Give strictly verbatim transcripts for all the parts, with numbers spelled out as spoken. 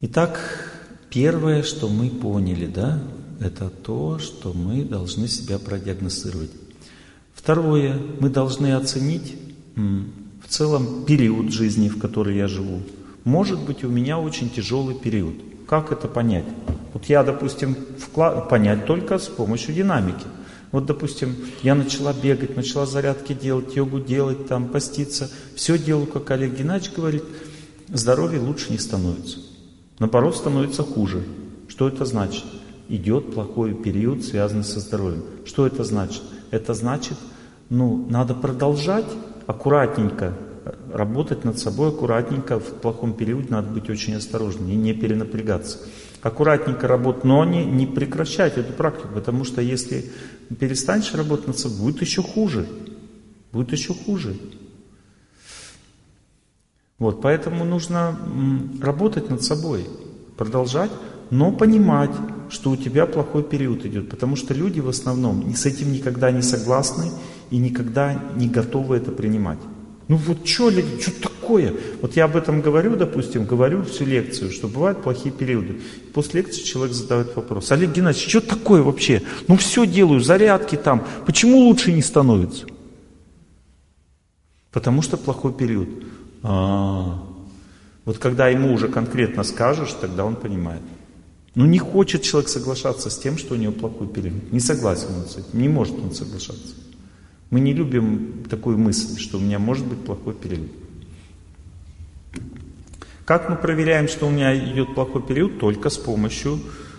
Итак, первое, что мы поняли, да, это то, что мы должны себя продиагностировать. Второе, мы должны оценить в целом период жизни, в который я живу. Может быть, у меня очень тяжелый период. Как это понять? Вот я, допустим, вклад... понять только с помощью динамики. Вот, допустим, я начала бегать, начала зарядки делать, йогу делать, там, поститься. Все делаю, как Олег Геннадьевич говорит, здоровье лучше не становится. Наоборот, становится хуже. Что это значит? Идет плохой период, связанный со здоровьем. Что это значит? Это значит, ну, надо продолжать аккуратненько работать над собой, аккуратненько. В плохом периоде надо быть очень осторожным и не перенапрягаться. Аккуратненько работать, но не, не прекращать эту практику, потому что если перестанешь работать над собой, будет еще хуже. Будет еще хуже. Вот, поэтому нужно работать над собой, продолжать, но понимать, что у тебя плохой период идет, потому что люди в основном с этим никогда не согласны и никогда не готовы это принимать. Ну вот что, что такое? Вот я об этом говорю, допустим, говорю всю лекцию, что бывают плохие периоды. После лекции человек задает вопрос: Олег Геннадьевич, что такое вообще? Ну все делаю, зарядки там, почему лучше не становится? Потому что плохой период. А-а-а. Вот когда ему уже конкретно скажешь, тогда он понимает. Но не хочет человек соглашаться с тем, что у него плохой период. Не согласен он с этим, не может он соглашаться. Мы не любим такую мысль, что у меня может быть плохой период. Как мы проверяем, что у меня идет плохой период? Только с помощью,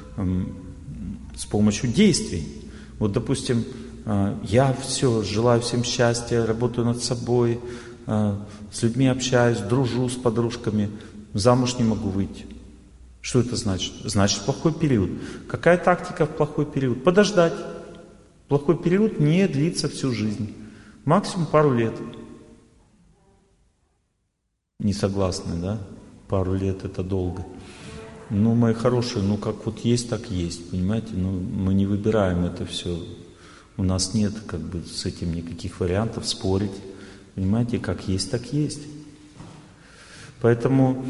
с помощью действий. Вот, допустим, я все, желаю всем счастья, работаю над собой, с людьми общаюсь, дружу с подружками, замуж не могу выйти. Что это значит? Значит, плохой период. Какая тактика в плохой период? Подождать. Плохой период не длится всю жизнь. Максимум пару лет. Не согласны, да? Пару лет это долго. Ну, мои хорошие, ну как вот есть, так есть. Понимаете? Ну, мы не выбираем это все. У нас нет как бы с этим никаких вариантов спорить. Понимаете, как есть, так есть. Поэтому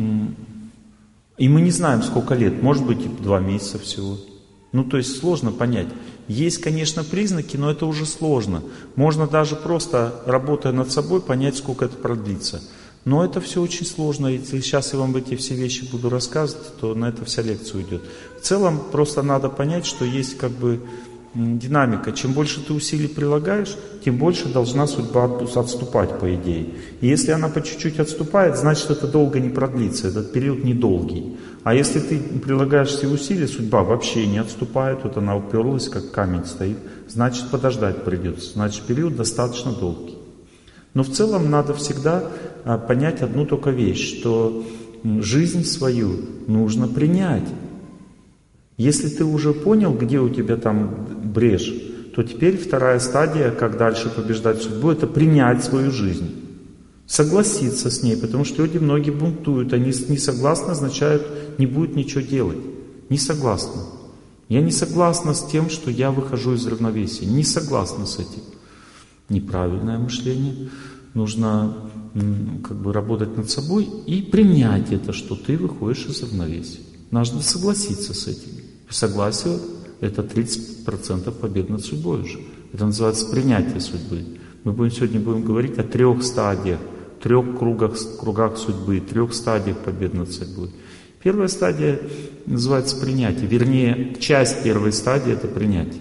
и мы не знаем, сколько лет. Может быть, и два месяца всего. Ну, то есть сложно понять. Есть, конечно, признаки, но это уже сложно. Можно даже просто, работая над собой, понять, сколько это продлится. Но это все очень сложно. Если сейчас я вам эти все вещи буду рассказывать, то на это вся лекция уйдет. В целом, просто надо понять, что есть как бы динамика. Чем больше ты усилий прилагаешь, тем больше должна судьба отступать, по идее. И если она по чуть-чуть отступает, значит, это долго не продлится, этот период недолгий. А если ты прилагаешь все усилия, судьба вообще не отступает, вот она уперлась, как камень стоит, значит, подождать придется, значит, период достаточно долгий. Но в целом надо всегда понять одну только вещь, что жизнь свою нужно принять. Если ты уже понял, где у тебя там брешь, то теперь вторая стадия, как дальше побеждать судьбу, это принять свою жизнь. Согласиться с ней, потому что люди многие бунтуют, они не согласны, означает, не будет ничего делать. Не согласны. Я не согласна с тем, что я выхожу из равновесия. Не согласна с этим. Неправильное мышление. Нужно как бы работать над собой и принять это, что ты выходишь из равновесия. Нужно согласиться с этим. Согласие — это тридцать процентов побед над судьбой уже. Это называется принятие судьбы. Мы будем, сегодня будем говорить о трех стадиях, трех кругах, кругах судьбы, трех стадиях побед над судьбой. Первая стадия называется принятие. Вернее, часть первой стадии — это принятие.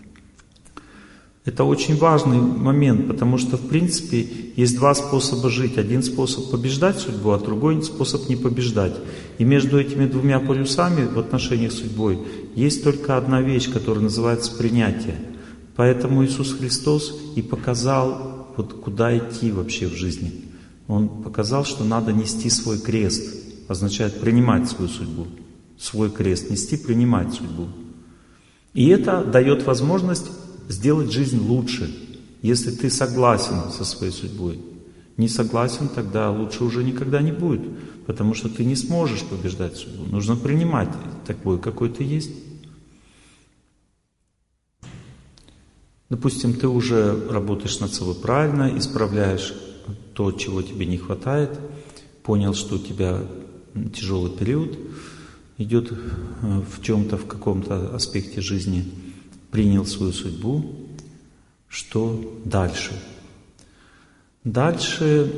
Это очень важный момент, потому что, в принципе, есть два способа жить. Один способ побеждать судьбу, а другой способ не побеждать. И между этими двумя полюсами в отношениях с судьбой есть только одна вещь, которая называется принятие. Поэтому Иисус Христос и показал, вот куда идти вообще в жизни. Он показал, что надо нести свой крест. Означает принимать свою судьбу. Свой крест нести, принимать судьбу. И это дает возможность сделать жизнь лучше, если ты согласен со своей судьбой. Не согласен, тогда лучше уже никогда не будет, потому что ты не сможешь побеждать судьбу. Нужно принимать такой, какой ты есть. Допустим, ты уже работаешь над собой правильно, исправляешь то, чего тебе не хватает, понял, что у тебя тяжелый период, идет в чем-то, в каком-то аспекте жизни, принял свою судьбу, что дальше? Дальше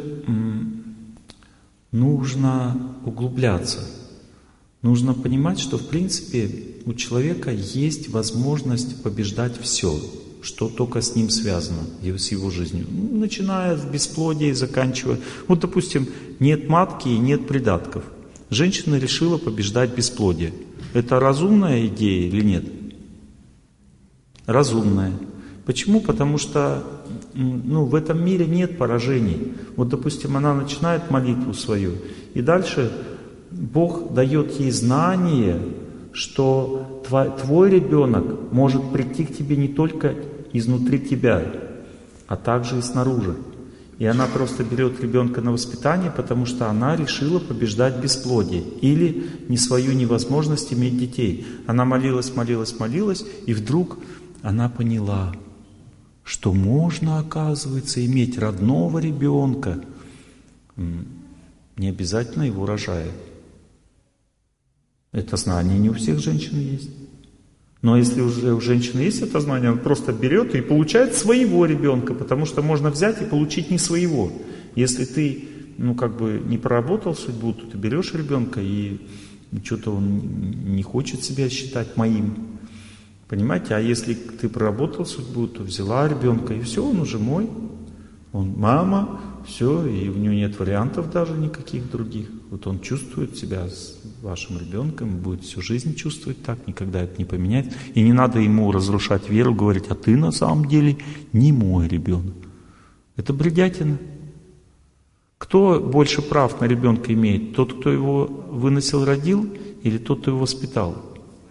нужно углубляться. Нужно понимать, что в принципе у человека есть возможность побеждать все, что только с ним связано, с его жизнью. Начиная с бесплодия и заканчивая. Вот, допустим, нет матки и нет придатков. Женщина решила побеждать бесплодие. Это разумная идея или нет? Разумная. Почему? Потому что ну, в этом мире нет поражений. Вот, допустим, она начинает молитву свою, и дальше Бог дает ей знание, что твой, твой ребенок может прийти к тебе не только изнутри тебя, а также и снаружи. И она просто берет ребенка на воспитание, потому что она решила побеждать бесплодие или не свою невозможность иметь детей. Она молилась, молилась, молилась, и вдруг она поняла, что можно, оказывается, иметь родного ребенка, не обязательно его рожая. Это знание не у всех женщин есть. Но если уже у женщины есть это знание, она просто берет и получает своего ребенка, потому что можно взять и получить не своего. Если ты, ну, как бы не проработал судьбу, то ты берешь ребенка, и что-то он не хочет себя считать моим. Понимаете? А если ты проработал судьбу, то взяла ребенка, и все, он уже мой. Он мама, все, и у него нет вариантов даже никаких других. Вот он чувствует себя с вашим ребенком, будет всю жизнь чувствовать так, никогда это не поменяется. И не надо ему разрушать веру, говорить, а ты на самом деле не мой ребенок. Это бредятина. Кто больше прав на ребенка имеет? Тот, кто его выносил, родил, или тот, кто его воспитал?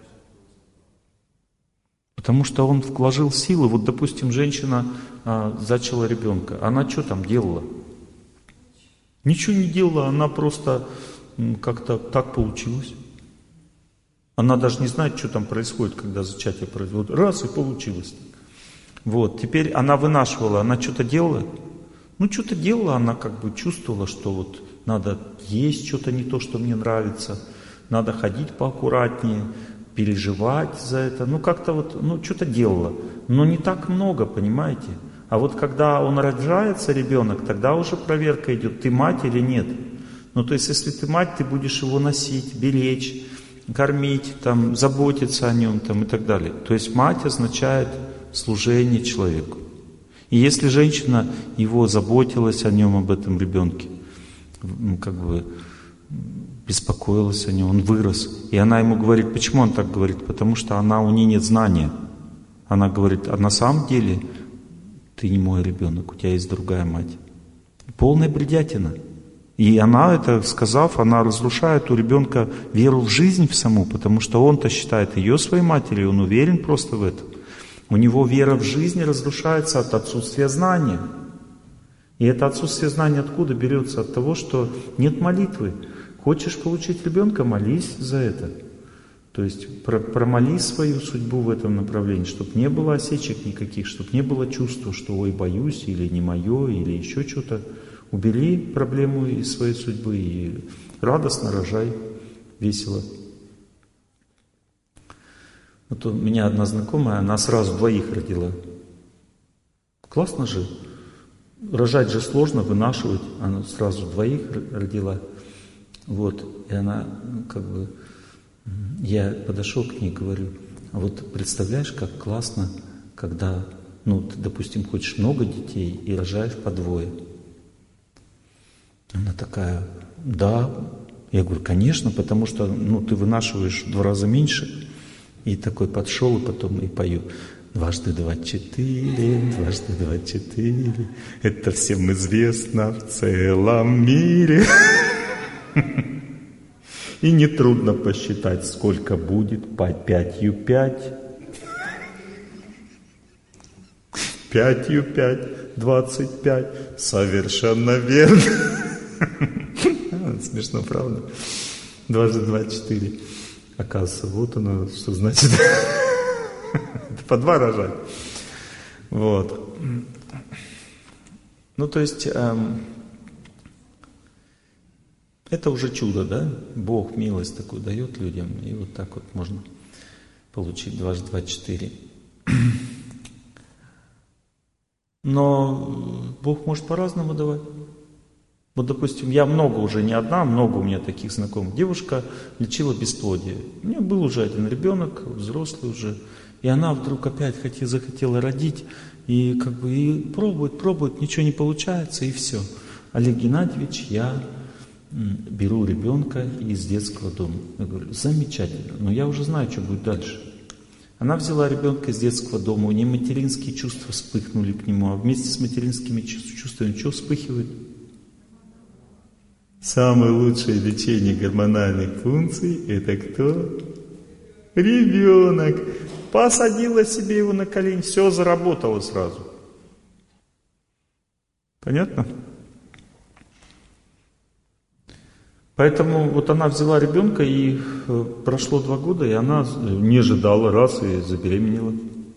Потому что он вложил силы. Вот, допустим, женщина а, зачала ребенка. Она что там делала? Ничего не делала, она просто как-то так получилось. Она даже не знает, что там происходит, когда зачатие происходит. Раз, и получилось. Вот, теперь она вынашивала, она что-то делала? Ну, что-то делала, она как бы чувствовала, что вот надо есть что-то не то, что мне нравится, надо ходить поаккуратнее, переживать за это. Ну, как-то вот, ну, что-то делала. Но не так много, понимаете? А вот когда он рождается, ребенок, тогда уже проверка идет, ты мать или нет. Ну, то есть, если ты мать, ты будешь его носить, беречь, кормить, там, заботиться о нем там, и так далее. То есть, мать означает служение человеку. И если женщина его заботилась о нем, об этом ребенке, ну, как бы беспокоилась о нем, он вырос, и она ему говорит, почему он так говорит? Потому что она, у нее нет знания. Она говорит, а на самом деле ты не мой ребенок, у тебя есть другая мать. Полная бредятина. И она это сказав, она разрушает у ребенка веру в жизнь в саму, потому что он-то считает ее своей матерью, он уверен просто в этом. У него вера в жизнь разрушается от отсутствия знания. И это отсутствие знания откуда берется? От того, что нет молитвы. Хочешь получить ребенка, молись за это. То есть про, промоли свою судьбу в этом направлении, чтобы не было осечек никаких, чтобы не было чувства, что ой, боюсь, или не мое, или еще что-то. Убери проблему из своей судьбы и радостно рожай, весело. Вот у меня одна знакомая, она сразу двоих родила. Классно же. Рожать же сложно, вынашивать. Она сразу двоих родила. Вот. И она, ну, как бы, я подошел к ней и говорю, а вот представляешь, как классно, когда, ну, ты, допустим, хочешь много детей и рожаешь по двое. Она такая, да. Я говорю, конечно, потому что, ну, ты вынашиваешь в два раза меньше. И такой подшел, и потом и пою. Дважды два четыре, дважды два четыре. Это всем известно в целом мире. И нетрудно посчитать, сколько будет по пятью пять. Пятью пять, двадцать пять. Совершенно верно. Смешно, правда? Дважды два четыре. Оказывается, вот оно, что значит. Это по два рожать. Вот. Ну, то есть, эм, Это уже чудо, да? Бог милость такую дает людям, и вот так вот можно получить дважды два — четыре. Но Бог может по-разному давать. Вот, допустим, я много уже, не одна, много у меня таких знакомых. Девушка лечила бесплодие. У нее был уже один ребенок, взрослый уже. И она вдруг опять хотела, захотела родить. И как бы и пробует, пробует, ничего не получается, и все. Олег Геннадьевич, я беру ребенка из детского дома. Я говорю, замечательно, но я уже знаю, что будет дальше. Она взяла ребенка из детского дома, у нее материнские чувства вспыхнули к нему, а вместе с материнскими чувствами что вспыхивает? Самое лучшее лечение гормональных функций — это кто? Ребенок. Посадила себе его на колени, все заработало сразу. Понятно? Поэтому вот она взяла ребенка, и прошло два года, и она не ожидала, раз, и забеременела.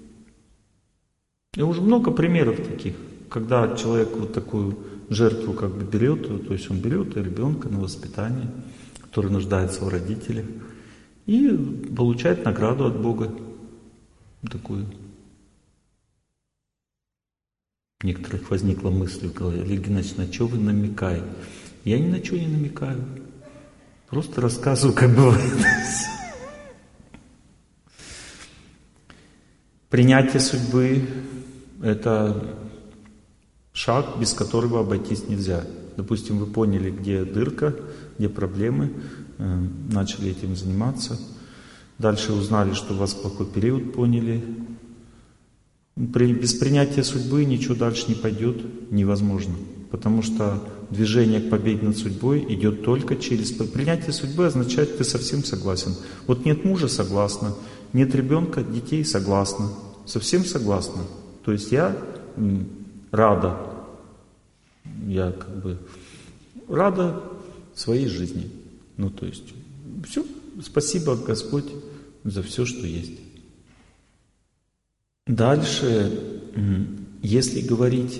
И уже много примеров таких, когда человек вот такую жертву как бы берет, то есть он берет ребенка на воспитание, который нуждается в родителях, и получает награду от Бога такую. У некоторых возникла мысль в голове: Олег Геннадьевич, на что вы намекаете? Я ни на что не намекаю. Просто рассказываю, как бывает. Принятие судьбы — это шаг, без которого обойтись нельзя. Допустим, вы поняли, где дырка, где проблемы, начали этим заниматься. Дальше узнали, что у вас плохой период, поняли. Без принятия судьбы ничего дальше не пойдет, невозможно. Потому что движение к победе над судьбой идет только через... Принятие судьбы означает, что ты совсем согласен. Вот нет мужа — согласна, нет ребенка, детей — согласна. Совсем согласна. То есть я рада, я как бы рада своей жизни. Ну то есть все, спасибо, Господь, за все, что есть. Дальше, если говорить...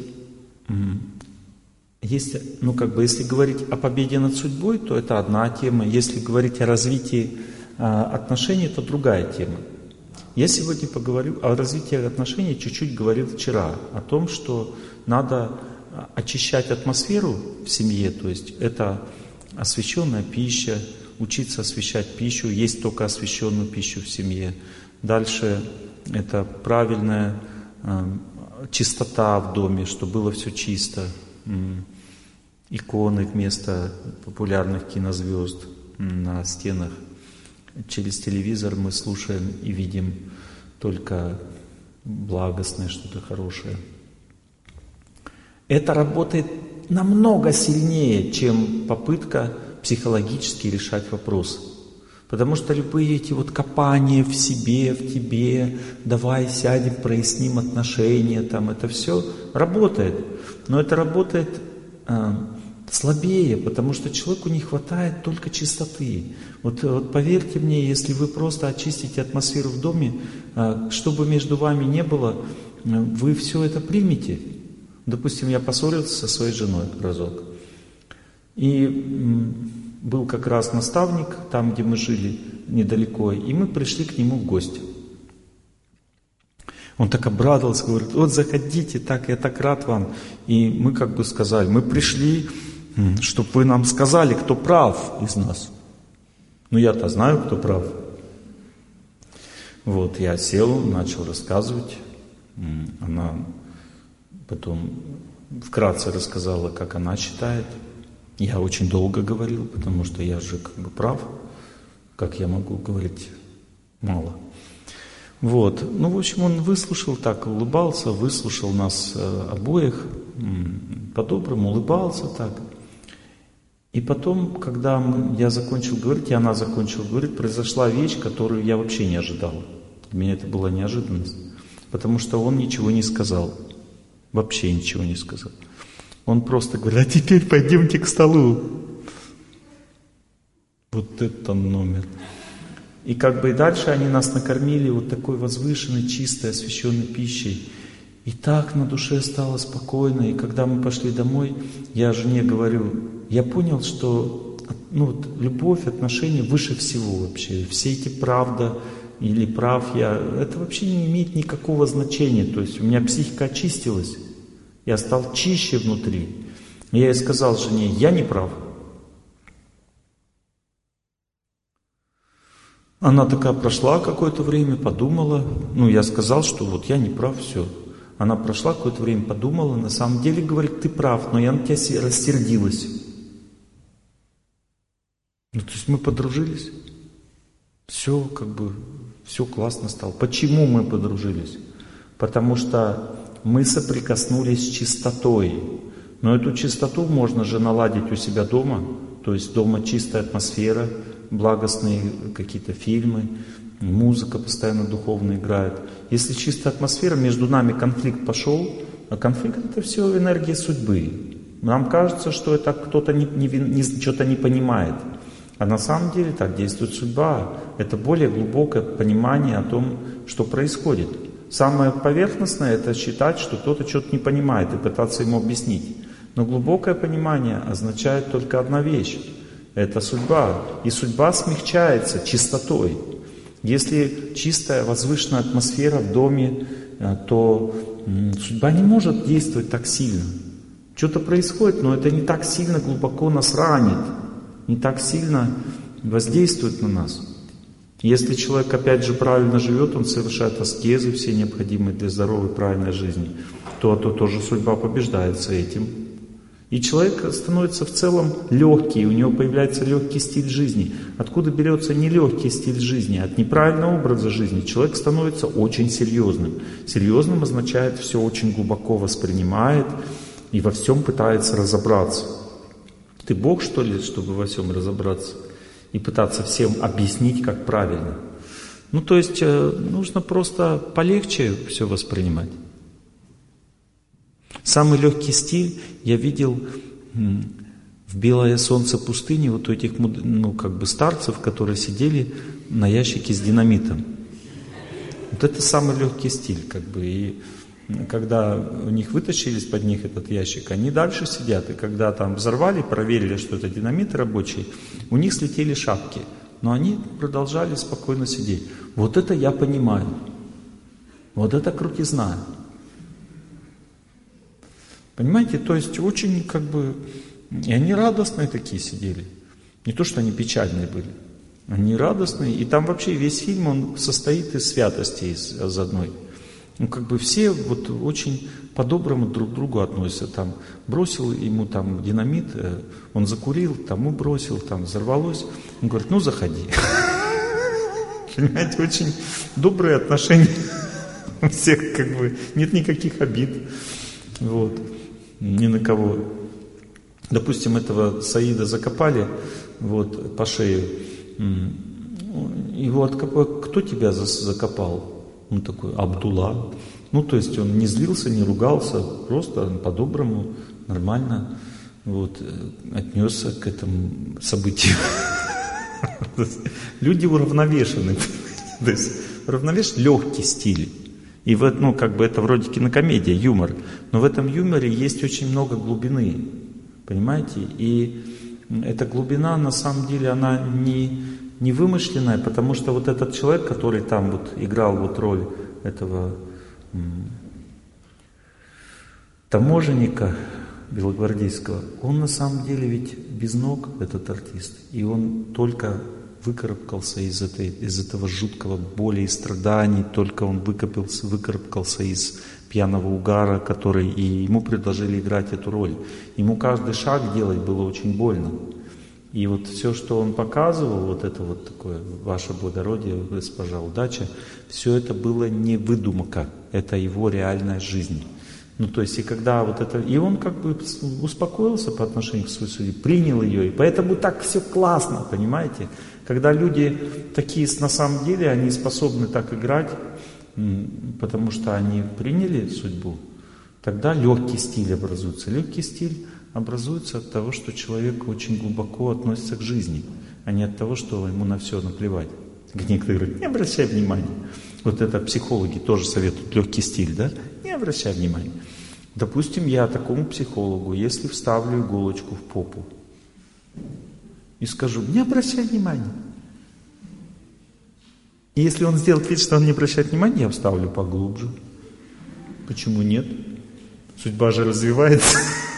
Если, ну, как бы, если говорить о победе над судьбой, то это одна тема. Если говорить о развитии а, отношений, то другая тема. Я сегодня поговорю о развитии отношений, чуть-чуть говорил вчера, о том, что надо очищать атмосферу в семье, то есть это освященная пища, учиться освящать пищу, есть только освященную пищу в семье. Дальше это правильная а, чистота в доме, чтобы было все чисто. Иконы вместо популярных кинозвезд на стенах. Через телевизор мы слушаем и видим только благостное, что-то хорошее. Это работает намного сильнее, чем попытка психологически решать вопрос. Потому что любые эти вот копания в себе, в тебе, давай сядем, проясним отношения, там это все работает. Но это работает э, слабее, потому что человеку не хватает только чистоты. Вот, вот поверьте мне, если вы просто очистите атмосферу в доме, э, что бы между вами не было, э, вы все это примете. Допустим, я поссорился со своей женой разок. И м, был как раз наставник, там, где мы жили, недалеко, и мы пришли к нему в гости. Он так обрадовался, говорит: вот заходите, так, я так рад вам. И мы как бы сказали: мы пришли, чтобы вы нам сказали, кто прав из нас. Ну я-то знаю, кто прав. Вот, я сел, начал рассказывать. Она потом вкратце рассказала, как она считает. Я очень долго говорил, потому что я же как бы прав. Как я могу говорить мало? Вот. Ну, в общем, он выслушал так, улыбался, выслушал нас э, обоих, м, по-доброму улыбался так. И потом, когда мы, я закончил говорить, и она закончила говорить, произошла вещь, которую я вообще не ожидал. Для меня это была неожиданность. Потому что он ничего не сказал. Вообще ничего не сказал. Он просто говорит: а теперь пойдемте к столу. Вот это номер. И как бы и дальше они нас накормили вот такой возвышенной, чистой, освященной пищей. И так на душе стало спокойно. И когда мы пошли домой, я жене говорю: я понял, что ну, вот, любовь, отношения выше всего вообще. Все эти правда или прав я, это вообще не имеет никакого значения. То есть у меня психика очистилась, я стал чище внутри. Я ей сказал жене, я не прав. Она такая прошла какое-то время, подумала. Ну, я сказал, что вот я не прав, все. Она прошла какое-то время, подумала. На самом деле, говорит, ты прав, но я на тебя рассердилась. Ну, то есть мы подружились. Все, как бы, все классно стало. Почему мы подружились? Потому что мы соприкоснулись с чистотой. Но эту чистоту можно же наладить у себя дома. То есть дома чистая атмосфера, благостные какие-то фильмы, музыка постоянно духовно играет. Если чистая атмосфера, между нами конфликт пошел, а конфликт — это все энергия судьбы. Нам кажется, что это кто-то не, не, не, что-то не понимает. А на самом деле так действует судьба. Это более глубокое понимание о том, что происходит. Самое поверхностное — это считать, что кто-то что-то не понимает и пытаться ему объяснить. Но глубокое понимание означает только одна вещь. Это судьба. И судьба смягчается чистотой. Если чистая, возвышенная атмосфера в доме, то судьба не может действовать так сильно. Что-то происходит, но это не так сильно глубоко нас ранит, не так сильно воздействует на нас. Если человек опять же правильно живет, он совершает аскезы, все необходимые для здоровой, правильной жизни, то, то тоже судьба побеждается этим. И человек становится в целом легкий, у него появляется легкий стиль жизни. Откуда берется нелегкий стиль жизни? От неправильного образа жизни. Человек становится очень серьезным. Серьезным означает, все очень глубоко воспринимает и во всем пытается разобраться. Ты Бог, что ли, чтобы во всем разобраться и пытаться всем объяснить, как правильно? Ну, то есть нужно просто полегче все воспринимать. Самый легкий стиль я видел в белое солнце пустыни вот у этих, ну, как бы старцев, которые сидели на ящике с динамитом. Вот это самый легкий стиль, как бы. И когда у них вытащили из-под них этот ящик, они дальше сидят. И когда там взорвали, проверили, что это динамит рабочий, у них слетели шапки. Но они продолжали спокойно сидеть. Вот это я понимаю. Вот это крутизна. Понимаете, то есть очень как бы... И они радостные такие сидели. Не то, что они печальные были. Они радостные. И там вообще весь фильм, он состоит из святости, из, из одной. Ну, как бы все вот очень по-доброму друг к другу относятся. Там бросил ему там динамит, он закурил, тому бросил, там взорвалось. Он говорит, ну заходи. Понимаете, очень добрые отношения. У всех как бы нет никаких обид. Вот. Ни на кого. Допустим, этого Саида закопали вот, по шею. Его откопали. Кто тебя закопал? Он такой, Абдулла. Ну, то есть он не злился, не ругался, просто по-доброму, нормально вот, отнесся к этому событию. Люди уравновешены. То есть уравновешен легкий стиль. И в, ну, как бы это вроде кинокомедия, юмор. Но в этом юморе есть очень много глубины. Понимаете? И эта глубина, на самом деле, она не, не вымышленная, потому что вот этот человек, который там вот играл вот роль этого м, таможенника белогвардейского, он на самом деле ведь без ног, этот артист. И он только выкарабкался из, этой, из этого жуткого боли и страданий, только он выкарабкался, выкарабкался из пьяного угара, который, и ему предложили играть эту роль. Ему каждый шаг делать было очень больно. И вот все, что он показывал, вот это вот такое, ваше благородие, госпожа удача, все это было не выдумка, это его реальная жизнь. Ну, то есть, и когда вот это... И он как бы успокоился по отношению к своей судьбе, принял ее, и поэтому так все классно, понимаете? Когда люди такие, на самом деле, они способны так играть, потому что они приняли судьбу, тогда легкий стиль образуется. Легкий стиль образуется от того, что человек очень глубоко относится к жизни, а не от того, что ему на все наплевать. Как некоторые говорят, не обращай внимания. Вот это психологи тоже советуют легкий стиль, да? Не обращай внимания. Допустим, я такому психологу, если вставлю иголочку в попу, и скажу: не обращай внимания. И если он сделает вид, что он не обращает внимания, я вставлю поглубже. Почему нет? Судьба же развивается.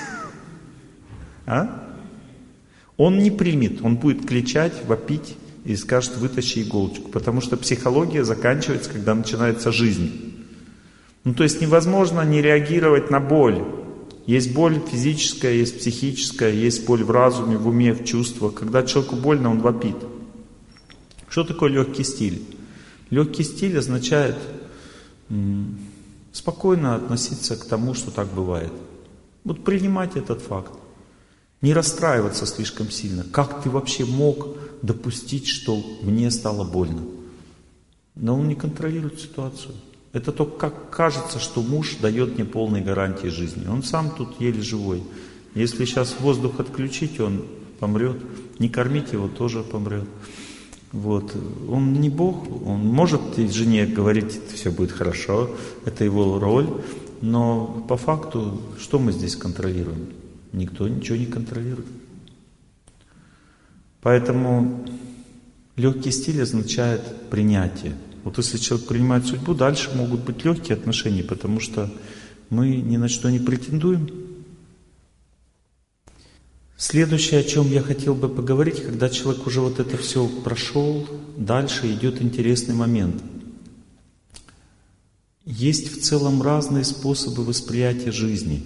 А? Он не примет, он будет кричать, вопить и скажет: вытащи иголочку. Потому что психология заканчивается, когда начинается жизнь. Ну, то есть невозможно не реагировать на боль. Есть боль физическая, есть психическая, есть боль в разуме, в уме, в чувствах. Когда человеку больно, он вопит. Что такое легкий стиль? Легкий стиль означает м, спокойно относиться к тому, что так бывает. Вот принимать этот факт. Не расстраиваться слишком сильно. Как ты вообще мог допустить, что мне стало больно? Но он не контролирует ситуацию. Это только как кажется, что муж дает мне полные гарантии жизни. Он сам тут еле живой. Если сейчас воздух отключить, он помрет. Не кормить его, тоже помрет. Вот. Он не Бог, он может жене говорить: все будет хорошо, это его роль, но по факту, что мы здесь контролируем? Никто ничего не контролирует. Поэтому легкий стиль означает принятие. Вот если человек принимает судьбу, дальше могут быть легкие отношения, потому что мы ни на что не претендуем. Следующее, о чем я хотел бы поговорить, когда человек уже вот это все прошел, дальше идет интересный момент. Есть в целом разные способы восприятия жизни.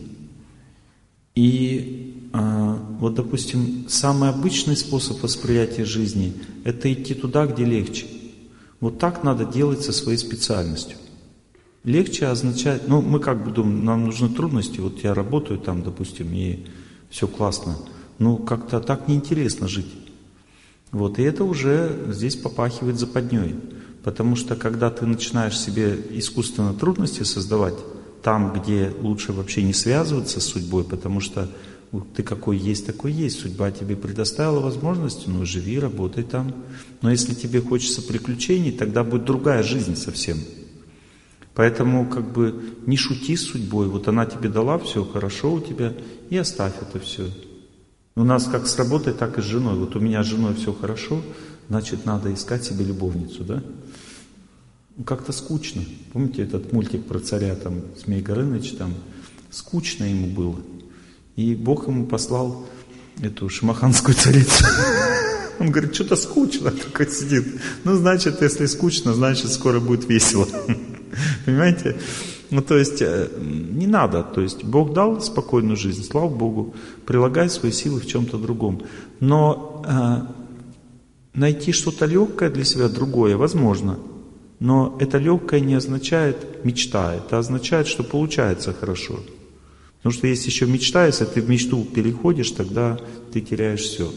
И а, вот, допустим, самый обычный способ восприятия жизни – это идти туда, где легче. Вот так надо делать со своей специальностью. Легче означает, ну мы как бы думаем, нам нужны трудности, вот я работаю там, допустим, и все классно. Ну, как-то так неинтересно жить. Вот, и это уже здесь попахивает западней. Потому что, когда ты начинаешь себе искусственно трудности создавать, там, где лучше вообще не связываться с судьбой, потому что ты какой есть, такой есть. Судьба тебе предоставила возможность, ну, живи, работай там. Но если тебе хочется приключений, тогда будет другая жизнь совсем. Поэтому, как бы, не шути с судьбой. Вот она тебе дала, все хорошо у тебя, и оставь это все. У нас как с работой, так и с женой. Вот у меня с женой все хорошо, значит, надо искать себе любовницу, да? Как-то скучно. Помните этот мультик про царя, там, Змей Горыныч, там, скучно ему было. И Бог ему послал эту шамаханскую царицу. Он говорит: что-то скучно, только сидит. Ну, значит, если скучно, значит, скоро будет весело. Понимаете? Ну, то есть, не надо. То есть, Бог дал спокойную жизнь, слава Богу, прилагай свои силы в чем-то другом. Но э, найти что-то легкое для себя, другое, возможно. Но это легкое не означает мечта. Это означает, что получается хорошо. Потому что есть еще мечта, если ты в мечту переходишь, тогда ты теряешь все.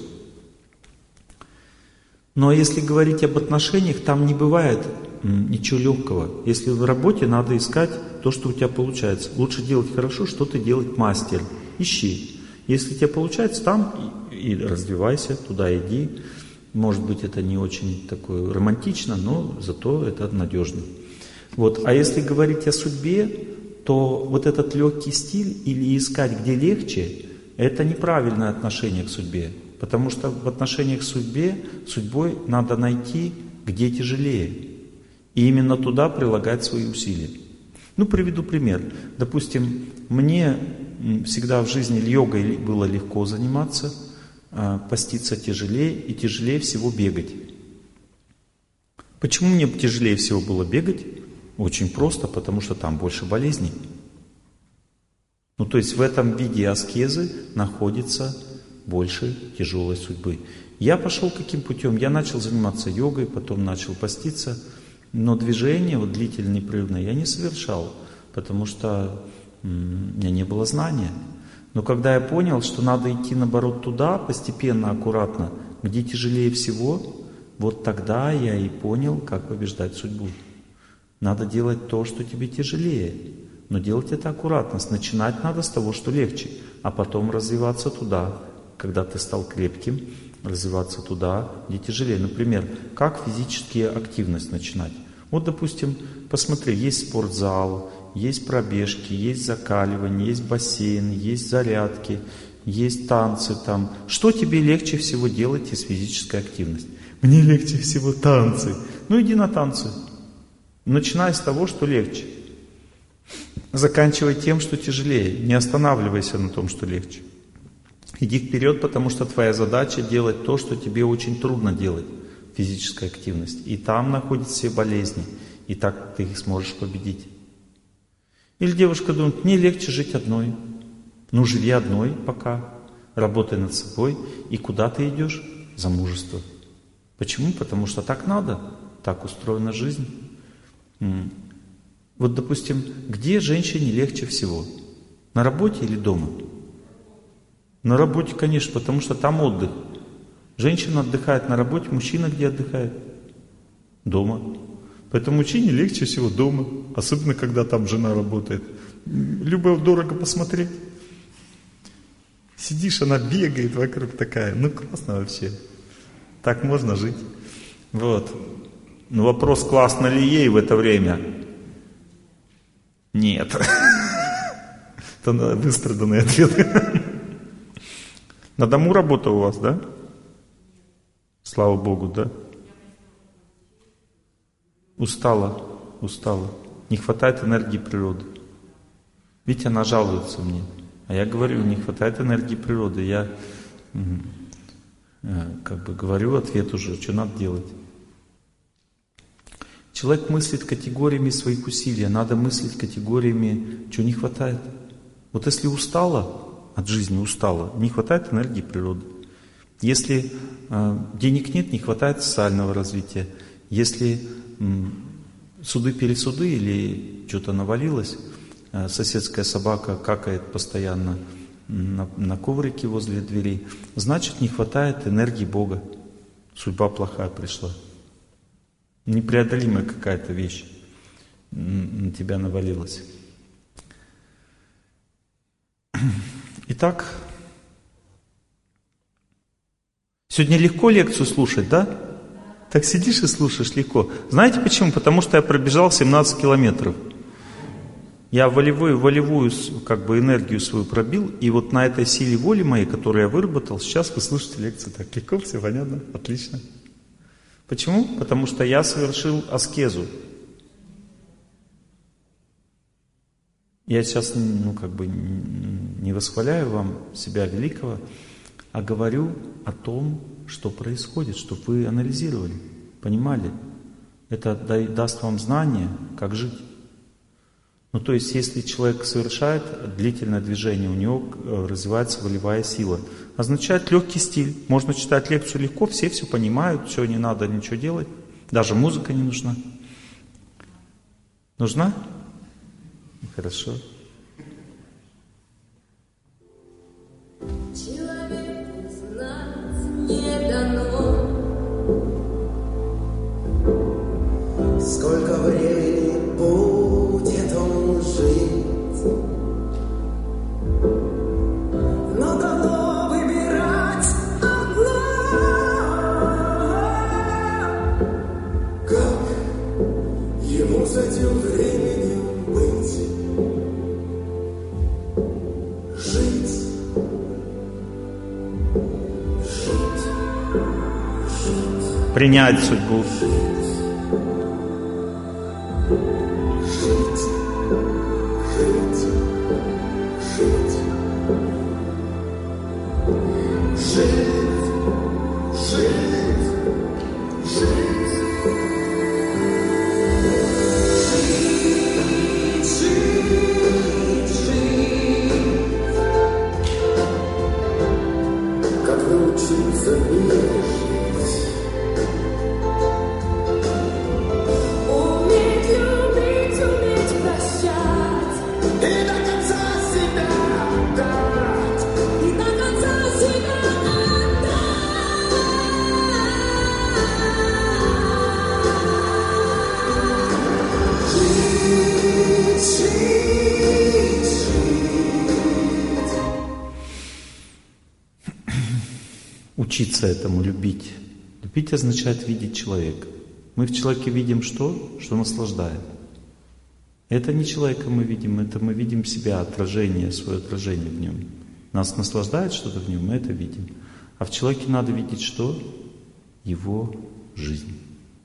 Но если говорить об отношениях, там не бывает ничего легкого. Если в работе, надо искать то, что у тебя получается. Лучше делать хорошо, что-то делать мастер. Ищи. Если тебе получается, там и, и развивайся, туда иди. Может быть, это не очень такое романтично, но зато это надежно. Вот. А если говорить о судьбе, то вот этот легкий стиль или искать, где легче, это неправильное отношение к судьбе. Потому что в отношениях к судьбе, судьбой надо найти, где тяжелее. И именно туда прилагать свои усилия. Ну, приведу пример. Допустим, мне всегда в жизни йогой было легко заниматься, поститься тяжелее, и тяжелее всего бегать. Почему мне тяжелее всего было бегать? Очень просто, потому что там больше болезней. Ну, то есть в этом виде аскезы находится больше тяжелой судьбы. Я пошел каким путем? Я начал заниматься йогой, потом начал поститься, но движение вот длительное, непрерывное я не совершал, потому что м- у меня не было знания. Но когда я понял, что надо идти наоборот туда, постепенно, аккуратно, где тяжелее всего, вот тогда я и понял, как побеждать судьбу. Надо делать то, что тебе тяжелее, но делать это аккуратно. Начинать надо с того, что легче, а потом развиваться туда, когда ты стал крепким, развиваться туда, где тяжелее. Например, как физически активность начинать? Вот, допустим, посмотри, есть спортзал, есть пробежки, есть закаливание, есть бассейн, есть зарядки, есть танцы там. Что тебе легче всего делать из физической активности? Мне легче всего танцы. Ну иди на танцы. Начинай с того, что легче. Заканчивай тем, что тяжелее. Не останавливайся на том, что легче. Иди вперед, потому что твоя задача делать то, что тебе очень трудно делать, физическая активность. И там находятся все болезни. И так ты их сможешь победить. Или девушка думает, мне легче жить одной. Ну, живи одной пока. Работай над собой. И куда ты идешь? Замужество. Почему? Потому что так надо. Так устроена жизнь. Вот, допустим, где женщине легче всего? На работе или дома? На работе, конечно, потому что там отдых. Женщина отдыхает на работе, мужчина где отдыхает? Дома. Поэтому мужчине легче всего дома, особенно когда там жена работает. Любо дорого посмотреть. Сидишь, она бегает вокруг такая. Ну, классно вообще. Так можно жить. Вот. Но вопрос, классно ли ей в это время? Нет. Это выстраданный ответ. На дому работа у вас, да? Слава Богу, да? Устала, устала. Не хватает энергии природы. Видите, она жалуется мне. А я говорю, не хватает энергии природы. Я как бы говорю ответ уже, что надо делать. Человек мыслит категориями своих усилий, надо мыслить категориями, чего не хватает. Вот если устала от жизни, устала, не хватает энергии природы. Если э, денег нет, не хватает социального развития. Если э, суды-пересуды или что-то навалилось, э, соседская собака какает постоянно на, на коврике возле дверей, значит не хватает энергии Бога. Судьба плохая пришла. Непреодолимая какая-то вещь на тебя навалилась. Итак, сегодня легко лекцию слушать, да? Так сидишь и слушаешь легко. Знаете почему? Потому что я пробежал семнадцать километров. Я волевую, волевую как бы энергию свою пробил, и вот на этой силе воли моей, которую я выработал, сейчас вы слушаете лекцию. Так легко, все понятно, отлично. Почему? Потому что я совершил аскезу. Я сейчас, ну, как бы не восхваляю вам себя великого, а говорю о том, что происходит, чтобы вы анализировали, понимали. Это даст вам знание, как жить. Ну, то есть, если человек совершает длительное движение, у него развивается волевая сила. Означает легкий стиль. Можно читать лекцию легко, все все понимают, все, не надо ничего делать. Даже музыка не нужна. Нужна? Хорошо. Человеку знать не дано, сколько времени будет он жить, но дано выбирать одно, как ему с этим временем быть, жить, жить, жить, Принять судьбу. жить, жить, жить, жить, жить, жить, жить, жить, как научиться не жить. Уметь любить, уметь прощать, и до конца себя отдать, и до конца себя отдать. Жить, жить, жить. Учиться этому, любить. Любить означает видеть человека. Мы в человеке видим что? Что наслаждает. Это не человека мы видим, это мы видим себя, отражение, свое отражение в нем. Нас наслаждает что-то в нем, мы это видим. А в человеке надо видеть что? Его жизнь,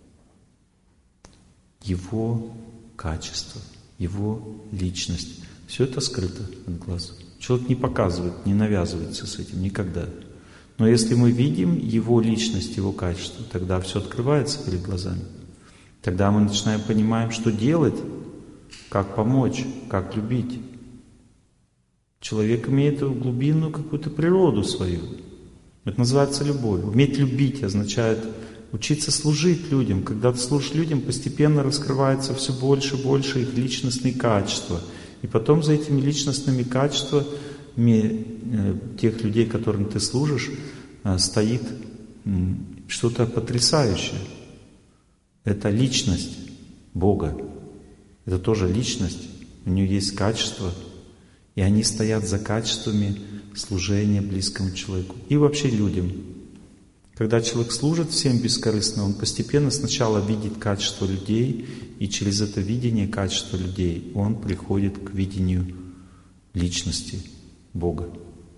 его качество, его личность. Все это скрыто от глаз. Человек не показывает, не навязывается с этим никогда. Но если мы видим его личность, его качество, тогда все открывается перед глазами. Тогда мы начинаем понимать, что делать, как помочь, как любить. Человек имеет глубинную какую-то природу свою. Это называется любовь. Уметь любить означает учиться служить людям. Когда ты служишь людям, постепенно раскрывается все больше и больше их личностные качества. И потом за этими личностными качествами тех людей, которым ты служишь, стоит что-то потрясающее. Это личность Бога. Это тоже личность. У нее есть качества. И они стоят за качествами служения близкому человеку. И вообще людям. Когда человек служит всем бескорыстно, он постепенно сначала видит качество людей, и через это видение качества людей он приходит к видению личности Бога.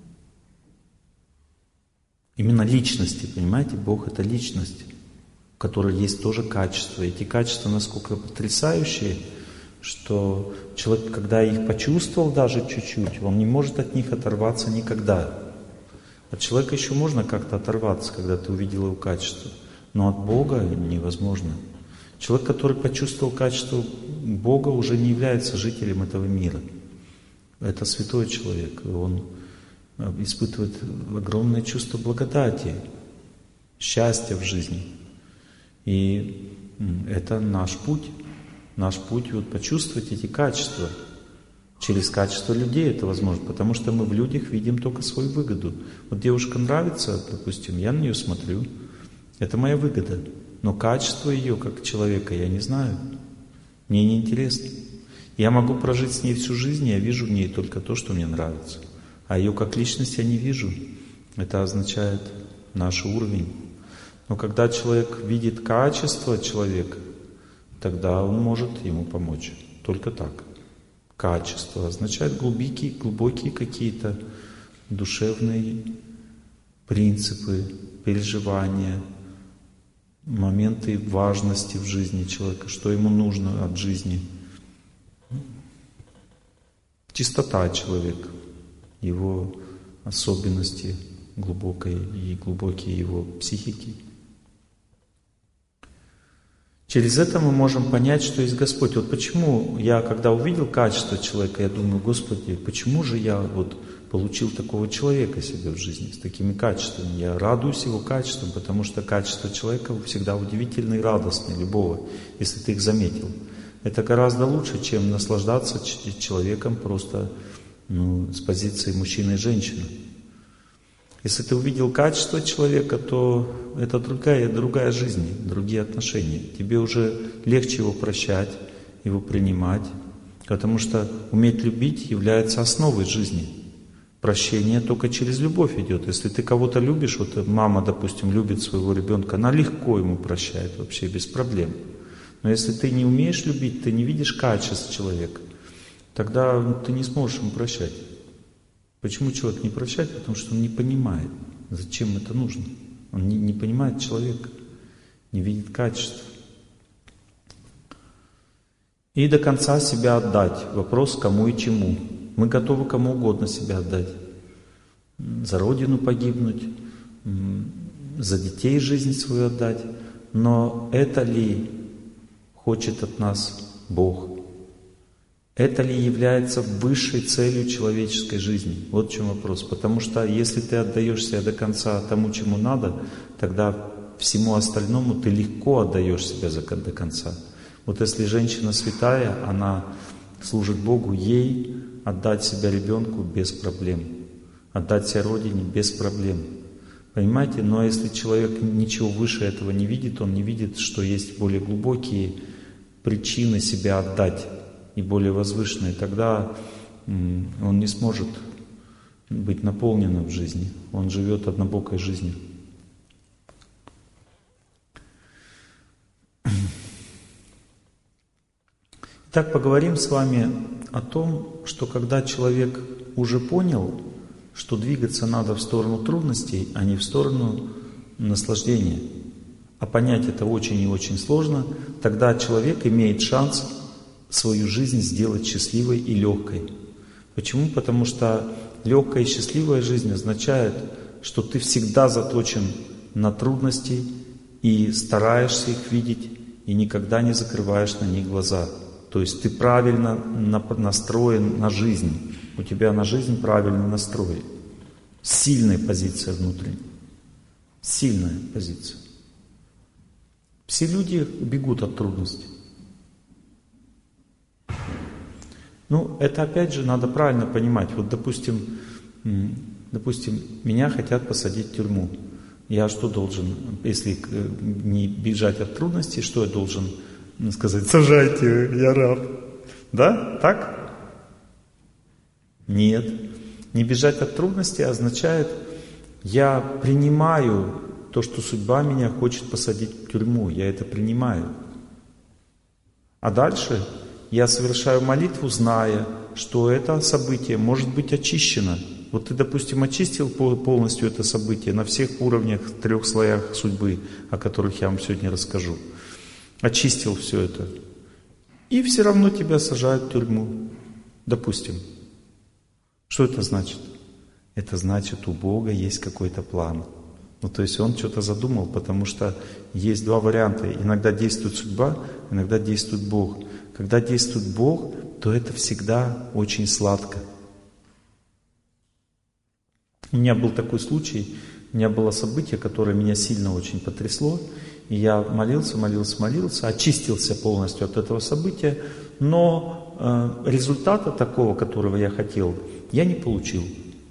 Именно личности, понимаете? Бог — это личность, у которой есть тоже качества. Эти качества насколько потрясающие, что человек, когда их почувствовал даже чуть-чуть, он не может от них оторваться никогда. От человека еще можно как-то оторваться, когда ты увидел его качество, но от Бога невозможно. Человек, который почувствовал качество Бога, уже не является жителем этого мира. Это святой человек, он испытывает огромное чувство благодати, счастья в жизни. И это наш путь. Наш путь вот почувствовать эти качества. Через качество людей это возможно, потому что мы в людях видим только свою выгоду. Вот девушка нравится, допустим, я на нее смотрю, это моя выгода. Но качество ее, как человека, я не знаю. Мне неинтересно. Я могу прожить с ней всю жизнь, я вижу в ней только то, что мне нравится. А ее как личность я не вижу. Это означает наш уровень. Но когда человек видит качество человека, тогда он может ему помочь. Только так. Качество означает глубокие, глубокие какие-то душевные принципы, переживания, моменты важности в жизни человека, что ему нужно от жизни. Чистота человека, его особенности глубокой и глубокие его психики. Через это мы можем понять, что есть Господь. Вот почему я, когда увидел качество человека, я думаю: Господи, почему же я вот получил такого человека себе в жизни, с такими качествами? Я радуюсь его качествам, потому что качества человека всегда удивительны и радостны, любого, если ты их заметил. Это гораздо лучше, чем наслаждаться человеком просто ну, с позиции мужчины и женщины. Если ты увидел качество человека, то это другая, другая жизнь, другие отношения. Тебе уже легче его прощать, его принимать, потому что уметь любить является основой жизни. Прощение только через любовь идет. Если ты кого-то любишь, вот мама, допустим, любит своего ребенка, она легко ему прощает вообще, без проблем. Но если ты не умеешь любить, ты не видишь качеств человека, тогда ты не сможешь ему прощать. Почему человек не прощает? Потому что он не понимает, зачем это нужно. Он не, не понимает человека, не видит качеств. И до конца себя отдать. Вопрос, кому и чему. Мы готовы кому угодно себя отдать. За Родину погибнуть, за детей жизнь свою отдать. Но это ли хочет от нас Бог? Это ли является высшей целью человеческой жизни? Вот в чем вопрос. Потому что если ты отдаешь себя до конца тому, чему надо, тогда всему остальному ты легко отдаешь себя до конца. Вот если женщина святая, она служит Богу, ей отдать себя ребенку без проблем. Отдать себя Родине без проблем. Понимаете? Но если человек ничего выше этого не видит, он не видит, что есть более глубокие причины себя отдать и более возвышенные, тогда он не сможет быть наполненным в жизни. Он живет однобокой жизнью. Итак, поговорим с вами о том, что когда человек уже понял, что двигаться надо в сторону трудностей, а не в сторону наслаждения. А понять это очень и очень сложно. Тогда человек имеет шанс свою жизнь сделать счастливой и легкой. Почему? Потому что легкая и счастливая жизнь означает, что ты всегда заточен на трудности и стараешься их видеть, и никогда не закрываешь на них глаза. То есть ты правильно настроен на жизнь. У тебя на жизнь правильный настрой. Сильная позиция внутренняя. Сильная позиция. Все люди бегут от трудностей. Ну, это опять же надо правильно понимать. Вот, допустим, допустим, меня хотят посадить в тюрьму. Я что должен, если не бежать от трудностей, что я должен сказать? Сажайте, я раб. Да? Так? Нет. Не бежать от трудностей означает, я принимаю то, что судьба меня хочет посадить в тюрьму. Я это принимаю. А дальше я совершаю молитву, зная, что это событие может быть очищено. Вот ты, допустим, очистил полностью это событие на всех уровнях, трех слоях судьбы, о которых я вам сегодня расскажу. Очистил все это. И все равно тебя сажают в тюрьму. Допустим. Что это значит? Это значит, у Бога есть какой-то план. Ну, то есть Он что-то задумал, потому что есть два варианта. Иногда действует судьба, иногда действует Бог. Когда действует Бог, то это всегда очень сладко. У меня был такой случай, у меня было событие, которое меня сильно очень потрясло. И я молился, молился, молился, очистился полностью от этого события. Но э, результата такого, которого я хотел, я не получил.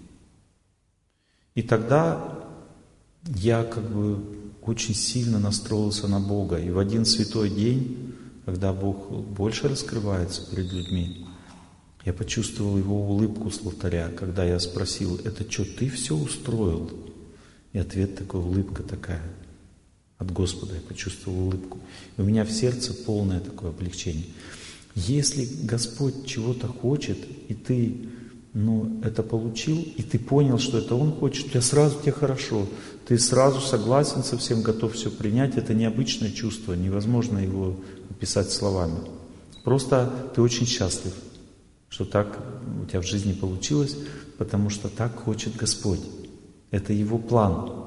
И тогда я как бы очень сильно настроился на Бога. И в один святой день, когда Бог больше раскрывается перед людьми, я почувствовал Его улыбку с алтаря, когда я спросил: это что, ты все устроил? И ответ такой, улыбка такая от Господа. Я почувствовал улыбку. И у меня в сердце полное такое облегчение. Если Господь чего-то хочет, и ты ну, это получил, и ты понял, что это Он хочет, у тебя сразу тебе хорошо. Ты сразу согласен со всем, готов все принять. Это необычное чувство, невозможно его описать словами. Просто ты очень счастлив, что так у тебя в жизни получилось, потому что так хочет Господь. Это Его план.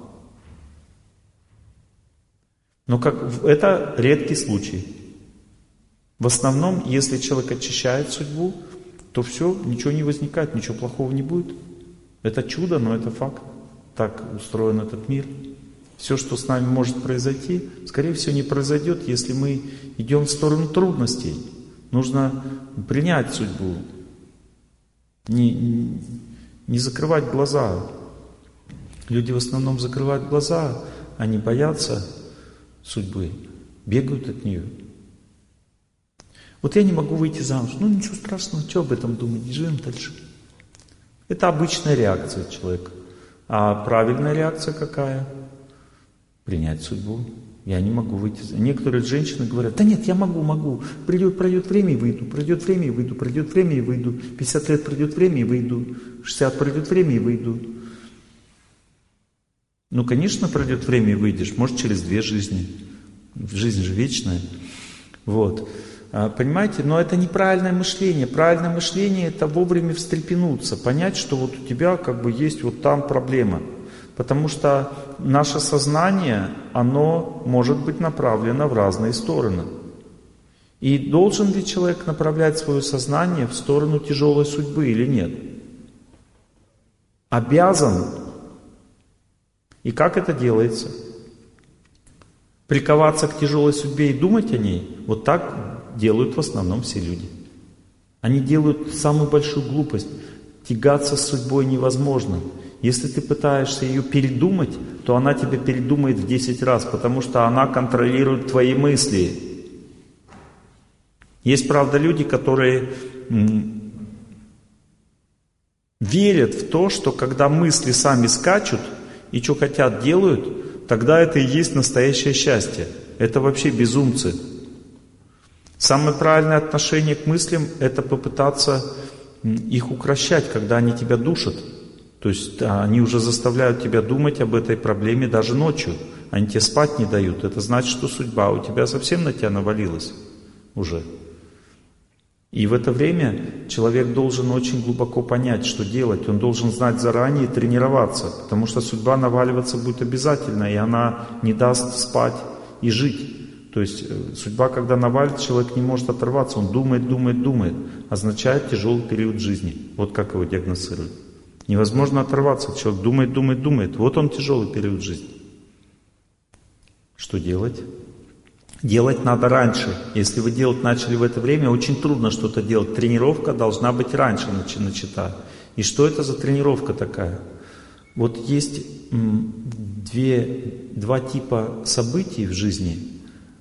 Но как, это редкий случай. В основном, если человек очищает судьбу, то все, ничего не возникает, ничего плохого не будет. Это чудо, но это факт. Так устроен этот мир. Все, что с нами может произойти, скорее всего, не произойдет, если мы идем в сторону трудностей. Нужно принять судьбу. Не, не, не закрывать глаза. Люди в основном закрывают глаза, они боятся судьбы, бегают от нее. Вот я не могу выйти замуж. Ну ничего страшного, что об этом думать, живем дальше. Это обычная реакция человека. А правильная реакция какая? Принять судьбу. Я не могу выйти. Некоторые женщины говорят: да нет, я могу, могу. Придет, пройдет время и выйду, пройдет время и выйду, пройдет время и выйду. пятьдесят лет пройдет время и выйду. шестьдесят пройдет время и выйду. Ну, конечно, пройдет время и выйдешь. Может, через две жизни. Жизнь же вечная. Вот. Понимаете? Но это неправильное мышление. Правильное мышление — это вовремя встрепенуться, понять, что вот у тебя как бы есть вот там проблема. Потому что наше сознание, оно может быть направлено в разные стороны. И должен ли человек направлять свое сознание в сторону тяжелой судьбы или нет? Обязан. И как это делается? Приковаться к тяжелой судьбе и думать о ней, вот так делают в основном все люди. Они делают самую большую глупость. Тягаться с судьбой невозможно. Если ты пытаешься ее передумать, то она тебя передумает в десять раз, потому что она контролирует твои мысли. Есть, правда, люди, которые м, верят в то, что когда мысли сами скачут и что хотят делают, тогда это и есть настоящее счастье. Это вообще безумцы. Самое правильное отношение к мыслям — это попытаться их укрощать, когда они тебя душат. То есть они уже заставляют тебя думать об этой проблеме даже ночью. Они тебе спать не дают. Это значит, что судьба у тебя совсем на тебя навалилась уже. И в это время человек должен очень глубоко понять, что делать. Он должен знать заранее и тренироваться, потому что судьба наваливаться будет обязательно, и она не даст спать и жить. То есть судьба, когда навалит, человек не может оторваться, он думает, думает, думает. Означает тяжелый период жизни. Вот как его диагностируют. Невозможно оторваться. Человек думает, думает, думает. Вот он тяжелый период жизни. Что делать? Делать надо раньше. Если вы делать начали в это время, очень трудно что-то делать. Тренировка должна быть раньше начата. И что это за тренировка такая? Вот есть две, два типа событий в жизни.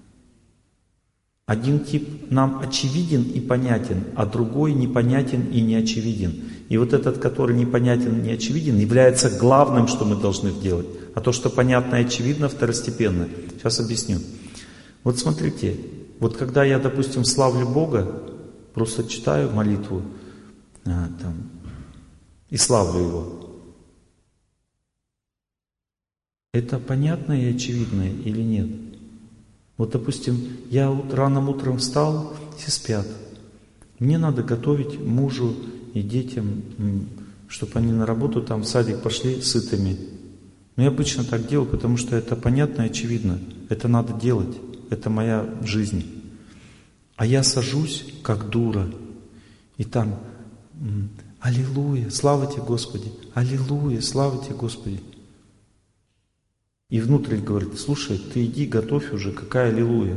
Один тип нам очевиден и понятен, а другой непонятен и не очевиден. И вот этот, который непонятен и не очевиден, является главным, что мы должны делать. А то, что понятно и очевидно, второстепенно. Сейчас объясню. Вот смотрите, вот когда я, допустим, славлю Бога, просто читаю молитву а, там, и славлю Его. Это понятно и очевидно или нет? Вот, допустим, я рано утром встал, все спят. Мне надо готовить мужу и детям, чтобы они на работу, там в садик пошли сытыми. Но я обычно так делаю, потому что это понятно и очевидно. Это надо делать. Это моя жизнь. А я сажусь, как дура. И там, аллилуйя, слава тебе, Господи, аллилуйя, слава тебе, Господи. И внутрь говорит, слушай, ты иди, готовь уже, какая аллилуйя.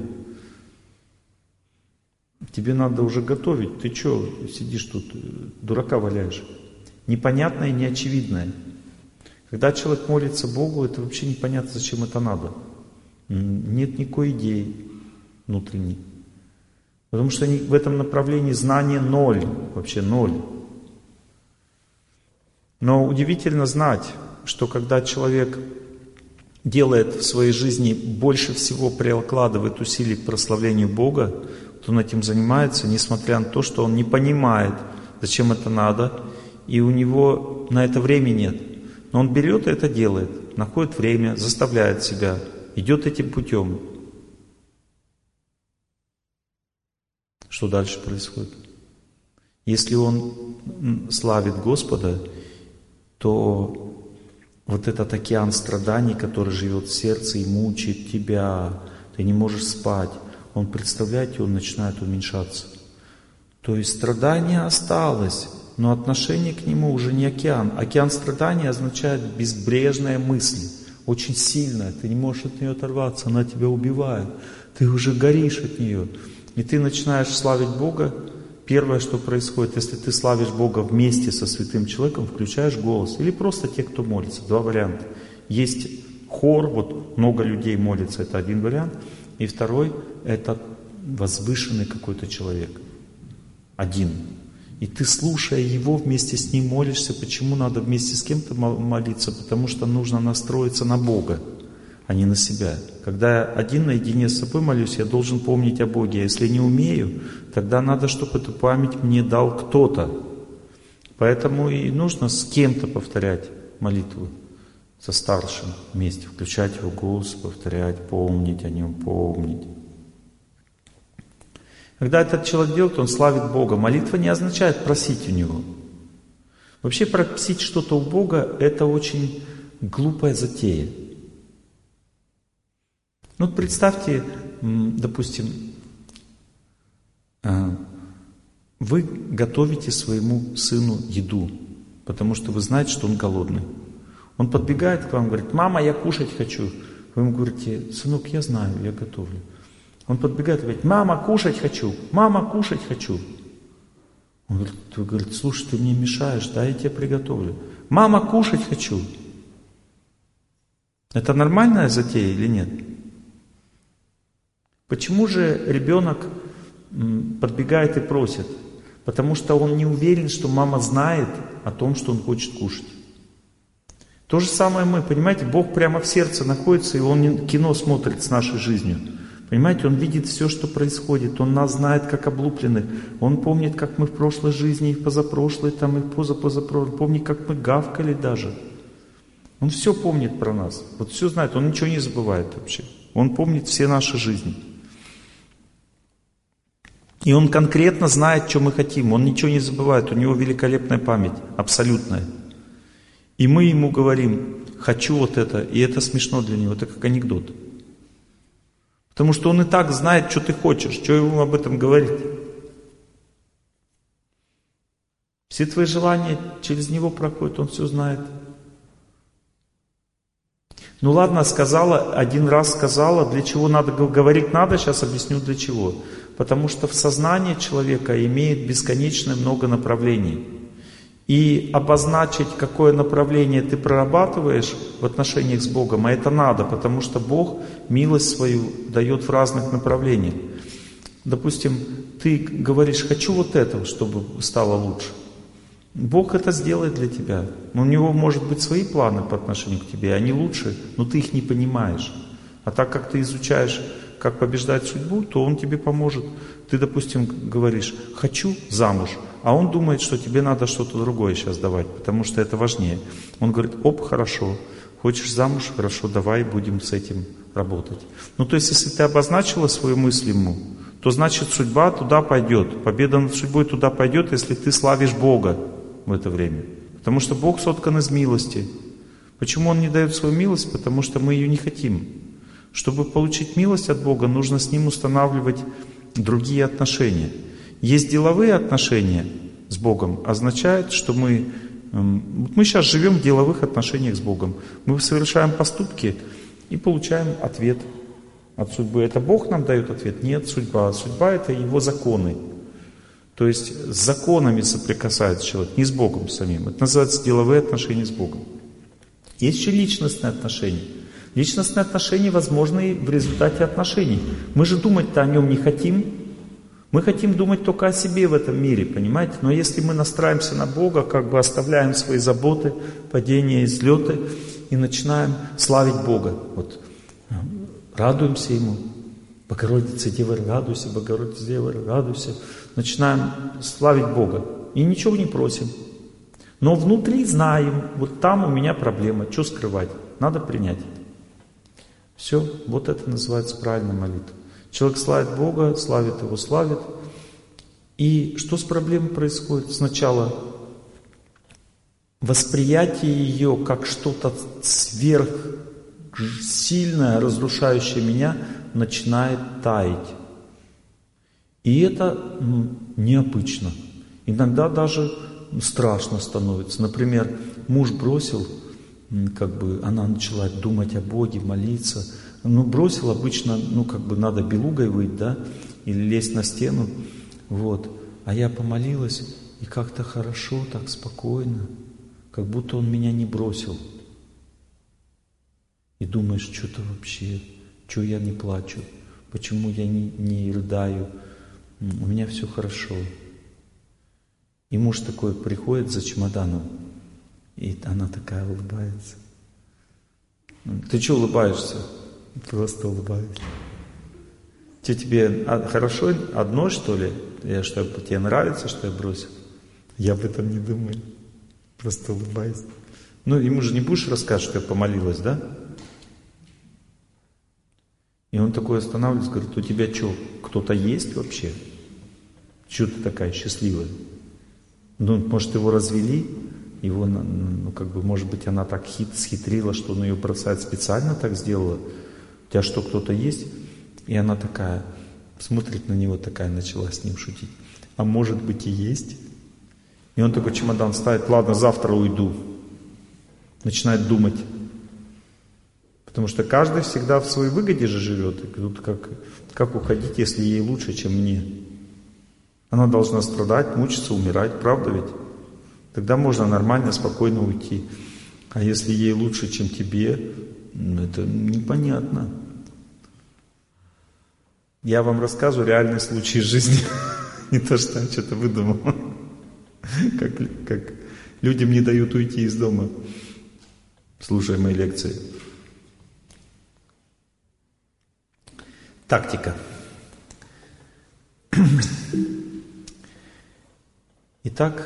Тебе надо уже готовить, ты что сидишь тут, дурака валяешь. Непонятное и неочевидное. Когда человек молится Богу, это вообще непонятно, зачем это надо. Нет никакой идеи внутренней. Потому что в этом направлении знание ноль, вообще ноль. Но удивительно знать, что когда человек делает в своей жизни больше всего, прикладывает усилий к прославлению Бога, то он этим занимается, несмотря на то, что он не понимает, зачем это надо, и у него на это времени нет. Но он берет и это делает, находит время, заставляет себя, идет этим путем. Что дальше происходит? Если он славит Господа, то вот этот океан страданий, который живет в сердце и мучает тебя, ты не можешь спать, он, представляете, он начинает уменьшаться. То есть страдание осталось, но отношение к нему уже не океан. Океан страданий означает безбрежная мысль, очень сильная, ты не можешь от нее оторваться, она тебя убивает, ты уже горишь от нее. И ты начинаешь славить Бога. Первое, что происходит, если ты славишь Бога вместе со святым человеком, включаешь голос. Или просто те, кто молится. Два варианта. Есть хор, вот много людей молится, это один вариант. И второй, это возвышенный какой-то человек. Один. И ты, слушая его, вместе с ним молишься. Почему надо вместе с кем-то молиться? Потому что нужно настроиться на Бога, а не на себя. Когда я один наедине с собой молюсь, я должен помнить о Боге. А если не умею, тогда надо, чтобы эту память мне дал кто-то. Поэтому и нужно с кем-то повторять молитву, со старшим вместе, включать его голос, повторять, помнить о нем, помнить. Когда этот человек делает, он славит Бога. Молитва не означает просить у Него. Вообще просить что-то у Бога — это очень глупая затея. Ну вот представьте, допустим, вы готовите своему сыну еду, потому что вы знаете, что он голодный. Он подбегает к вам и говорит: мама, я кушать хочу. Вы ему говорите: сынок, я знаю, я готовлю. Он подбегает и говорит: мама, кушать хочу, мама, кушать хочу. Он говорит, вы говорите: слушай, ты мне мешаешь, да, я тебе приготовлю. Мама, кушать хочу. Это нормальная затея или нет? Почему же ребенок подбегает и просит? Потому что он не уверен, что мама знает о том, что он хочет кушать. То же самое мы, понимаете, Бог прямо в сердце находится, и Он кино смотрит с нашей жизнью. Понимаете, Он видит все, что происходит. Он нас знает как облупленных. Он помнит, как мы в прошлой жизни, и в позапрошлой, там, и в позапозапрошлой. Помнит, как мы гавкали даже. Он все помнит про нас. Вот все знает. Он ничего не забывает вообще. Он помнит все наши жизни. И Он конкретно знает, что мы хотим. Он ничего не забывает. У Него великолепная память. Абсолютная. И мы Ему говорим: хочу вот это. И это смешно для Него. Это как анекдот. Потому что Он и так знает, что ты хочешь. Что Ему об этом говорить? Все твои желания через Него проходят. Он все знает. Ну ладно, сказала, один раз сказала, для чего надо говорить надо, сейчас объясню для чего. Потому что в сознании человека имеет бесконечное много направлений. И обозначить, какое направление ты прорабатываешь в отношениях с Богом, а это надо, потому что Бог милость свою дает в разных направлениях. Допустим, ты говоришь: хочу вот это, чтобы стало лучше. Бог это сделает для тебя. Но у Него может быть свои планы по отношению к тебе, они лучше, но ты их не понимаешь. А так как ты изучаешь, как побеждать судьбу, то Он тебе поможет. Ты, допустим, говоришь: хочу замуж, а он думает, что тебе надо что-то другое сейчас давать, потому что это важнее. Он говорит: оп, хорошо, хочешь замуж, хорошо, давай будем с этим работать. Ну, то есть, если ты обозначила свою мысль ему, то значит судьба туда пойдет, победа над судьбой туда пойдет, если ты славишь Бога в это время. Потому что Бог соткан из милости. Почему Он не дает свою милость? Потому что мы ее не хотим. Чтобы получить милость от Бога, нужно с Ним устанавливать другие отношения. Есть деловые отношения с Богом, означает, что мы, мы сейчас живем в деловых отношениях с Богом. Мы совершаем поступки и получаем ответ от судьбы. Это Бог нам дает ответ? Нет, судьба. Судьба — это Его законы. То есть с законами соприкасается человек, не с Богом самим. Это называется деловые отношения с Богом. Есть еще личностные отношения. Личностные отношения возможны в результате отношений. Мы же думать-то о нем не хотим. Мы хотим думать только о себе в этом мире, понимаете? Но если мы настраиваемся на Бога, как бы оставляем свои заботы, падения и взлеты, и начинаем славить Бога. Вот, радуемся Ему. Богородица, Дева, радуйся, Богородица, Дева, радуйся. Начинаем славить Бога. И ничего не просим. Но внутри знаем, вот там у меня проблема. Что скрывать? Надо принять. Все, вот это называется правильная молитва. Человек славит Бога, славит Его, славит. И что с проблемой происходит? Сначала восприятие ее как что-то сверхсильное, разрушающее меня, начинает таять. И это ну, необычно. Иногда даже страшно становится. Например, муж бросил, как бы она начала думать о Боге, молиться. Ну, бросил обычно, ну, как бы надо белугой выть, да, или лезть на стену, вот. А я помолилась, и как-то хорошо, так спокойно, как будто он меня не бросил. И думаешь, что-то вообще, что я не плачу, почему я не, не рыдаю, у меня все хорошо. И муж такой приходит за чемоданом, и она такая улыбается. Ты что улыбаешься? Просто улыбаюсь. Что тебе хорошо одно, что ли? Я, что тебе нравится, что я бросил? Я об этом не думаю. Просто улыбаюсь. Ну, ему же не будешь рассказывать, что я помолилась, да? И он такой останавливается, говорит: у тебя что, кто-то есть вообще? Чего ты такая счастливая? Ну, может, его развели? Его, ну, как бы, может быть, она так хит, схитрила, что он ее бросает, специально так сделала. У тебя что, кто-то есть? И она такая, смотрит на него, такая начала с ним шутить. А может быть и есть? И он такой чемодан ставит: ладно, завтра уйду. Начинает думать. Потому что каждый всегда в своей выгоде же живет. И тут как, как уходить, если ей лучше, чем мне? Она должна страдать, мучиться, умирать, правда ведь? Тогда можно нормально, спокойно уйти. А если ей лучше, чем тебе, ну, это непонятно. Я вам рассказываю реальный случай из жизни. Не то, что я что-то выдумал. Как, как людям не дают уйти из дома, слушая мои лекции. Тактика. Итак,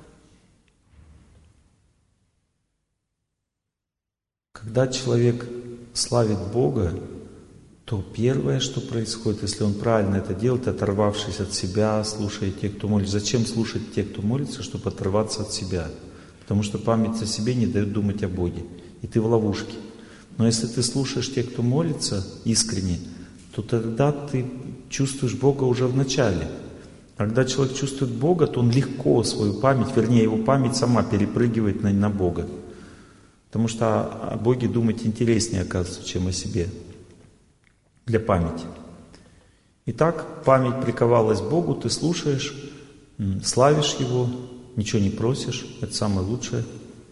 когда человек славит Бога, то первое, что происходит, если он правильно это делает, оторвавшись от себя, слушая тех, кто молится. Зачем слушать тех, кто молится? Чтобы оторваться от себя. Потому что память о себе не дает думать о Боге. И ты в ловушке. Но если ты слушаешь тех, кто молится искренне, то тогда ты чувствуешь Бога уже в начале. Когда человек чувствует Бога, то он легко свою память, вернее, его память сама перепрыгивает на, на Бога. Потому что о Боге думать интереснее, оказывается, чем о себе. Для памяти. Итак, память приковалась к Богу, ты слушаешь, славишь Его, ничего не просишь, это самое лучшее.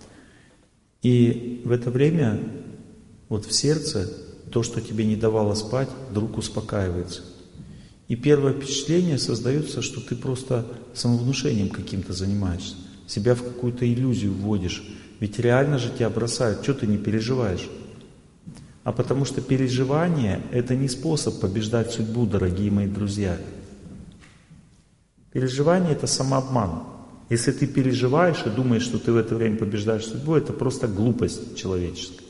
И в это время вот в сердце то, что тебе не давало спать, вдруг успокаивается. И первое впечатление создается, что ты просто самовнушением каким-то занимаешься, себя в какую-то иллюзию вводишь. Ведь реально же тебя бросают, что ты не переживаешь? А потому что переживание — это не способ побеждать судьбу, дорогие мои друзья. Переживание — это самообман. Если ты переживаешь и думаешь, что ты в это время побеждаешь судьбу, это просто глупость человеческая.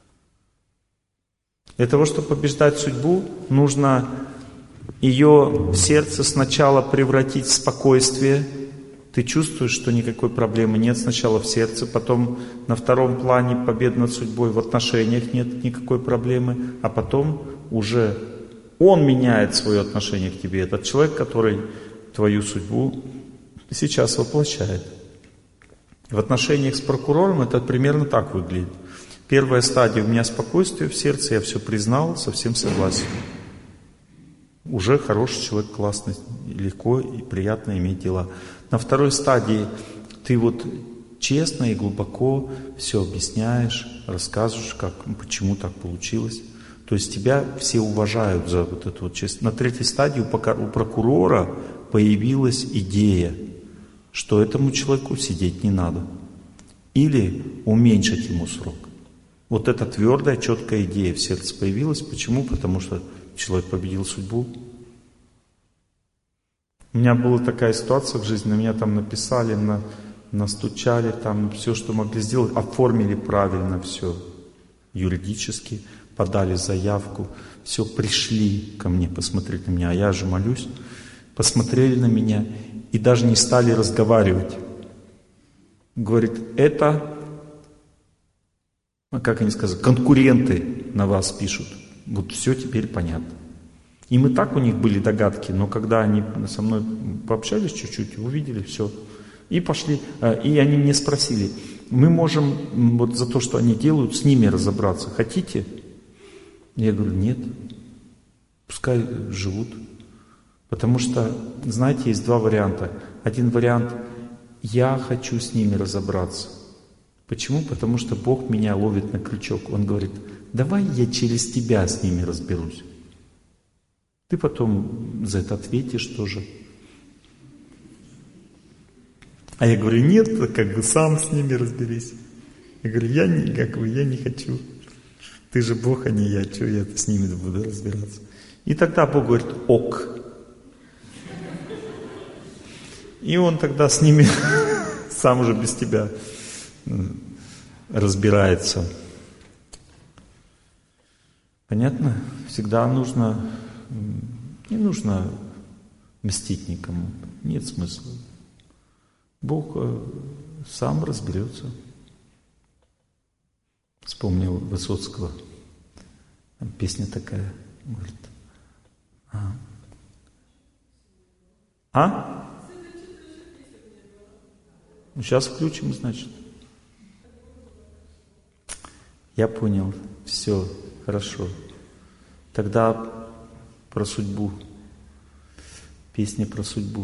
Для того, чтобы побеждать судьбу, нужно ее в сердце сначала превратить в спокойствие. Ты чувствуешь, что никакой проблемы нет сначала в сердце, потом на втором плане победа над судьбой, в отношениях нет никакой проблемы, а потом уже он меняет свое отношение к тебе, этот человек, который твою судьбу сейчас воплощает. В отношениях с прокурором это примерно так выглядит. Первая стадия: у меня спокойствие в сердце, я все признал, совсем согласен. Уже хороший человек, классный, легко и приятно иметь дела. На второй стадии ты вот честно и глубоко все объясняешь, рассказываешь, как, почему так получилось. То есть тебя все уважают за вот эту вот честность. На третьей стадии у прокурора появилась идея, что этому человеку сидеть не надо. Или уменьшить ему срок. Вот эта твердая, четкая идея в сердце появилась. Почему? Потому что человек победил судьбу. У меня была такая ситуация в жизни, на меня там написали, на, настучали, там все, что могли сделать, оформили правильно все, юридически, подали заявку, все, пришли ко мне посмотреть на меня, а я же молюсь, посмотрели на меня и даже не стали разговаривать. Говорит, это, как они сказали, конкуренты на вас пишут. Вот все теперь понятно. Им и так у них были догадки, но когда они со мной пообщались чуть-чуть, увидели все, и пошли, и они мне спросили, мы можем вот за то, что они делают, с ними разобраться, хотите? Я говорю, нет, пускай живут. Потому что, знаете, есть два варианта. Один вариант, я хочу с ними разобраться. Почему? Потому что Бог меня ловит на крючок. Он говорит, давай я через тебя с ними разберусь. Ты потом за это ответишь тоже. А я говорю, нет, как бы сам с ними разберись. Я говорю, я не, как бы, я не хочу. Ты же Бог, а не я, что я с ними буду разбираться. И тогда Бог говорит, ок. И Он тогда с ними сам уже без тебя разбирается. Понятно? Всегда нужно, не нужно мстить никому. Нет смысла. Бог сам разберется. Вспомнил Высоцкого. Там песня такая. Говорит. А? А? Ну, сейчас включим, значит. Я понял. Все. Хорошо. Тогда про судьбу. Песня про судьбу.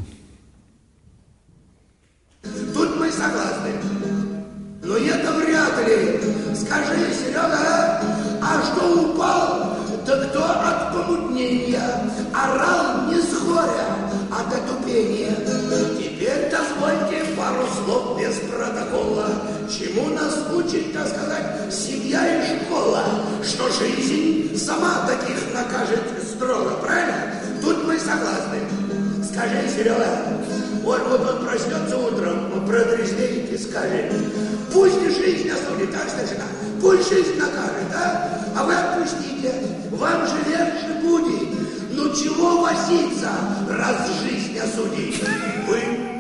Тут мы согласны. Но это вряд ли. Скажи, Серега, а что упал? Да кто от помутнения? Орал не с горя, а от отупения. Теперь дозвольте пару слов без протокола. Чему нас учит, так сказать, семья и школа? Что жизнь сама таких накажет строго, правильно? Тут мы согласны. Скажи, Серега, вот, вот он проснется утром, он протрезвеет и скажет, пусть жизнь осудит, так слышно, пусть жизнь накажет, а? А вы отпустите, вам же легче будет. Ну чего возиться, раз жизнь осудит? Вы...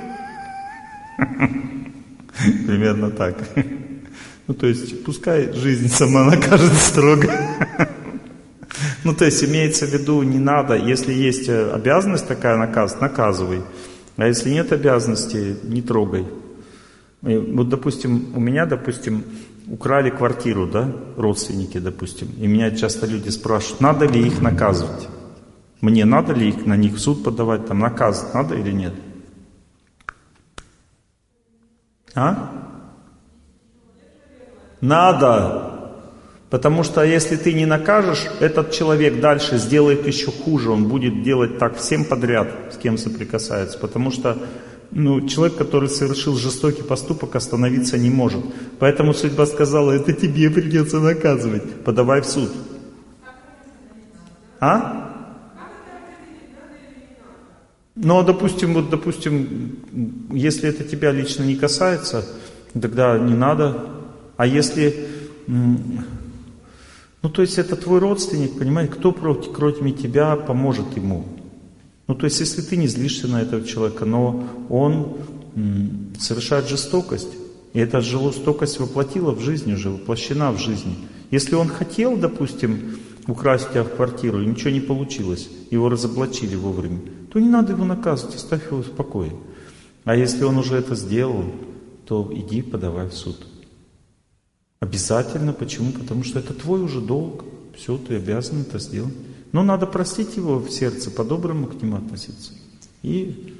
Примерно так. Ну, то есть, пускай жизнь сама накажет строго. Ну, то есть, имеется в виду, не надо, если есть обязанность такая, наказ, наказывай. А если нет обязанности, не трогай. Вот, допустим, у меня, допустим, украли квартиру, да, родственники, допустим. И меня часто люди спрашивают, надо ли их наказывать. Мне надо ли их, на них в суд подавать, там, наказывать надо или нет? А? Надо. Потому что если ты не накажешь, этот человек дальше сделает еще хуже. Он будет делать так всем подряд, с кем соприкасается. Потому что ну, человек, который совершил жестокий поступок, остановиться не может. Поэтому судьба сказала, это тебе придется наказывать. Подавай в суд. А? Ну, допустим, вот, допустим, если это тебя лично не касается, тогда не надо. А если, ну, то есть это твой родственник, понимаете, кто кроме тебя поможет ему? Ну, то есть, если ты не злишься на этого человека, но он совершает жестокость, и эта жестокость воплотила в жизнь уже, воплощена в жизни. Если он хотел, допустим, украсть у тебя в квартиру, и ничего не получилось, его разоблачили вовремя, то не надо его наказывать, оставь его в покое. А если он уже это сделал, то иди подавай в суд. Обязательно. Почему? Потому что это твой уже долг. Все, ты обязан это сделать. Но надо простить его в сердце, по-доброму к нему относиться. И...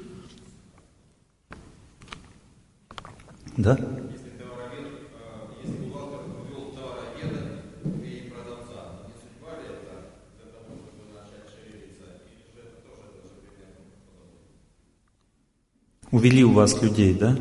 Да? Увели у вас людей, да?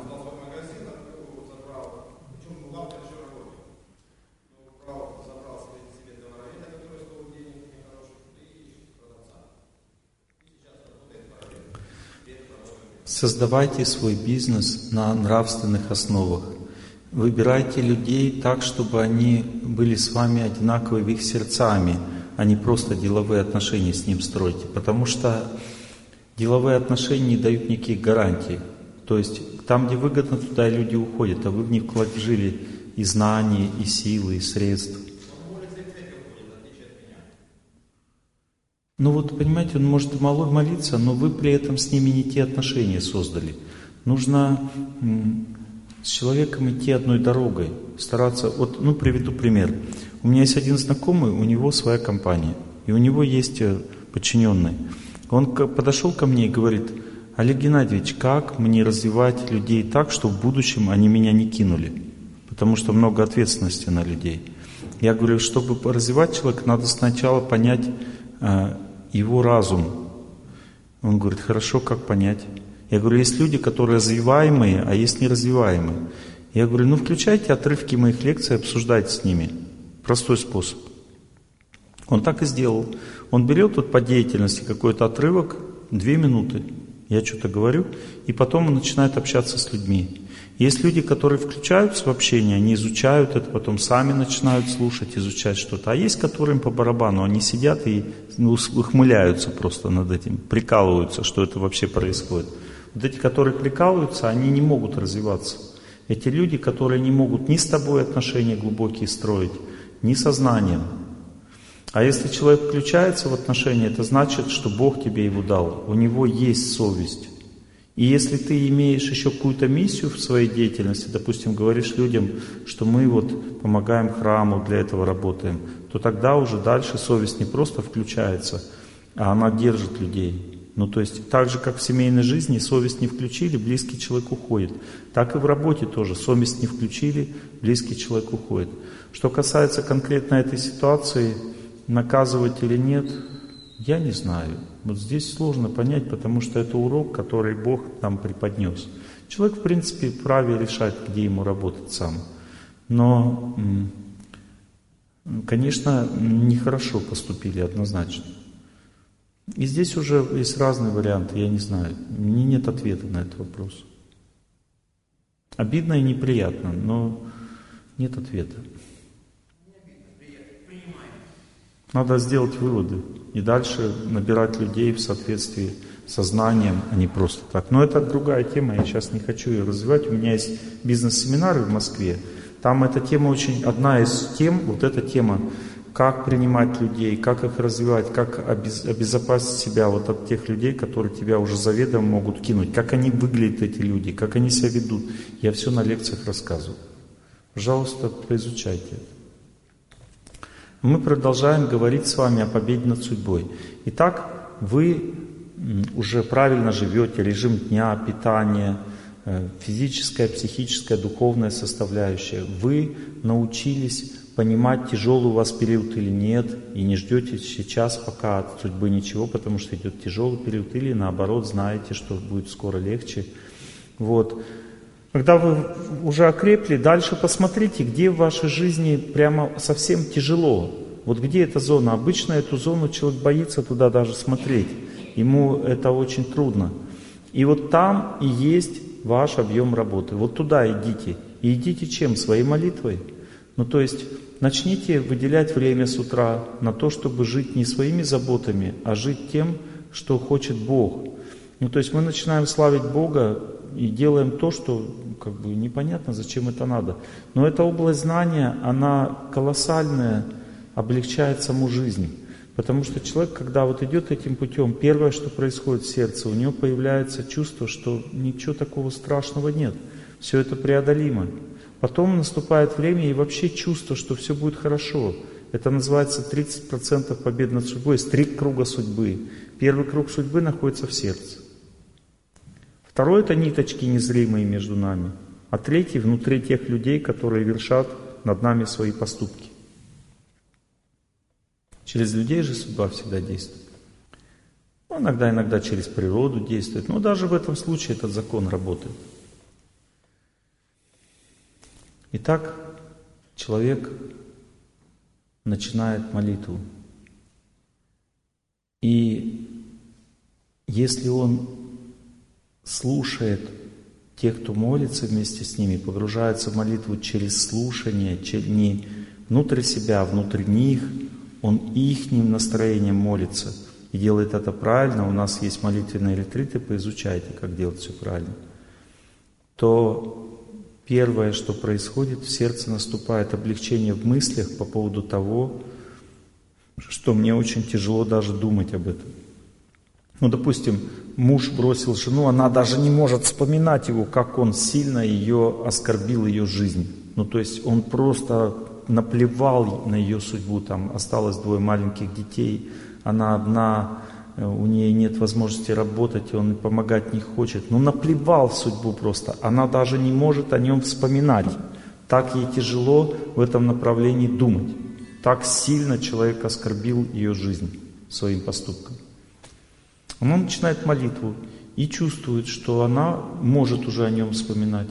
Создавайте свой бизнес на нравственных основах. Выбирайте людей так, чтобы они были с вами одинаковы в их сердцами, а не просто деловые отношения с ним строите. Потому что деловые отношения не дают никаких гарантий. То есть там, где выгодно, туда и люди уходят, а вы в них вложили и знания, и силы, и средства. Ну вот, понимаете, он может мало молиться, но вы при этом с ними не те отношения создали. Нужно с человеком идти одной дорогой, стараться. Вот, ну, приведу пример. У меня есть один знакомый, у него своя компания, и у него есть подчиненный. Он подошел ко мне и говорит: Олег Геннадьевич, как мне развивать людей так, чтобы в будущем они меня не кинули? Потому что много ответственности на людей. Я говорю, чтобы развивать человека, надо сначала понять э, его разум. Он говорит, хорошо, как понять? Я говорю, есть люди, которые развиваемые, а есть неразвиваемые. Я говорю, ну включайте отрывки моих лекций, обсуждайте с ними. Простой способ. Он так и сделал. Он берет вот по деятельности какой-то отрывок, две минуты, я что-то говорю, и потом он начинает общаться с людьми. Есть люди, которые включаются в общение, они изучают это, потом сами начинают слушать, изучать что-то. А есть, которым по барабану, они сидят и ну, ухмыляются просто над этим, прикалываются, что это вообще происходит. Вот эти, которые прикалываются, они не могут развиваться. Эти люди, которые не могут ни с тобой отношения глубокие строить, ни сознанием. А если человек включается в отношения, это значит, что Бог тебе его дал. У него есть совесть. И если ты имеешь еще какую-то миссию в своей деятельности, допустим, говоришь людям, что мы вот помогаем храму, для этого работаем, то тогда уже дальше совесть не просто включается, а она держит людей. Ну то есть так же, как в семейной жизни совесть не включили, близкий человек уходит. Так и в работе тоже. Совесть не включили, близкий человек уходит. Что касается конкретно этой ситуации, наказывать или нет, я не знаю. Вот здесь сложно понять, потому что это урок, который Бог нам преподнес. Человек, в принципе, вправе решать, где ему работать сам. Но, конечно, нехорошо поступили однозначно. И здесь уже есть разные варианты, я не знаю. Мне нет ответа на этот вопрос. Обидно и неприятно, но нет ответа. Надо сделать выводы и дальше набирать людей в соответствии с сознанием, а не просто так. Но это другая тема, я сейчас не хочу ее развивать. У меня есть бизнес-семинары в Москве. Там эта тема очень, одна из тем, вот эта тема, как принимать людей, как их развивать, как обез, обезопасить себя вот от тех людей, которые тебя уже заведомо могут кинуть, как они выглядят, эти люди, как они себя ведут. Я все на лекциях рассказываю. Пожалуйста, поизучайте это. Мы продолжаем говорить с вами о победе над судьбой. Итак, вы уже правильно живете, режим дня, питание, физическая, психическая, духовная составляющая. Вы научились понимать, тяжелый у вас период или нет, и не ждете сейчас пока от судьбы ничего, потому что идет тяжелый период, или наоборот, знаете, что будет скоро легче. Вот. Когда вы уже окрепли, дальше посмотрите, где в вашей жизни прямо совсем тяжело. Вот где эта зона? Обычно эту зону человек боится туда даже смотреть. Ему это очень трудно. И вот там и есть ваш объем работы. Вот туда идите. И идите чем? Своей молитвой. Ну то есть начните выделять время с утра на то, чтобы жить не своими заботами, а жить тем, что хочет Бог. Ну то есть мы начинаем славить Бога и делаем то, что как бы непонятно, зачем это надо. Но эта область знания, она колоссальная, облегчает саму жизнь. Потому что человек, когда вот идет этим путем, первое, что происходит в сердце, у него появляется чувство, что ничего такого страшного нет. Все это преодолимо. Потом наступает время и вообще чувство, что все будет хорошо. Это называется тридцать процентов побед над судьбой. Есть три круга судьбы. Первый круг судьбы находится в сердце. Второй — это ниточки незримые между нами. А третий — внутри тех людей, которые вершат над нами свои поступки. Через людей же судьба всегда действует. Ну, иногда, иногда через природу действует. Но даже в этом случае этот закон работает. Итак, человек начинает молитву. И если он слушает тех, кто молится вместе с ними, погружается в молитву через слушание, не внутрь себя, а внутрь них, он ихним настроением молится и делает это правильно. У нас есть молитвенные ретриты, поизучайте, как делать все правильно. То первое, что происходит, в сердце наступает облегчение в мыслях по поводу того, что мне очень тяжело даже думать об этом. Ну, допустим, муж бросил жену, она даже не может вспоминать его, как он сильно ее оскорбил, ее жизнь. Ну, то есть он просто наплевал на ее судьбу, там осталось двое маленьких детей, она одна, у нее нет возможности работать, и он помогать не хочет. Ну, наплевал в судьбу просто, она даже не может о нем вспоминать. Так ей тяжело в этом направлении думать. Так сильно человек оскорбил ее жизнь своим поступком. Она начинает молитву и чувствует, что она может уже о нем вспоминать.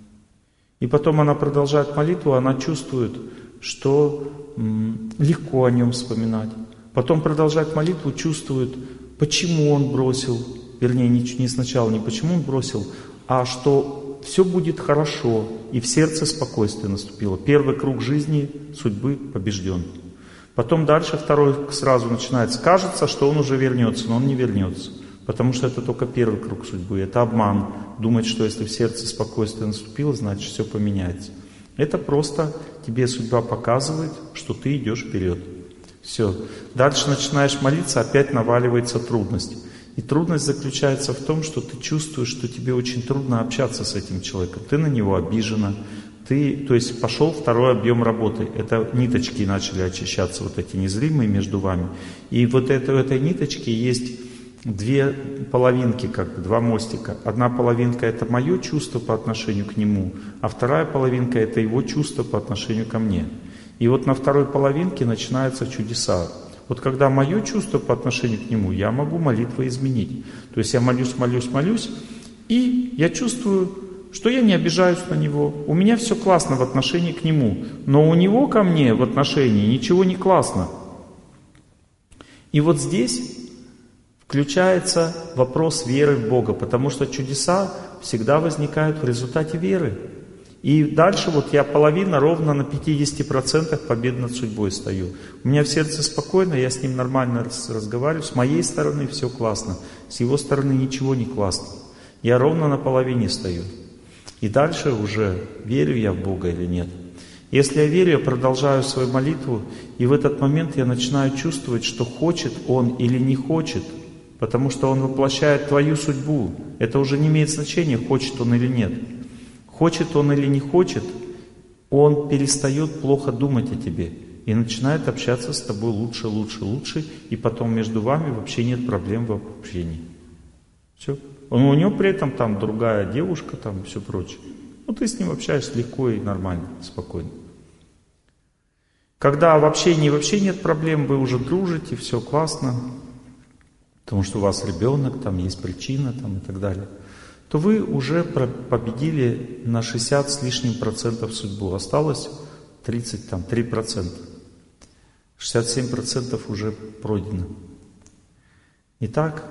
И потом она продолжает молитву, она чувствует, что м, легко о нем вспоминать. Потом продолжает молитву, чувствует, почему он бросил, вернее, не, не сначала, не почему он бросил, а что все будет хорошо, и в сердце спокойствие наступило. Первый круг жизни, судьбы побежден. Потом дальше второй сразу начинается. Кажется, что он уже вернется, но он не вернется. Потому что это только первый круг судьбы. Это обман. Думать, что если в сердце спокойствие наступило, значит все поменяется. Это просто тебе судьба показывает, что ты идешь вперед. Все. Дальше начинаешь молиться, опять наваливается трудность. И трудность заключается в том, что ты чувствуешь, что тебе очень трудно общаться с этим человеком. Ты на него обижена. Ты, то есть пошел второй объем работы. Это ниточки начали очищаться, вот эти незримые между вами. И вот это, в этой ниточке есть две половинки, как бы, два мостика. Одна половинка — это мое чувство по отношению к нему, а вторая половинка — это его чувство по отношению ко мне. И вот на второй половинке начинаются чудеса. Вот когда мое чувство по отношению к нему, я могу молитву изменить. То есть я молюсь, молюсь, молюсь, и я чувствую, что я не обижаюсь на него. У меня все классно в отношении к нему, но у него ко мне в отношении ничего не классно. И вот здесь включается вопрос веры в Бога, потому что чудеса всегда возникают в результате веры. И дальше вот я половина, ровно на пятидесяти процентах побед над судьбой стою. У меня в сердце спокойно, я с ним нормально разговариваю. С моей стороны все классно, с его стороны ничего не классно. Я ровно на половине стою. И дальше уже верю я в Бога или нет. Если я верю, я продолжаю свою молитву, и в этот момент я начинаю чувствовать, что хочет Он или не хочет, потому что Он воплощает твою судьбу. Это уже не имеет значения, хочет Он или нет. Хочет Он или не хочет, Он перестает плохо думать о тебе и начинает общаться с тобой лучше, лучше, лучше, и потом между вами вообще нет проблем в общении. Все. Он, у него при этом там другая девушка, там все прочее. Ну, ты с ним общаешься легко и нормально, спокойно. Когда в общении вообще нет проблем, вы уже дружите, все классно, потому что у вас ребенок, там есть причина там, и так далее, то вы уже победили на шестьдесят с лишним процентов судьбу. Осталось тридцать три процента. шестьдесят семь процентов уже пройдено. Итак,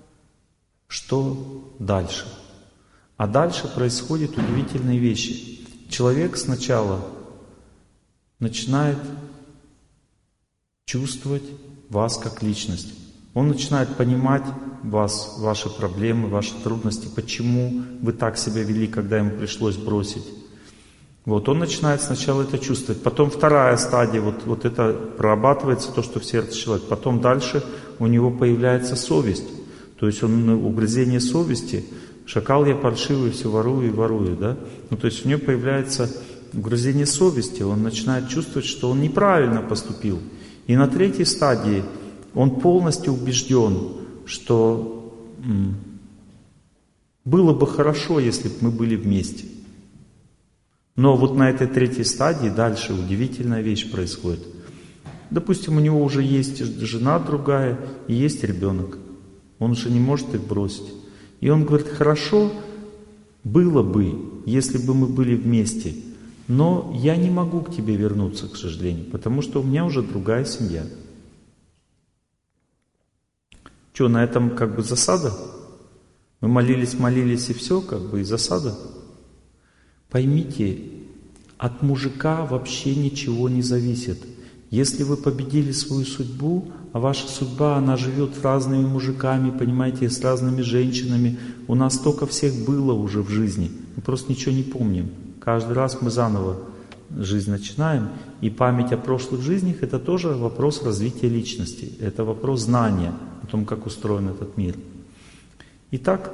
что дальше? А дальше происходят удивительные вещи. Человек сначала начинает чувствовать вас как личность. Он начинает понимать вас, ваши проблемы, ваши трудности, почему вы так себя вели, когда ему пришлось бросить. Вот, он начинает сначала это чувствовать. Потом вторая стадия, вот, вот это прорабатывается, то, что в сердце человека. Потом дальше у него появляется совесть. То есть он угрызение совести. Шакал я паршивый, все ворую и ворую, да? Ну, то есть у него появляется угрызение совести, он начинает чувствовать, что он неправильно поступил. И на третьей стадии он полностью убежден, что м, было бы хорошо, если бы мы были вместе. Но вот на этой третьей стадии дальше удивительная вещь происходит. Допустим, у него уже есть жена другая и есть ребенок. Он уже не может их бросить. И он говорит, хорошо было бы, если бы мы были вместе, но я не могу к тебе вернуться, к сожалению, потому что у меня уже другая семья. Что, на этом как бы засада? Мы молились, молились и все, как бы и засада? Поймите, от мужика вообще ничего не зависит. Если вы победили свою судьбу, а ваша судьба, она живет с разными мужиками, понимаете, с разными женщинами. У нас столько всех было уже в жизни, мы просто ничего не помним. Каждый раз мы заново жизнь начинаем, и память о прошлых жизнях — это тоже вопрос развития личности, это вопрос знания о том, как устроен этот мир. Итак,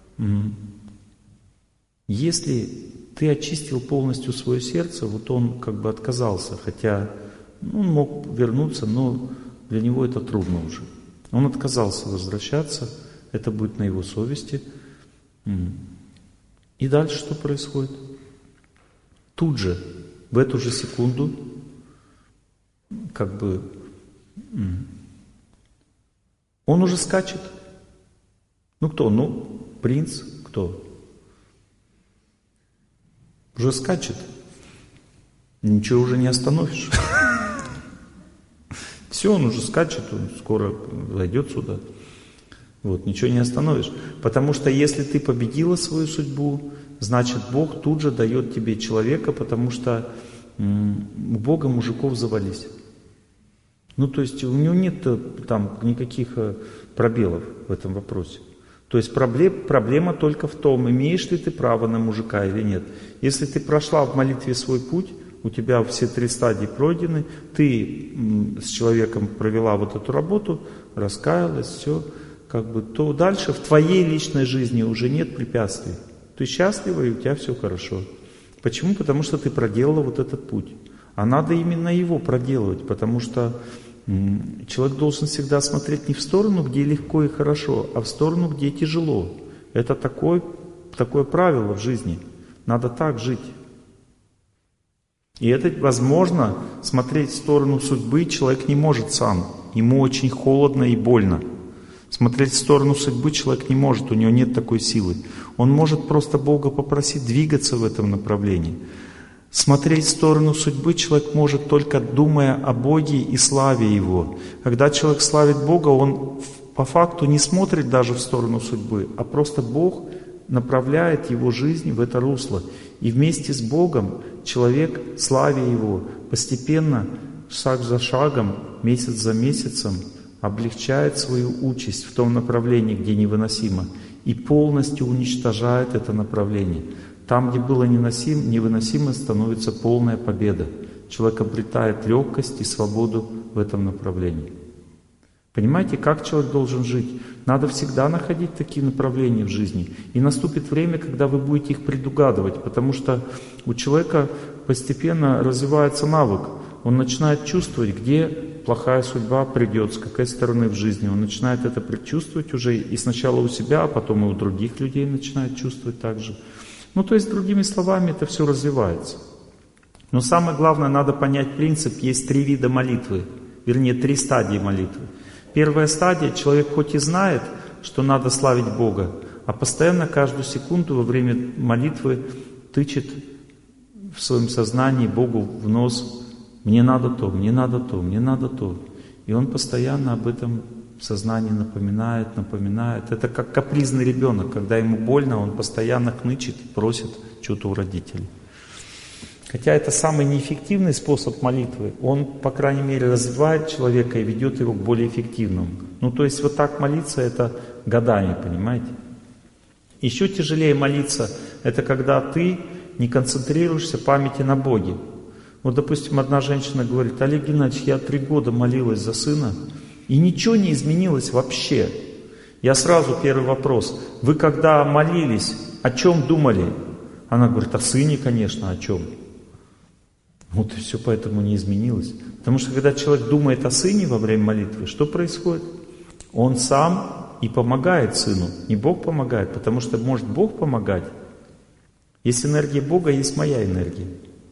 если ты очистил полностью свое сердце, вот он как бы отказался, хотя ну, он мог вернуться, но для него это трудно уже. Он отказался возвращаться, это будет на его совести. И дальше что происходит? Тут же, в эту же секунду, как бы, он уже скачет. Ну кто? Ну, принц, кто? Уже скачет. Ничего уже не остановишь. Все, он уже скачет, он скоро зайдет сюда. Вот, ничего не остановишь. Потому что если ты победила свою судьбу, значит Бог тут же дает тебе человека, потому что м- у Бога мужиков завались. Ну, то есть у него нет там никаких пробелов в этом вопросе. То есть проблем, проблема только в том, имеешь ли ты право на мужика или нет. Если ты прошла в молитве свой путь, у тебя все три стадии пройдены, ты м, с человеком провела вот эту работу, раскаялась, все, как бы, то дальше в твоей личной жизни уже нет препятствий. Ты счастлива, и у тебя все хорошо. Почему? Потому что ты проделала вот этот путь. А надо именно его проделывать, потому что м, человек должен всегда смотреть не в сторону, где легко и хорошо, а в сторону, где тяжело. Это такое, такое правило в жизни. Надо так жить. И это возможно, смотреть в сторону судьбы человек не может сам. Ему очень холодно и больно. Смотреть в сторону судьбы человек не может, у него нет такой силы. Он может просто Бога попросить двигаться в этом направлении. Смотреть в сторону судьбы человек может только думая о Боге и славе Его. Когда человек славит Бога, он по факту не смотрит даже в сторону судьбы, а просто Бог направляет его жизнь в это русло. И вместе с Богом человек, славя Его, постепенно, шаг за шагом, месяц за месяцем, облегчает свою участь в том направлении, где невыносимо, и полностью уничтожает это направление. Там, где было невыносимо, невыносимо, становится полная победа. Человек обретает легкость и свободу в этом направлении. Понимаете, как человек должен жить? Надо всегда находить такие направления в жизни. И наступит время, когда вы будете их предугадывать, потому что у человека постепенно развивается навык. Он начинает чувствовать, где плохая судьба придет, с какой стороны в жизни. Он начинает это предчувствовать уже и сначала у себя, а потом и у других людей начинает чувствовать так же. Ну, то есть, другими словами, это все развивается. Но самое главное, надо понять принцип, есть три вида молитвы, вернее, три стадии молитвы. Первая стадия, человек хоть и знает, что надо славить Бога, а постоянно каждую секунду во время молитвы тычет в своем сознании Богу в нос: «Мне надо то, мне надо то, мне надо то». И он постоянно об этом в сознании напоминает, напоминает. Это как капризный ребенок, когда ему больно, он постоянно кнычет и просит что-то у родителей. Хотя это самый неэффективный способ молитвы, он, по крайней мере, развивает человека и ведет его к более эффективному. Ну, то есть вот так молиться — это годами, понимаете? Еще тяжелее молиться — это когда ты не концентрируешься в памяти на Боге. Вот, допустим, одна женщина говорит: Олег Геннадьевич, я три года молилась за сына, и ничего не изменилось вообще. Я сразу первый вопрос: вы когда молились, о чем думали? Она говорит: о сыне, конечно, о чем. Вот и все, поэтому не изменилось. Потому что когда человек думает о сыне во время молитвы, что происходит? Он сам и помогает сыну. Не Бог помогает, потому что может Бог помогать. Есть энергия Бога, есть моя энергия.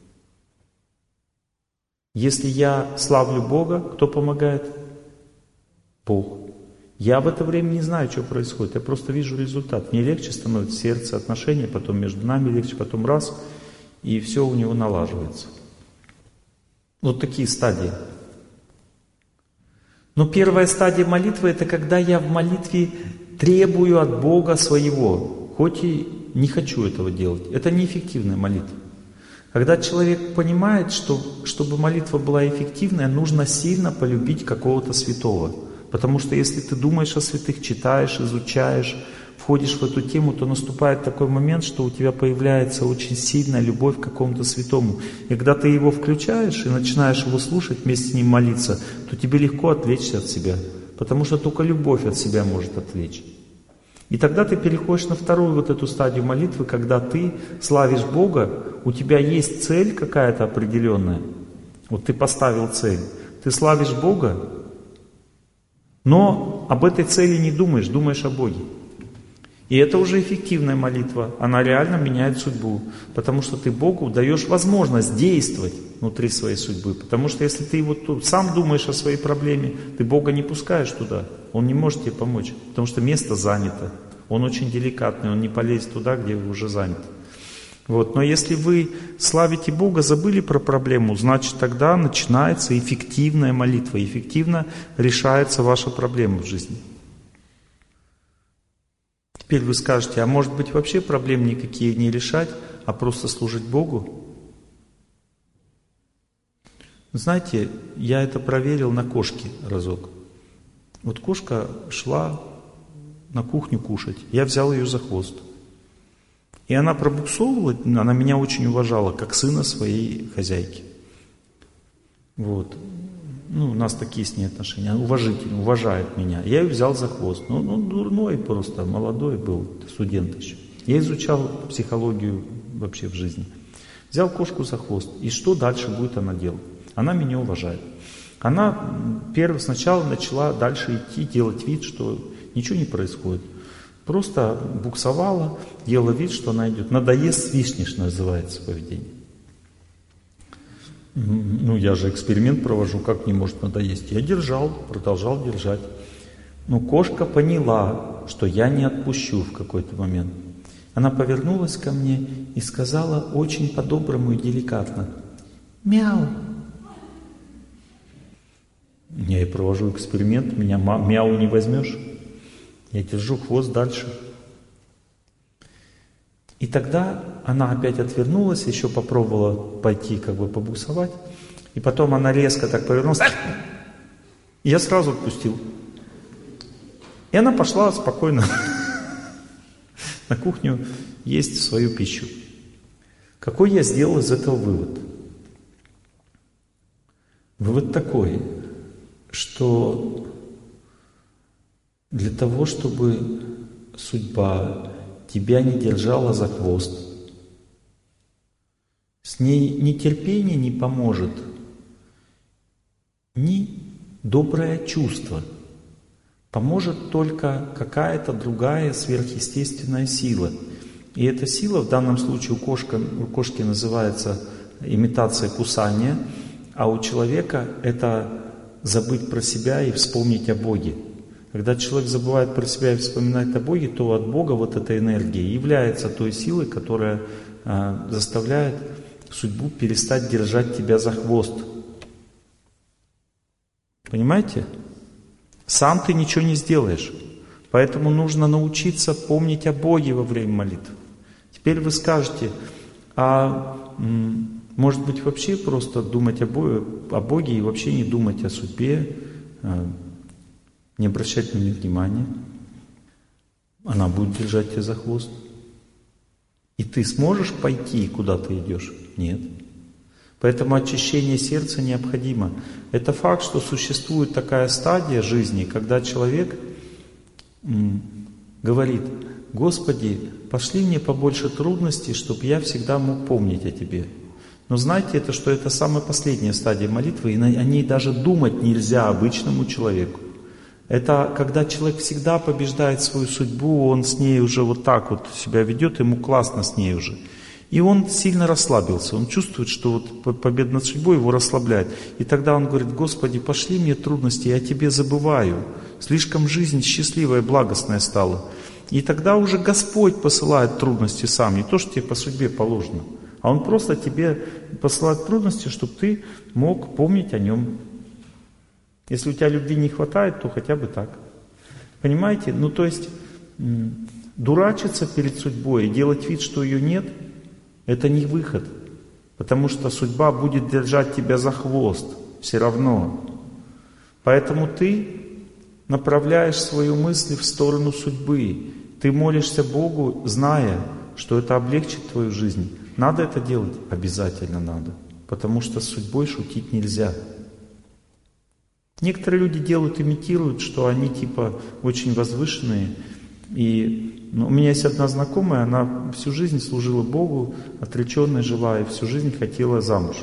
Если я славлю Бога, кто помогает? Бог. Я в это время не знаю, что происходит. Я просто вижу результат. Мне легче становится сердце, отношения, потом между нами легче, потом раз, и все у него налаживается. Вот такие стадии. Но первая стадия молитвы — это когда я в молитве требую от Бога своего, хоть и не хочу этого делать. Это неэффективная молитва. Когда человек понимает, что чтобы молитва была эффективной, нужно сильно полюбить какого-то святого. Потому что если ты думаешь о святых, читаешь, изучаешь, входишь в эту тему, то наступает такой момент, что у тебя появляется очень сильная любовь к какому-то святому. И когда ты его включаешь и начинаешь его слушать, вместе с ним молиться, то тебе легко отвлечься от себя. Потому что только любовь от себя может отвлечь. И тогда ты переходишь на вторую вот эту стадию молитвы, когда ты славишь Бога, у тебя есть цель какая-то определенная. Вот ты поставил цель. Ты славишь Бога, но об этой цели не думаешь, думаешь о Боге. И это уже эффективная молитва, она реально меняет судьбу, потому что ты Богу даешь возможность действовать внутри своей судьбы. Потому что если ты вот тут сам думаешь о своей проблеме, ты Бога не пускаешь туда, Он не может тебе помочь, потому что место занято. Он очень деликатный, Он не полезет туда, где вы уже заняты. Вот. Но если вы славите Бога, забыли про проблему, значит тогда начинается эффективная молитва, эффективно решается ваша проблема в жизни. Теперь вы скажете: а может быть вообще проблем никакие не решать, а просто служить Богу? Знаете, я это проверил на кошке разок. Вот кошка шла на кухню кушать, я взял ее за хвост. И она пробуксовывала, она меня очень уважала, как сына своей хозяйки. Вот. Ну, у нас такие с ней отношения, она уважительно, уважает меня. Я ее взял за хвост. Ну, ну, дурной просто, молодой был, студент еще. Я изучал психологию вообще в жизни. Взял кошку за хвост. И что дальше будет она делать? Она меня уважает. Она первым, сначала начала дальше идти, делать вид, что ничего не происходит. Просто буксовала, делала вид, что она идет. Надоест вишни, что называется поведение. Ну, я же эксперимент провожу, как не может надоесть. Я держал, продолжал держать. Но кошка поняла, что я не отпущу в какой-то момент. Она повернулась ко мне и сказала очень по-доброму и деликатно: «Мяу». Я и провожу эксперимент, меня мяу не возьмешь. Я держу хвост дальше. И тогда она опять отвернулась, еще попробовала пойти как бы побуксовать. И потом она резко так повернулась. И я сразу отпустил. И она пошла спокойно на кухню есть свою пищу. Какой я сделал из этого вывод? Вывод такой, что для того, чтобы судьба тебя не держала за хвост, с ней ни терпение не поможет, ни доброе чувство. Поможет только какая-то другая сверхъестественная сила. И эта сила в данном случае у, кошка, у кошки называется имитация кусания, а у человека это забыть про себя и вспомнить о Боге. Когда человек забывает про себя и вспоминает о Боге, то от Бога вот эта энергия является той силой, которая э, заставляет судьбу перестать держать тебя за хвост. Понимаете? Сам ты ничего не сделаешь. Поэтому нужно научиться помнить о Боге во время молитвы. Теперь вы скажете, а м, может быть вообще просто думать о Боге, о Боге и вообще не думать о судьбе, э, не обращать на нее внимания. Она будет держать тебя за хвост. И ты сможешь пойти, куда ты идешь? Нет. Поэтому очищение сердца необходимо. Это факт, что существует такая стадия жизни, когда человек м, говорит: Господи, пошли мне побольше трудностей, чтобы я всегда мог помнить о Тебе. Но знаете, это, что это самая последняя стадия молитвы, и о ней даже думать нельзя обычному человеку. Это когда человек всегда побеждает свою судьбу, он с ней уже вот так вот себя ведет, ему классно с ней уже. И он сильно расслабился, он чувствует, что вот победа над судьбой его расслабляет. И тогда он говорит: Господи, пошли мне трудности, я Тебе забываю. Слишком жизнь счастливая, благостная стала. И тогда уже Господь посылает трудности сам, не то, что тебе по судьбе положено, а Он просто тебе посылает трудности, чтобы ты мог помнить о Нем. Если у тебя любви не хватает, то хотя бы так. Понимаете? Ну то есть дурачиться перед судьбой и делать вид, что ее нет, это не выход. Потому что судьба будет держать тебя за хвост все равно. Поэтому ты направляешь свою мысль в сторону судьбы. Ты молишься Богу, зная, что это облегчит твою жизнь. Надо это делать? Обязательно надо. Потому что с судьбой шутить нельзя. Некоторые люди делают, имитируют, что они типа очень возвышенные. И ну, у меня есть одна знакомая, она всю жизнь служила Богу, отреченной жила, и всю жизнь хотела замуж.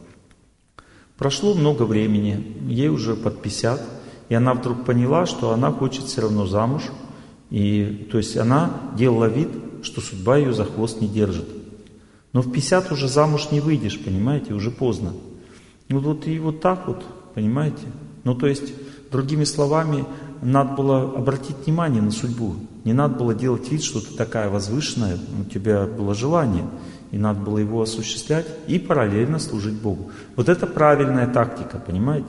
Прошло много времени, ей уже под пятьдесят, и она вдруг поняла, что она хочет все равно замуж. И, то есть она делала вид, что судьба ее за хвост не держит. Но в пятьдесят уже замуж не выйдешь, понимаете, уже поздно. И вот, и вот так вот, понимаете. Ну то есть, другими словами, надо было обратить внимание на судьбу. Не надо было делать вид, что ты такая возвышенная, у тебя было желание, и надо было его осуществлять и параллельно служить Богу. Вот это правильная тактика, понимаете?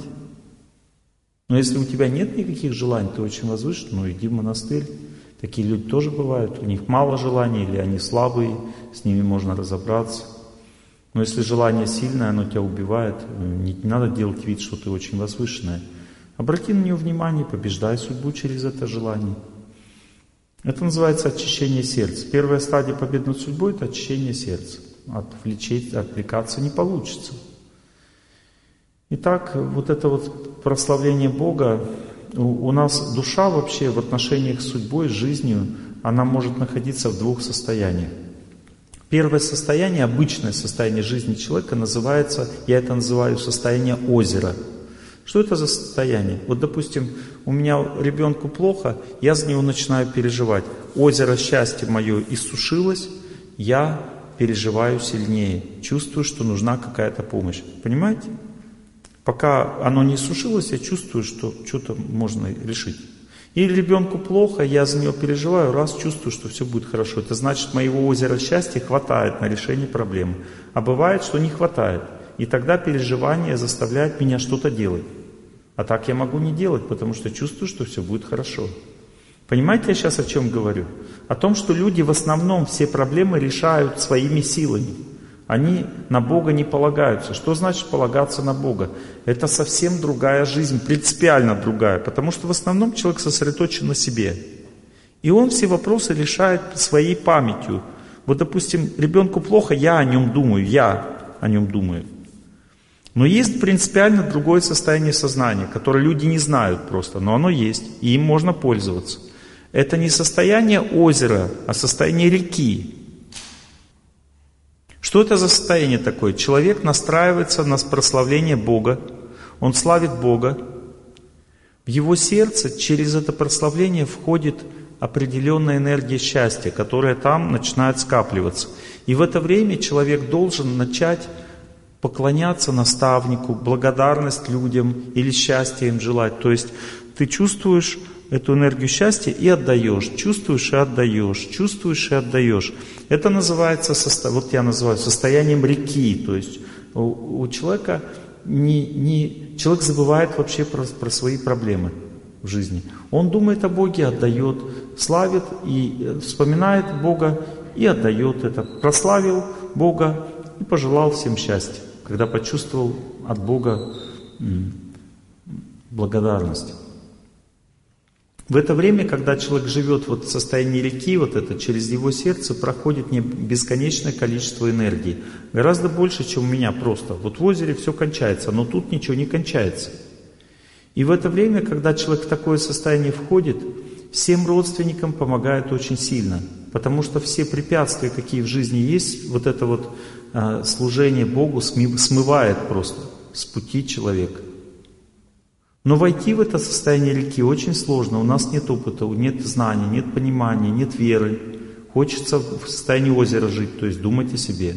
Но если у тебя нет никаких желаний, ты очень возвышен, ну иди в монастырь. Такие люди тоже бывают, у них мало желаний, или они слабые, с ними можно разобраться. Но если желание сильное, оно тебя убивает, не, не надо делать вид, что ты очень возвышенная. Обрати на нее внимание, побеждай судьбу через это желание. Это называется очищение сердца. Первая стадия победы над судьбой – это очищение сердца. Отвлечить, отвлекаться не получится. Итак, вот это вот прославление Бога, у, у нас душа вообще в отношениях с судьбой, с жизнью, она может находиться в двух состояниях. Первое состояние, обычное состояние жизни человека называется, я это называю состояние озера. Что это за состояние? Вот, допустим, у меня ребенку плохо, я за него начинаю переживать. Озеро счастья мое иссушилось, я переживаю сильнее, чувствую, что нужна какая-то помощь. Понимаете? Пока оно не иссушилось, я чувствую, что что-то можно решить. Или ребенку плохо, я за него переживаю, раз чувствую, что все будет хорошо. Это значит, моего озера счастья хватает на решение проблемы. А бывает, что не хватает. И тогда переживание заставляет меня что-то делать. А так я могу не делать, потому что чувствую, что все будет хорошо. Понимаете, я сейчас о чем говорю? О том, что люди в основном все проблемы решают своими силами. Они на Бога не полагаются. Что значит полагаться на Бога? Это совсем другая жизнь, принципиально другая, потому что в основном человек сосредоточен на себе. И он все вопросы решает своей памятью. Вот, допустим, ребенку плохо, я о нем думаю, я о нем думаю. Но есть принципиально другое состояние сознания, которое люди не знают просто, но оно есть, и им можно пользоваться. Это не состояние озера, а состояние реки. Что это за состояние такое? Человек настраивается на прославление Бога, он славит Бога. В его сердце через это прославление входит определенная энергия счастья, которая там начинает скапливаться. И в это время человек должен начать поклоняться наставнику, благодарность людям или счастье им желать. То есть ты чувствуешь эту энергию счастья и отдаешь, чувствуешь и отдаешь, чувствуешь и отдаешь. Это называется, вот я называю состоянием реки. То есть у, у человека не, не, человек забывает вообще про, про свои проблемы в жизни. Он думает о Боге, отдает, славит и вспоминает Бога и отдает это. Прославил Бога и пожелал всем счастья, когда почувствовал от Бога благодарность. В это время, когда человек живет вот в состоянии реки, вот это, через его сердце проходит не бесконечное количество энергии. Гораздо больше, чем у меня просто. Вот в озере все кончается, но тут ничего не кончается. И в это время, когда человек в такое состояние входит, всем родственникам помогает очень сильно. Потому что все препятствия, какие в жизни есть, вот это вот а, служение Богу смывает просто с пути человека. Но войти в это состояние реки очень сложно. У нас нет опыта, нет знаний, нет понимания, нет веры. Хочется в состоянии озера жить, то есть думать о себе.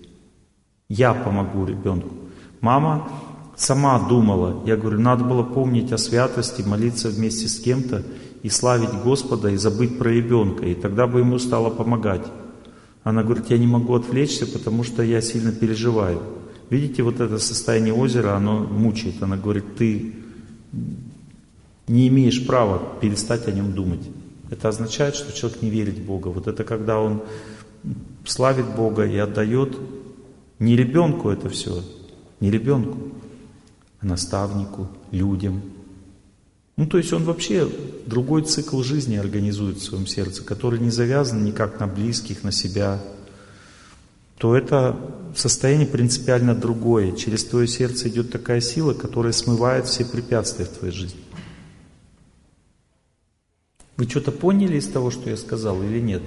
Я помогу ребенку. Мама сама думала. Я говорю, надо было помнить о святости, молиться вместе с кем-то и славить Господа, и забыть про ребенка. И тогда бы ему стало помогать. Она говорит, я не могу отвлечься, потому что я сильно переживаю. Видите, вот это состояние озера, оно мучает. Она говорит, ты не имеешь права перестать о нем думать. Это означает, что человек не верит в Бога. Вот это когда он славит Бога и отдает не ребенку это все, не ребенку, а наставнику, людям. Ну, то есть он вообще другой цикл жизни организует в своем сердце, который не завязан никак на близких, на себя. То это состояние принципиально другое. Через твое сердце идет такая сила, которая смывает все препятствия в твоей жизни. Вы что-то поняли из того, что я сказал, или нет?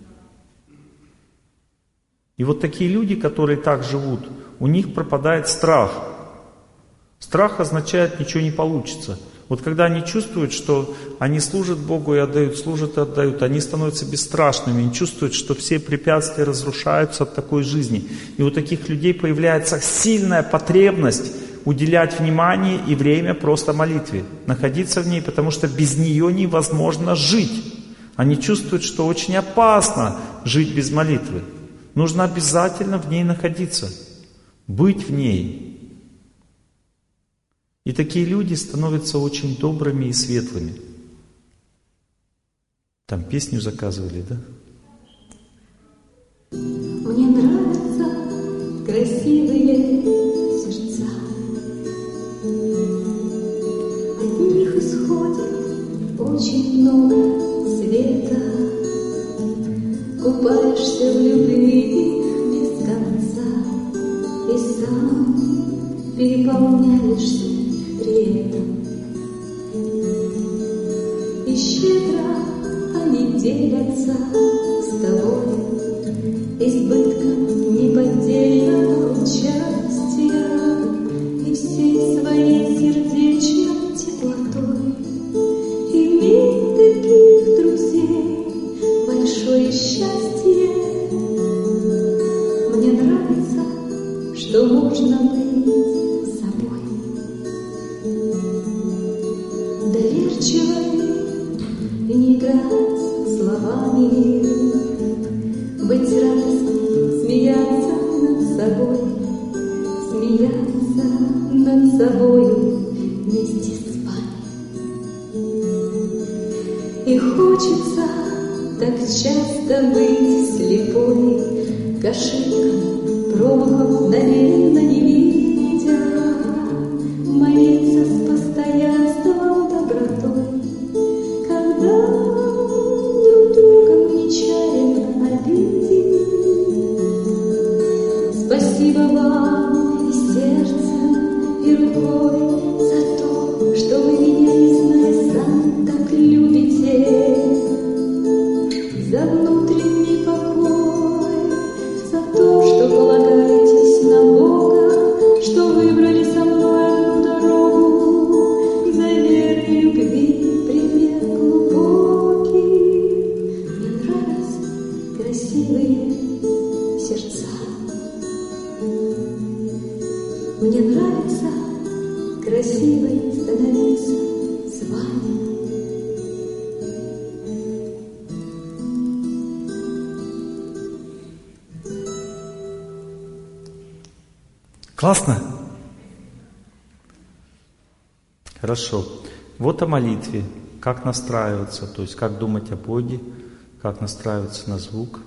И вот такие люди, которые так живут, у них пропадает страх. Страх означает, ничего не получится. Вот когда они чувствуют, что они служат Богу и отдают, служат и отдают, они становятся бесстрашными, они чувствуют, что все препятствия разрушаются от такой жизни. И у таких людей появляется сильная потребность уделять внимание и время просто молитве, находиться в ней, потому что без нее невозможно жить. Они чувствуют, что очень опасно жить без молитвы. Нужно обязательно в ней находиться, быть в ней. И такие люди становятся очень добрыми и светлыми. Там песню заказывали, да? Мне нравятся красивые сердца. От них исходит очень много света. Купаешься в любви без конца и сам переполняешься при этом. И щедро они делятся с тобой избытком неподдельного участия и всей своей сердечной теплотой. Иметь таких друзей — большое счастье. Мне нравится, что можно быть собой, доверчивой и не играть словами, быть радостной, смеяться над собой, смеяться над собой вместе с вами. И хоть хочется так часто быть слепой, к ошибкам, промахам, наверно, не видя, молиться с постоянством, добротой, когда друг друга нечаянно обидим. Спасибо вам и сердцем, и рукой за то, что вы меня, не зная сам, так любите, за внутренний покой, за то, что полагаетесь на Бога, что выбрали со мной одну дорогу, за верой любви пример глубокий. Мне нравятся красивые сердца. Мне нравится красивой становиться с вами. Классно? Хорошо. Вот о молитве. Как настраиваться, то есть как думать о Боге, как настраиваться на звук.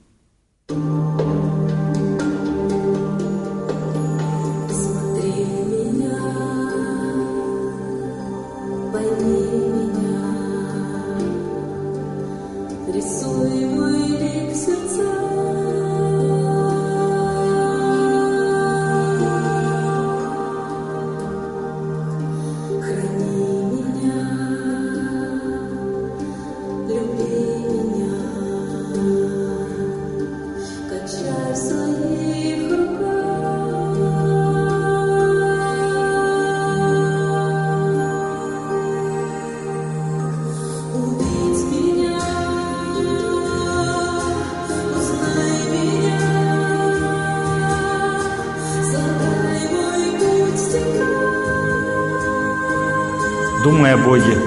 Думай о Боге.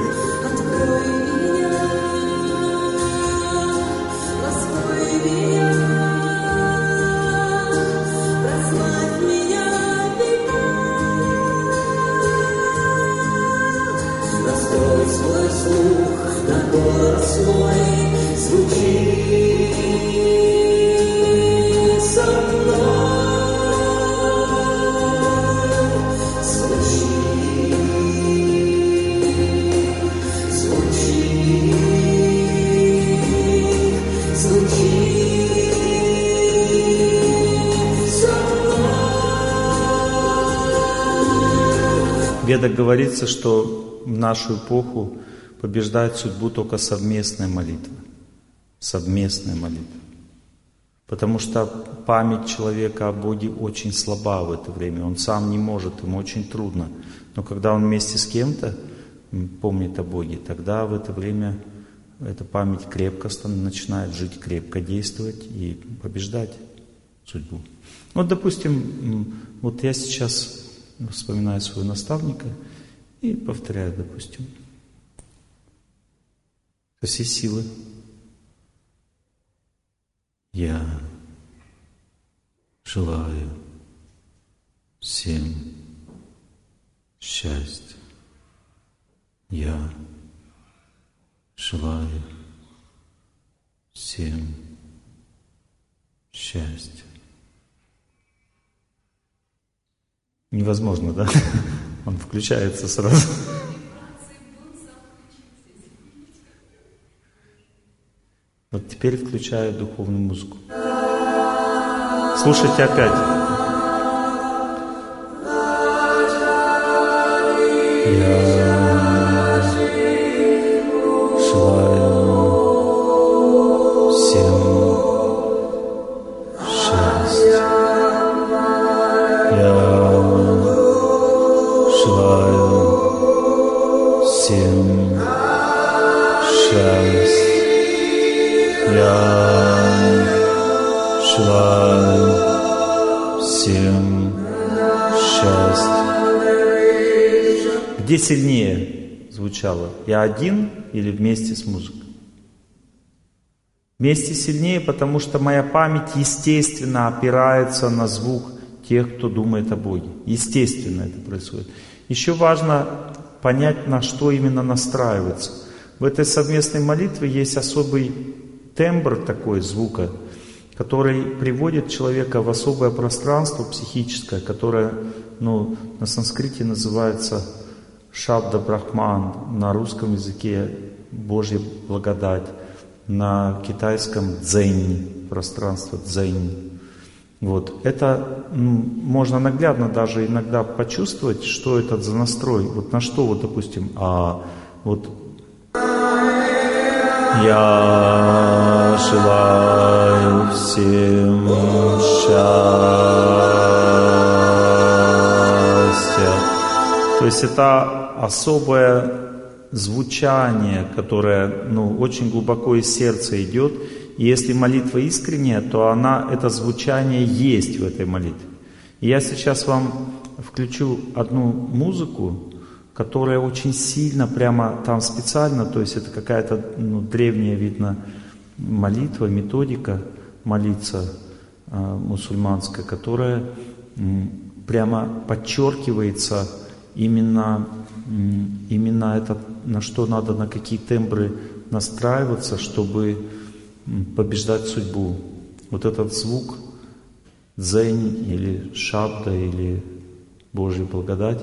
Настрой свой слух на голос мой, звучи со мной. В Ведах говорится, что в нашу эпоху побеждает судьбу только совместная молитва. Совместная молитва. Потому что память человека о Боге очень слаба в это время. Он сам не может, ему очень трудно. Но когда он вместе с кем-то помнит о Боге, тогда в это время эта память крепко начинает жить, крепко действовать и побеждать судьбу. Вот, допустим, вот я сейчас вспоминаю своего наставника и повторяю, допустим, со всей силы. Я желаю всем счастья. Я желаю всем счастья. Невозможно, да? Он включается сразу. Вот теперь включаю духовную музыку. Слушайте опять. Я желаю всем счастья. Я желаю всем счастья. Я желаю всем счастья. Где сильнее звучало? Я один или вместе с музыкой? Вместе сильнее, потому что моя память естественно опирается на звук тех, кто думает о Боге. Естественно это происходит. Еще важно понять, на что именно настраиваться. В этой совместной молитве есть особый тембр такой звука, который приводит человека в особое пространство психическое, которое, ну, на санскрите называется Шабда Брахман, на русском языке Божья благодать, на китайском дзэнь, пространство дзэнь. Вот. Это ну, можно наглядно даже иногда почувствовать, что это за настрой. Вот на что, вот, допустим, а вот я желаю всем счастья. То есть это особое звучание, которое ну, очень глубоко из сердца идет. И если молитва искренняя, то она, это звучание есть в этой молитве. И я сейчас вам включу одну музыку, которая очень сильно, прямо там специально, то есть это какая-то ну, древняя, видно, молитва, методика молиться э, мусульманская, которая м, прямо подчеркивается именно, м, именно это, на что надо, на какие тембры настраиваться, чтобы побеждать судьбу. Вот этот звук дзэнь или шабда или Божья благодать,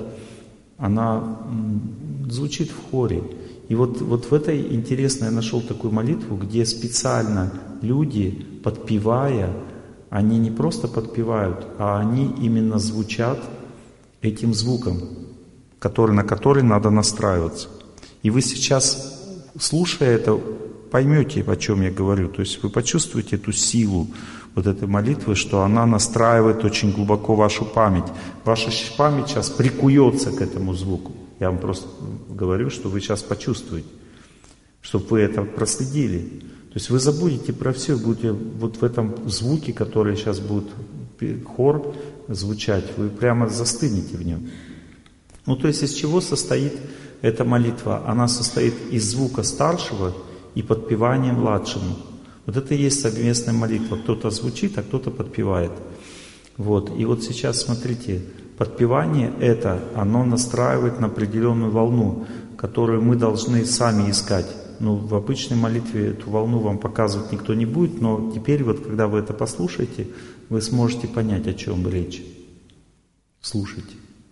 она звучит в хоре. И вот, вот в этой интересной я нашел такую молитву, где специально люди, подпевая, они не просто подпевают, а они именно звучат этим звуком, который, на который надо настраиваться. И вы сейчас, слушая это, поймете, о чем я говорю. То есть вы почувствуете эту силу вот этой молитвы, что она настраивает очень глубоко вашу память. Ваша память сейчас прикуется к этому звуку. Я вам просто говорю, что вы сейчас почувствуете, чтобы вы это проследили. То есть вы забудете про все, будете вот в этом звуке, который сейчас будет хор звучать, вы прямо застынете в нем. Ну то есть из чего состоит эта молитва? Она состоит из звука старшего и подпевания младшему. Вот это и есть совместная молитва. Кто-то звучит, а кто-то подпевает. Вот. И вот сейчас смотрите, подпевание это, оно настраивает на определенную волну, которую мы должны сами искать. Ну, в обычной молитве эту волну вам показывать никто не будет, но теперь вот, когда вы это послушаете, вы сможете понять, о чем речь. Слушайте.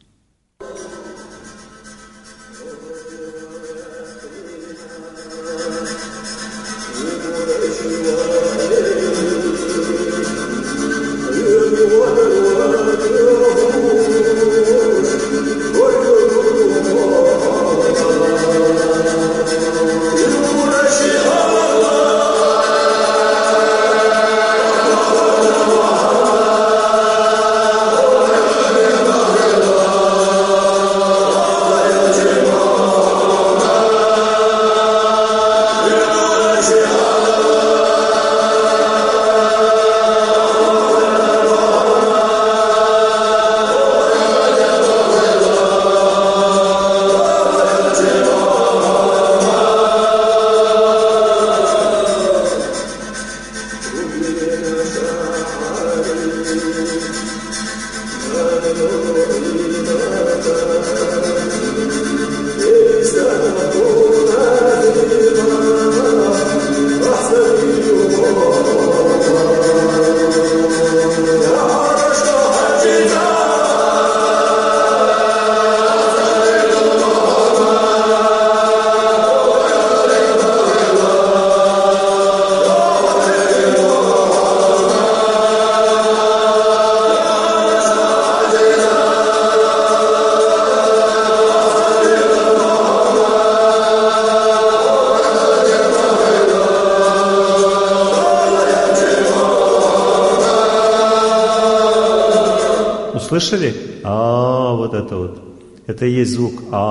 Слышали? А, вот это вот. Это и есть звук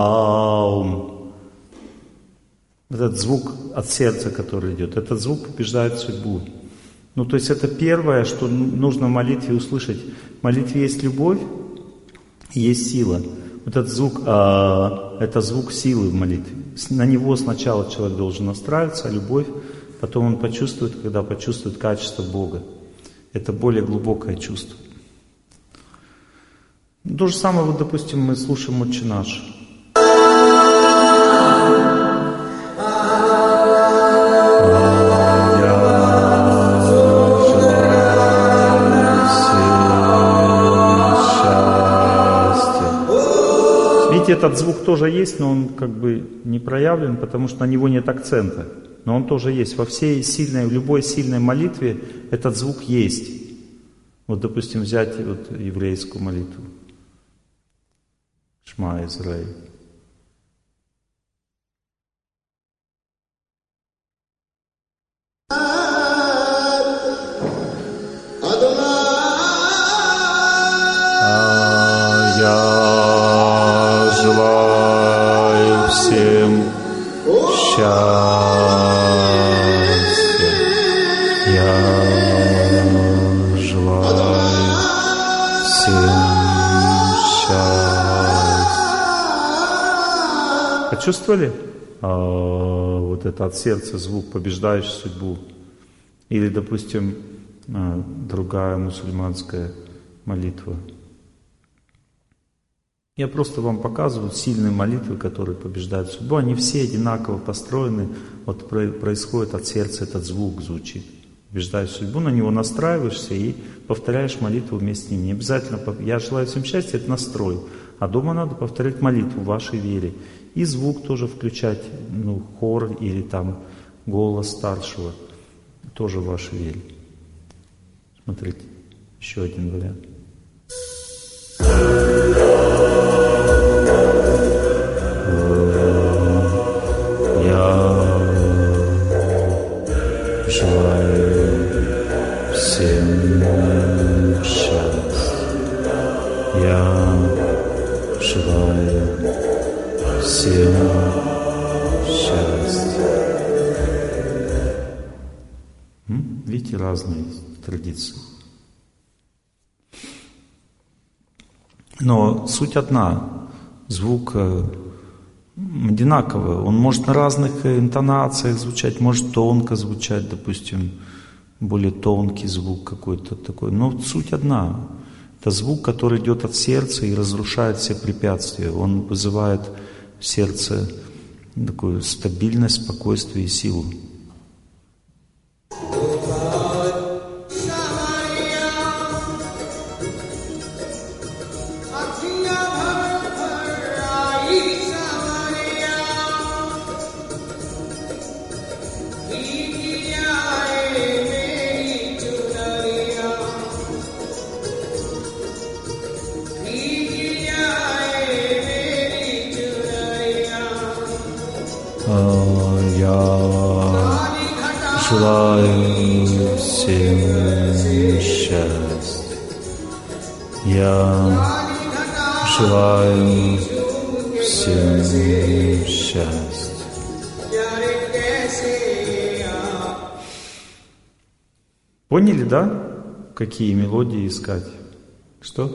аум. Этот звук от сердца, который идет. Этот звук побеждает судьбу. Ну, то есть это первое, что нужно в молитве услышать. В молитве есть любовь и есть сила. Вот этот звук а, это звук силы в молитве. На него сначала человек должен настраиваться, а любовь, потом он почувствует, когда почувствует качество Бога. Это более глубокое чувство. То же самое, вот, допустим, мы слушаем «Отче наш». этот звук тоже есть, но он как бы не проявлен, потому что на него нет акцента. Но он тоже есть. Во всей сильной, в любой сильной молитве этот звук есть. Вот, допустим, взять вот еврейскую молитву. Шма Израиль. Я желаю всем счастья. Я желаю всем счастья. Почувствовали? А, вот это от сердца звук, побеждающий судьбу. Или, допустим, другая мусульманская молитва. Я просто вам показываю сильные молитвы, которые побеждают судьбу. Они все одинаково построены. Вот происходит от сердца этот звук звучит. Побеждаешь судьбу, на него настраиваешься и повторяешь молитву вместе с ним. Не обязательно «я желаю всем счастья» — это настрой. А дома надо повторять молитву в вашей вере. И звук тоже включать, ну, хор или там голос старшего. Тоже в вашей вере. Смотрите, еще один вариант. Я желаю всем счастья. Я желаю всем счастья. М? Видите, разные традиции. Но суть одна. Звук одинаковый. Он может на разных интонациях звучать, может тонко звучать, допустим, более тонкий звук какой-то такой. Но суть одна. Это звук, который идет от сердца и разрушает все препятствия. Он вызывает в сердце такую стабильность, спокойствие и силу. Желаю всем счастья. Я желаю всем счастья. Поняли, да? Какие мелодии искать? Что?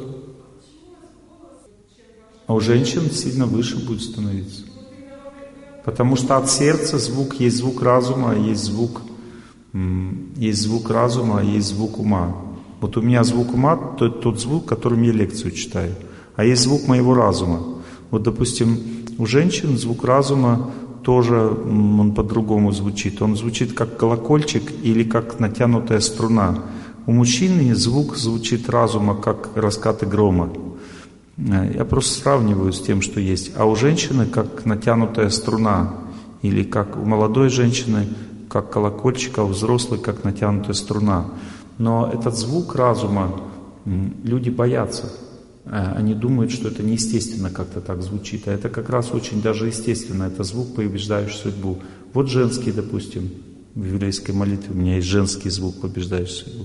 А у женщин сильно выше будет становиться. Потому что от сердца звук, есть звук разума, есть звук, есть звук разума, есть звук ума. Вот у меня звук ума, то это тот звук, которым я лекцию читаю. А есть звук моего разума. Вот, допустим, у женщин звук разума тоже он по-другому звучит. Он звучит как колокольчик или как натянутая струна. У мужчины звук звучит разума, как раскаты грома. Я просто сравниваю с тем, что есть. А у женщины как натянутая струна. Или как у молодой женщины, как колокольчик, а у взрослой как натянутая струна. Но этот звук разума люди боятся. Они думают, что это неестественно как-то так звучит. А это как раз очень даже естественно. Это звук, побеждающий судьбу. Вот женский, допустим, в еврейской молитве у меня есть женский звук, побеждающий судьбу.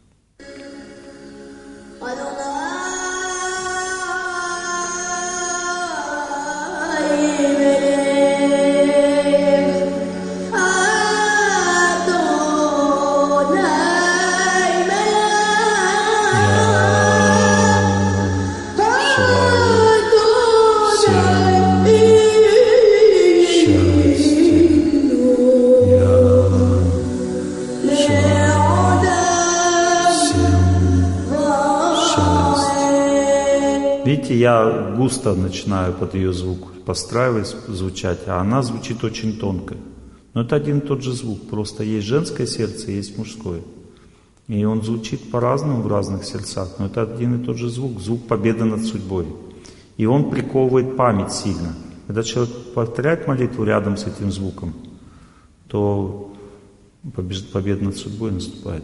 Видите, я густо начинаю под ее звук подстраивать, звучать, а она звучит очень тонко. Но это один и тот же звук, просто есть женское сердце, есть мужское. И он звучит по-разному в разных сердцах, но это один и тот же звук, звук победы над судьбой. И он приковывает память сильно. Когда человек повторяет молитву рядом с этим звуком, то победа над судьбой наступает.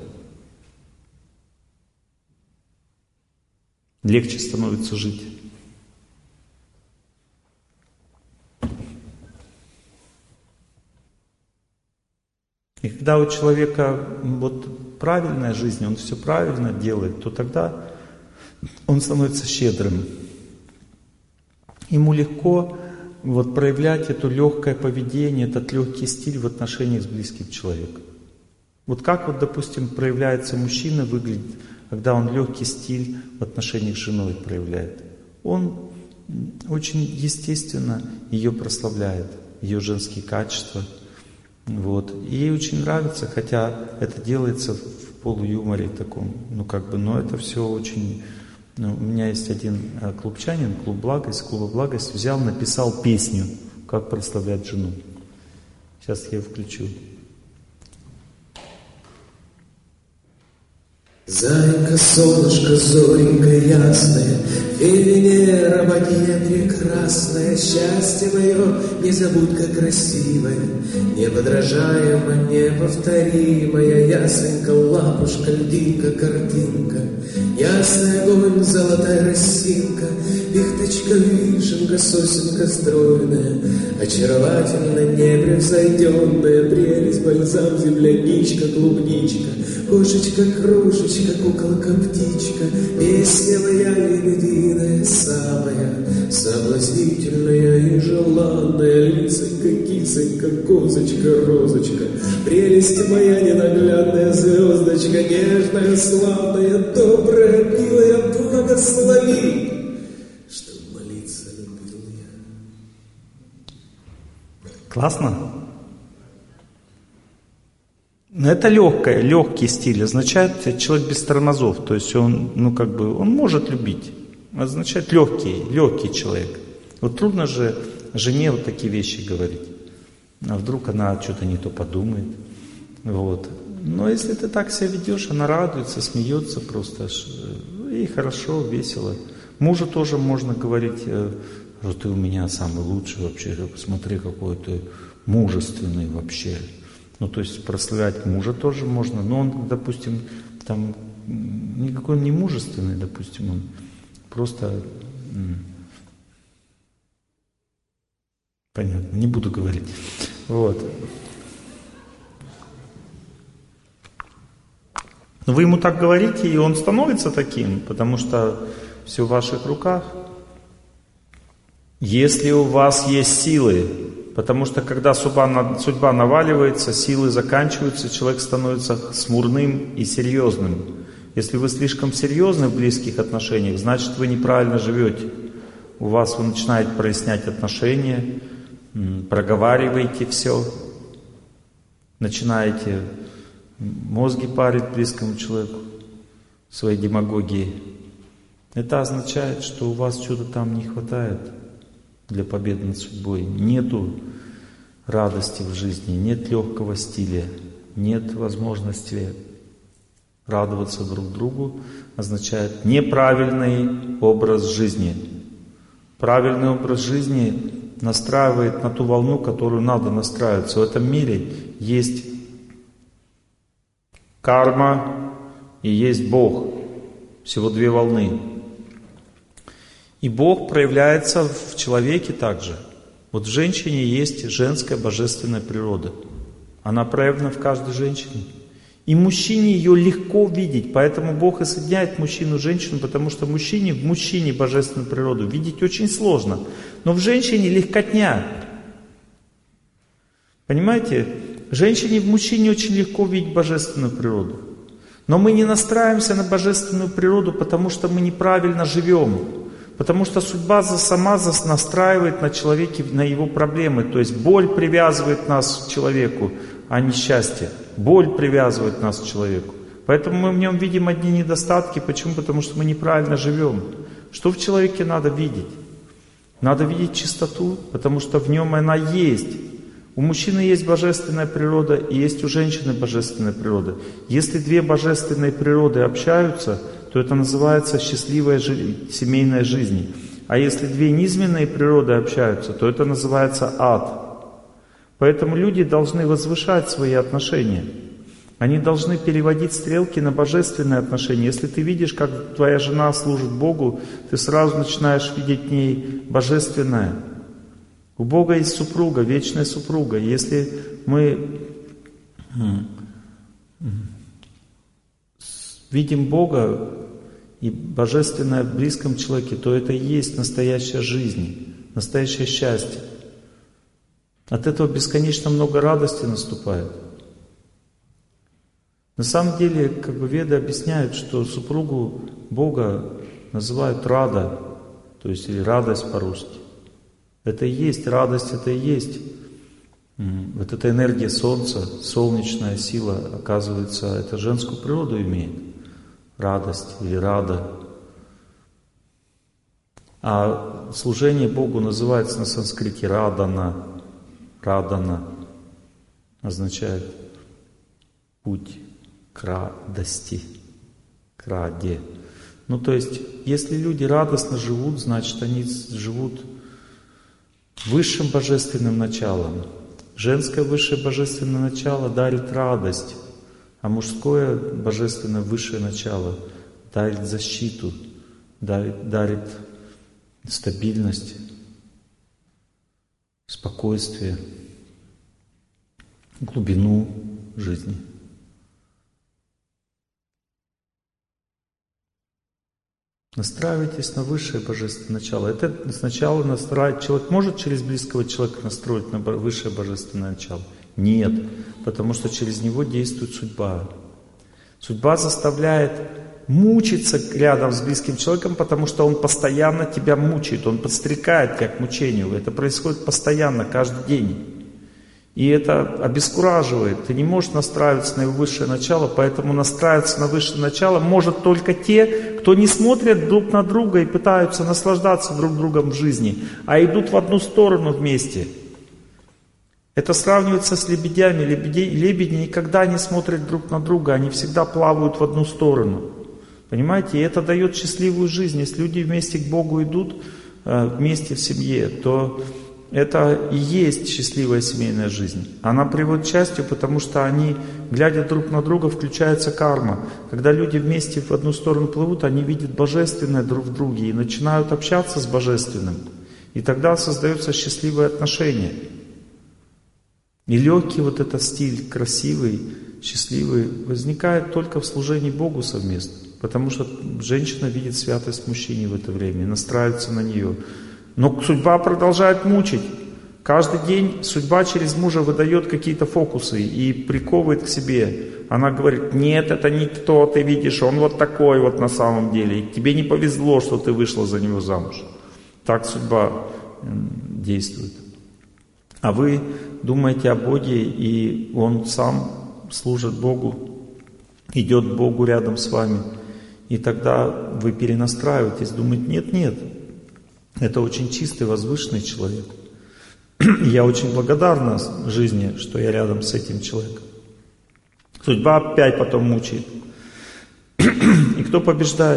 Легче становится жить. И когда у человека вот правильная жизнь, он все правильно делает, то тогда он становится щедрым. Ему легко вот проявлять это легкое поведение, этот легкий стиль в отношениях с близким человеком. Вот как вот, допустим, проявляется мужчина, выглядит, когда он легкий стиль в отношениях с женой проявляет. Он очень естественно ее прославляет, ее женские качества. Вот. И ей очень нравится, хотя это делается в полуюморе таком, ну как бы, но это все очень... Ну, у меня есть один клубчанин, клуб «Благость», клуба «Благость», взял, написал песню, как прославлять жену. Сейчас я ее включу. Зайка, солнышко, зоренька ясная, Венера, богиня прекрасная, счастье мое, незабудка красивая, неподражаемая, неповторимая, ясенька, лапушка, льдинка, картинка, ясный огонь, золотая росинка, пихточка, вишенка, сосенка стройная, очаровательная, непревзойденная, прелесть, бальзам, земляничка, клубничка, кошечка, кружечка, куколка, птичка, песня моя лебединая, самая соблазнительная и желанная, лисонька, кисонька, козочка, розочка, прелесть моя ненаглядная звездочка, нежная, славная, добрая, милая, благослови, чтоб молиться любил я. Классно? Но это легкое, легкий стиль, означает человек без тормозов, то есть он, ну как бы, он может любить, означает легкий, легкий человек. Вот трудно же жене вот такие вещи говорить, а вдруг она что-то не то подумает, вот. Но если ты так себя ведешь, она радуется, смеется просто, и хорошо, весело. Мужу тоже можно говорить, что ты у меня самый лучший вообще, посмотри, какой ты мужественный вообще. Ну, то есть прославлять мужа тоже можно, но он, допустим, там никакой он не мужественный, допустим, он просто... Понятно, не буду говорить. Вот. Но вы ему так говорите, и он становится таким, потому что все в ваших руках. Если у вас есть силы, потому что когда судьба, судьба наваливается, силы заканчиваются, человек становится смурным и серьезным. Если вы слишком серьезны в близких отношениях, значит вы неправильно живете. У вас вы начинаете прояснять отношения, проговариваете все, начинаете мозги парить близкому человеку своей демагогией. Это означает, что у вас что-то там не хватает для победы над судьбой. Нету радости в жизни, нет легкого стиля, нет возможности радоваться друг другу, означает неправильный образ жизни. Правильный образ жизни настраивает на ту волну, которую надо настраиваться. В этом мире есть карма и есть Бог. Всего две волны. И Бог проявляется в человеке также. Вот в женщине есть женская божественная природа. Она проявлена в каждой женщине. И мужчине ее легко видеть. Поэтому Бог и соединяет мужчину и женщину, потому что мужчине, в мужчине божественную природу видеть очень сложно. Но в женщине легкотня. Понимаете? Женщине и в мужчине очень легко видеть божественную природу. Но мы не настраиваемся на божественную природу, потому что мы неправильно живем. Потому что судьба сама настраивает на человеке, на его проблемы. То есть боль привязывает нас к человеку, а не счастье. Боль привязывает нас к человеку. Поэтому мы в нем видим одни недостатки. Почему? Потому что мы неправильно живем. Что в человеке надо видеть? Надо видеть чистоту, потому что в нем она есть. У мужчины есть божественная природа, и есть у женщины божественная природа. Если две божественные природы общаются, то это называется счастливая жи- семейная жизнь. А если две низменные природы общаются, то это называется ад. Поэтому люди должны возвышать свои отношения. Они должны переводить стрелки на божественные отношения. Если ты видишь, как твоя жена служит Богу, ты сразу начинаешь видеть в ней божественное. У Бога есть супруга, вечная супруга. Если мы видим Бога и божественное в близком человеке, то это и есть настоящая жизнь, настоящее счастье. От этого бесконечно много радости наступает. На самом деле, как бы Веды объясняют, что супругу Бога называют Рада, то есть или радость по-русски. Это и есть радость, это и есть вот эта энергия Солнца, солнечная сила, оказывается, это женскую природу имеет. Радость или рада. А служение Богу называется на санскрите радана. Радана означает путь к радости, к раде. Ну, то есть, если люди радостно живут, значит, они живут высшим божественным началом. Женское высшее божественное начало дарит радость, а мужское божественное высшее начало дарит защиту, дарит, дарит стабильность, спокойствие, глубину жизни. Настраивайтесь на высшее божественное начало. Это сначала настраивает. Человек может через близкого человека настроить на высшее божественное начало? Нет, потому что через него действует судьба. Судьба заставляет мучиться рядом с близким человеком, потому что он постоянно тебя мучает, он подстрекает тебя к мучению. Это происходит постоянно, каждый день. И это обескураживает. Ты не можешь настраиваться на его высшее начало, поэтому настраиваться на высшее начало может только те, кто не смотрят друг на друга и пытаются наслаждаться друг другом в жизни, а идут в одну сторону вместе. Это сравнивается с лебедями. Лебеди, лебеди никогда не смотрят друг на друга, они всегда плавают в одну сторону. Понимаете? И это дает счастливую жизнь. Если люди вместе к Богу идут, вместе в семье, то это и есть счастливая семейная жизнь. Она приводит к счастью, потому что они, глядя друг на друга, включается карма. Когда люди вместе в одну сторону плывут, они видят божественное друг в друге и начинают общаться с божественным. И тогда создаются счастливые отношения. И легкий вот этот стиль, красивый, счастливый, возникает только в служении Богу совместно. Потому что женщина видит святость мужчины в это время и настраивается на нее. Но судьба продолжает мучить. Каждый день судьба через мужа выдает какие-то фокусы и приковывает к себе. Она говорит: нет, это не то, ты видишь, он вот такой вот на самом деле. И тебе не повезло, что ты вышла за него замуж. Так судьба действует. А вы думаете о Боге, и Он сам служит Богу, идет к Богу рядом с вами. И тогда вы перенастраиваетесь, думаете: нет, нет. Это очень чистый, возвышенный человек. Я очень благодарна жизни, что я рядом с этим человеком. Судьба опять потом мучает. И кто побеждает?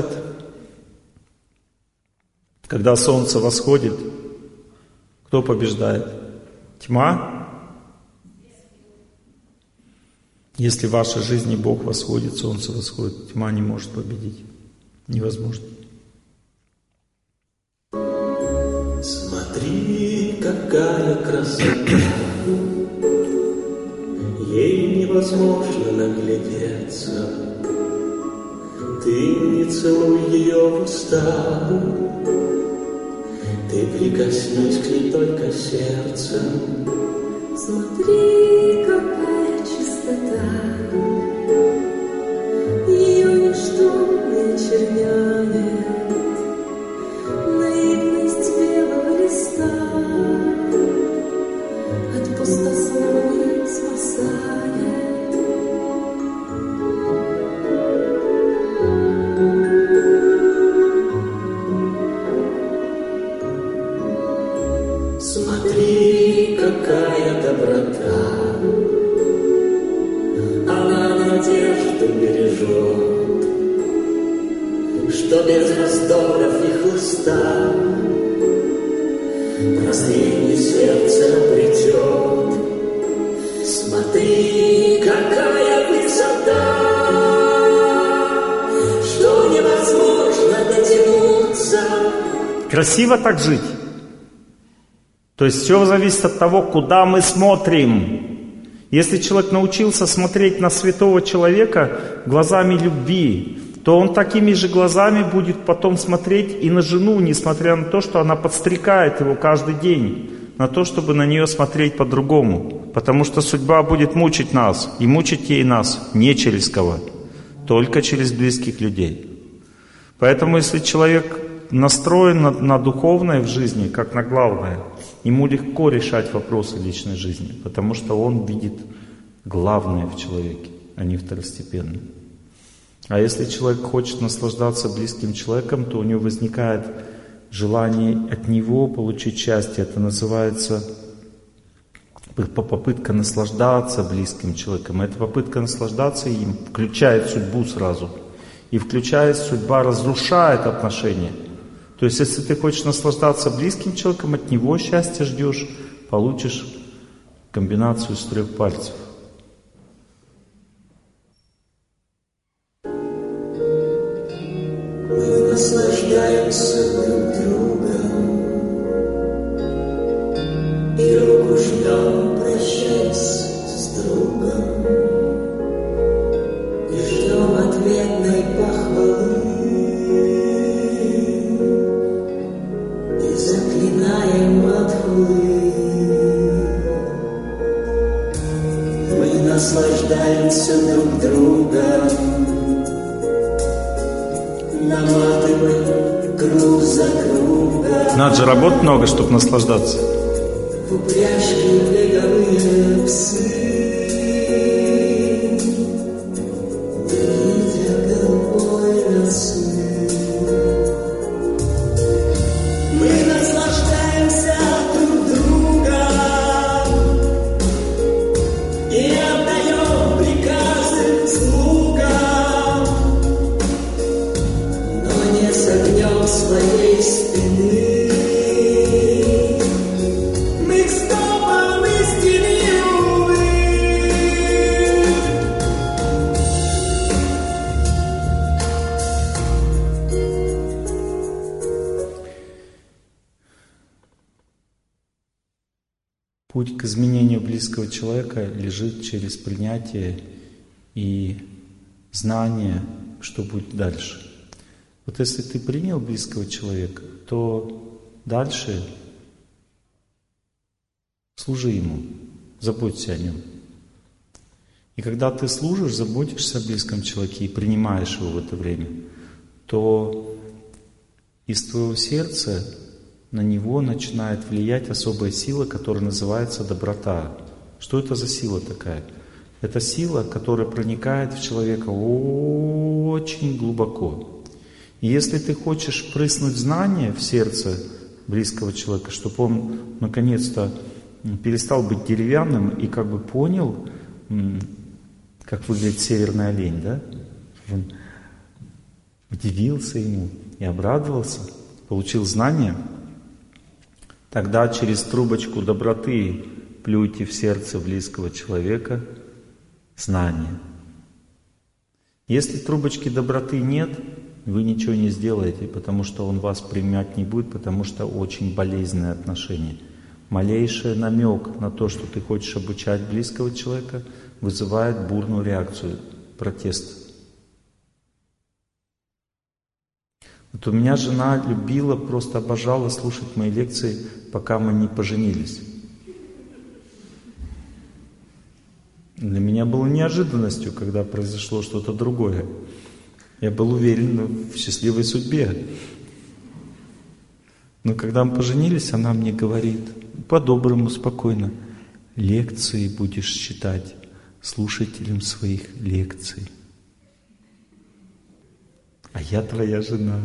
Когда солнце восходит, кто побеждает? Тьма? Если в вашей жизни Бог восходит, солнце восходит, тьма не может победить. Невозможно. Смотри, какая красота, ей невозможно наглядеться. Ты не целуй ее в уста, ты прикоснись к ней только сердцем. Смотри, какая чистота, ее ничто не очерняет. Наивность белого листа от пустословия спасает. Смотри, какая доброта, она надежду бережет, что без раздоров и хлыста прозрение сердце обретет. Смотри, какая высота, что невозможно дотянуться. Красиво так жить? То есть все зависит от того, куда мы смотрим. Если человек научился смотреть на святого человека глазами любви, то он такими же глазами будет потом смотреть и на жену, несмотря на то, что она подстрекает его каждый день, на то, чтобы на нее смотреть по-другому. Потому что судьба будет мучить нас, и мучить ей нас не через кого, только через близких людей. Поэтому если человек настроен на, на духовное в жизни, как на главное, ему легко решать вопросы личной жизни, потому что он видит главное в человеке, а не второстепенное. А если человек хочет наслаждаться близким человеком, то у него возникает желание от него получить счастье. Это называется попытка наслаждаться близким человеком. Эта попытка наслаждаться им включает судьбу сразу. И включая судьба разрушает отношения. То есть, если ты хочешь наслаждаться близким человеком, от него счастья ждешь, получишь комбинацию из трех пальцев. Мы наслаждаемся друг другом и руку ждем, прощаясь с другом, и ждем ответной похвалы, и заклинаем от хулы. Мы наслаждаемся друг другом, наматываем круг за кругом. Надо же работать много, чтобы наслаждаться. В упряжке беговые псы, видя голубой росы. Мы наслаждаемся друг другом и отдаем приказы слугам, но не с огнем своей спины. Мы к стопам истины, увы. Путь к изменению близкого человека лежит через принятие и знание, что будет дальше. Вот если ты принял близкого человека, то дальше служи ему, заботься о нем. И когда ты служишь, заботишься о близком человеке и принимаешь его в это время, то из твоего сердца на него начинает влиять особая сила, которая называется доброта. Что это за сила такая? Это сила, которая проникает в человека очень глубоко. И если ты хочешь впрыснуть знание в сердце близкого человека, чтобы он наконец-то перестал быть деревянным и как бы понял, как выглядит северный олень, да? Он удивился ему и обрадовался, получил знание, тогда через трубочку доброты плюйте в сердце близкого человека знание. Если трубочки доброты нет, вы ничего не сделаете, потому что он вас принимать не будет, потому что очень болезненные отношения. Малейший намек на то, что ты хочешь обучать близкого человека, вызывает бурную реакцию, протест. Вот у меня жена любила, просто обожала слушать мои лекции, пока мы не поженились. Для меня было неожиданностью, когда произошло что-то другое. Я был уверен в счастливой судьбе. Но когда мы поженились, она мне говорит, по-доброму, спокойно, лекции будешь читать слушателям своих лекций. А я твоя жена.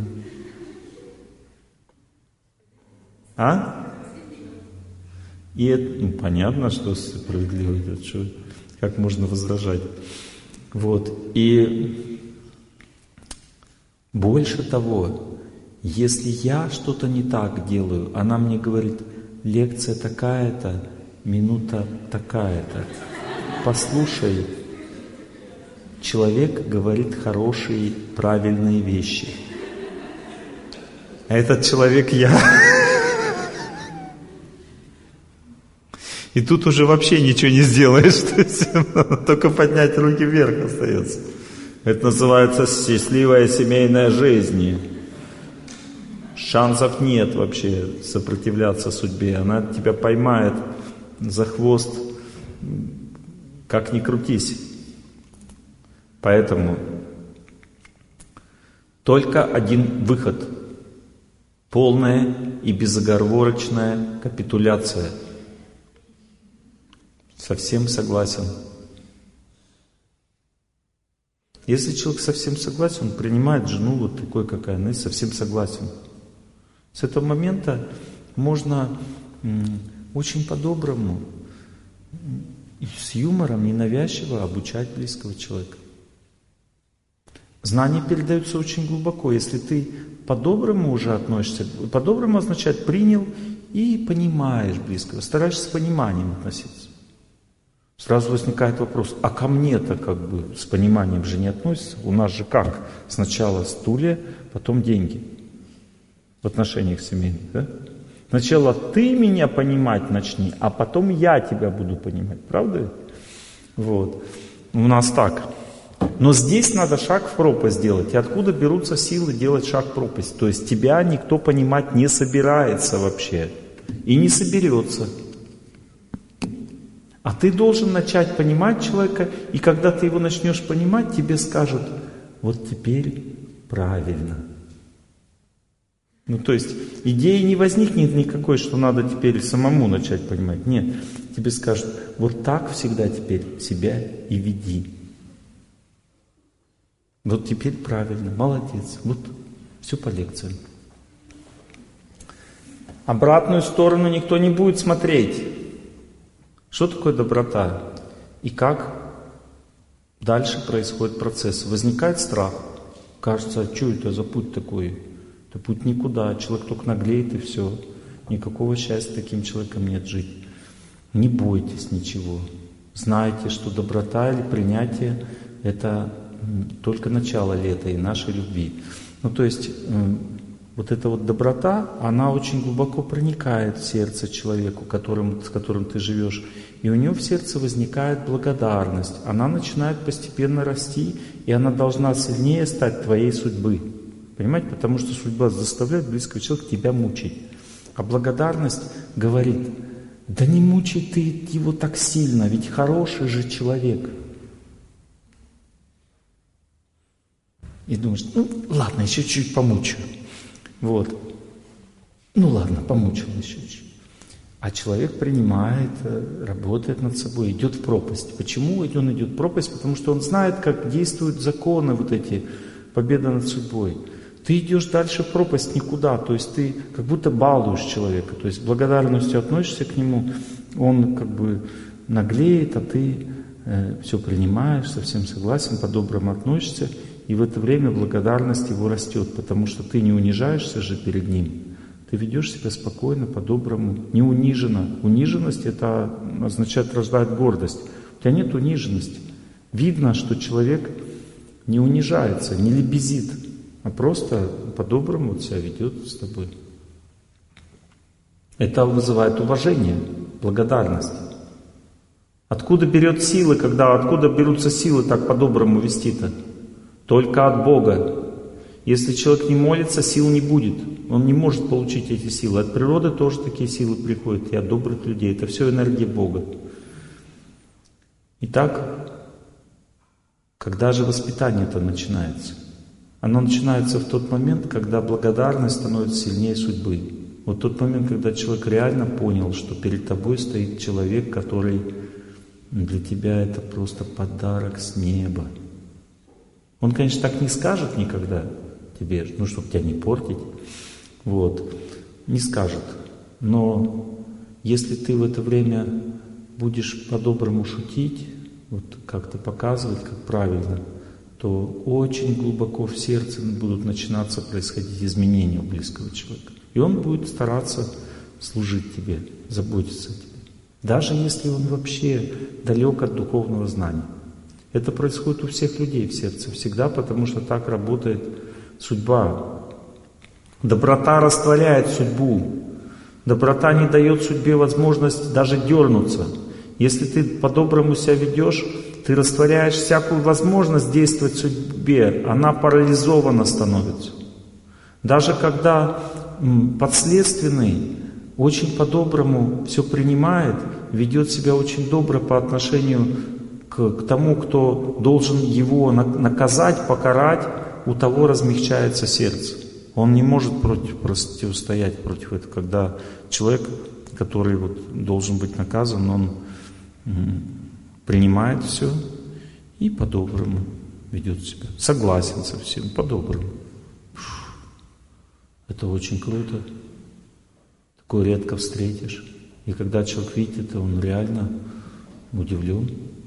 А? И это, ну, понятно, что справедливо, это что, как можно возражать. Вот. И больше того, если я что-то не так делаю, она мне говорит, лекция такая-то, минута такая-то. Послушай, человек говорит хорошие, правильные вещи. А этот человек я. И тут уже вообще ничего не сделаешь. То есть, только поднять руки вверх остается. Это называется счастливая семейная жизнь. Шансов нет вообще сопротивляться судьбе. Она тебя поймает за хвост, как ни крутись. Поэтому только один выход. Полная и безоговорочная капитуляция. Совсем согласен. Если человек совсем согласен, он принимает жену вот такой, какая она, и совсем согласен. С этого момента можно м, очень по-доброму и с юмором, ненавязчиво обучать близкого человека. Знания передаются очень глубоко. Если ты по-доброму уже относишься, по-доброму означает принял и понимаешь близкого, стараешься с пониманием относиться. Сразу возникает вопрос, а ко мне-то как бы с пониманием же не относится? У нас же как? Сначала стулья, потом деньги. В отношениях семейных, да? Сначала ты меня понимать начни, а потом я тебя буду понимать. Правда? Вот. У нас так. Но здесь надо шаг в пропасть делать. И откуда берутся силы делать шаг в пропасть? То есть тебя никто понимать не собирается вообще. И не соберется. А ты должен начать понимать человека, и когда ты его начнешь понимать, тебе скажут, вот теперь правильно. Ну то есть идеи не возникнет никакой, что надо теперь самому начать понимать. Нет, тебе скажут, вот так всегда теперь себя и веди. Вот теперь правильно, молодец, вот все по лекциям. Обратную сторону никто не будет смотреть. Что такое доброта? И как дальше происходит процесс? Возникает страх. Кажется, а что это за путь такой? Это путь никуда. Человек только наглеет и все. Никакого счастья таким человеком нет жить. Не бойтесь ничего. Знайте, что доброта или принятие — это только начало лета и нашей любви. Ну то есть вот эта вот доброта, она очень глубоко проникает в сердце человеку, которым, с которым ты живешь. И у него в сердце возникает благодарность. Она начинает постепенно расти, и она должна сильнее стать твоей судьбы. Понимаете? Потому что судьба заставляет близкого человека тебя мучить. А благодарность говорит, да не мучай ты его так сильно, ведь хороший же человек. И думаешь, ну ладно, еще чуть-чуть помучаю. Вот. Ну ладно, помучил еще чуть. А человек принимает, работает над собой, идет в пропасть. Почему он идет в пропасть? Потому что он знает, как действуют законы вот эти, победа над судьбой. Ты идешь дальше в пропасть никуда, то есть ты как будто балуешь человека, то есть благодарностью относишься к нему, он как бы наглеет, а ты э, все принимаешь, совсем согласен, по-доброму относишься. И в это время благодарность его растет, потому что ты не унижаешься же перед ним. Ты ведешь себя спокойно, по-доброму, не униженно. Униженность — это означает, рождает гордость. У тебя нет униженности. Видно, что человек не унижается, не лебезит, а просто по-доброму себя ведет с тобой. Это вызывает уважение, благодарность. Откуда берет силы, когда откуда берутся силы так по-доброму вести-то? Только от Бога. Если человек не молится, сил не будет. Он не может получить эти силы. От природы тоже такие силы приходят, и от добрых людей. Это все энергия Бога. Итак, когда же воспитание-то начинается? Оно начинается в тот момент, когда благодарность становится сильнее судьбы. Вот тот момент, когда человек реально понял, что перед тобой стоит человек, который для тебя это просто подарок с неба. Он, конечно, так не скажет никогда тебе, ну, чтобы тебя не портить, вот, не скажет. Но если ты в это время будешь по-доброму шутить, вот как-то показывать, как правильно, то очень глубоко в сердце будут начинаться происходить изменения у близкого человека. И он будет стараться служить тебе, заботиться о тебе. Даже если он вообще далек от духовного знания. Это происходит у всех людей в сердце всегда, потому что так работает судьба. Доброта растворяет судьбу. Доброта не дает судьбе возможность даже дернуться. Если ты по-доброму себя ведешь, ты растворяешь всякую возможность действовать в судьбе, она парализована становится. Даже когда подследственный очень по-доброму все принимает, ведет себя очень добро по отношению к, к тому, кто должен его наказать, покарать, у того размягчается сердце. Он не может против, противостоять против этого. Когда человек, который вот должен быть наказан, он м, принимает все и по-доброму ведет себя. Согласен со всем, по-доброму. Это очень круто. Такое редко встретишь. И когда человек видит это, он реально удивлен.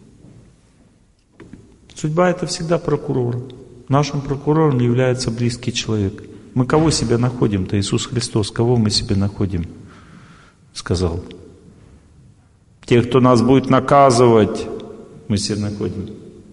Судьба — это всегда прокурор. Нашим прокурором является близкий человек. Мы кого себе находим-то? Иисус Христос. Кого мы себе находим? Сказал. Тех, кто нас будет наказывать, мы себе находим.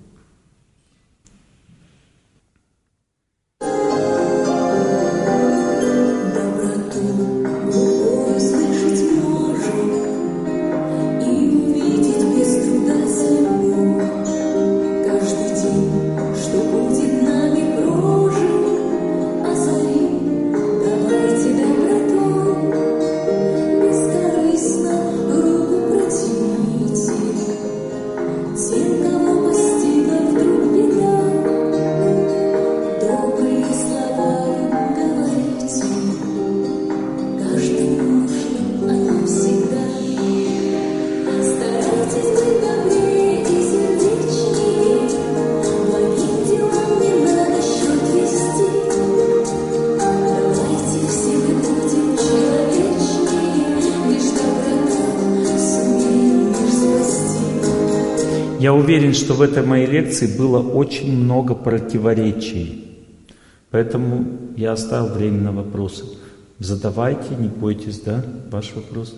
Я уверен, что в этой моей лекции было очень много противоречий. Поэтому я оставил время на вопросы. Задавайте, не бойтесь, да? Ваш вопрос?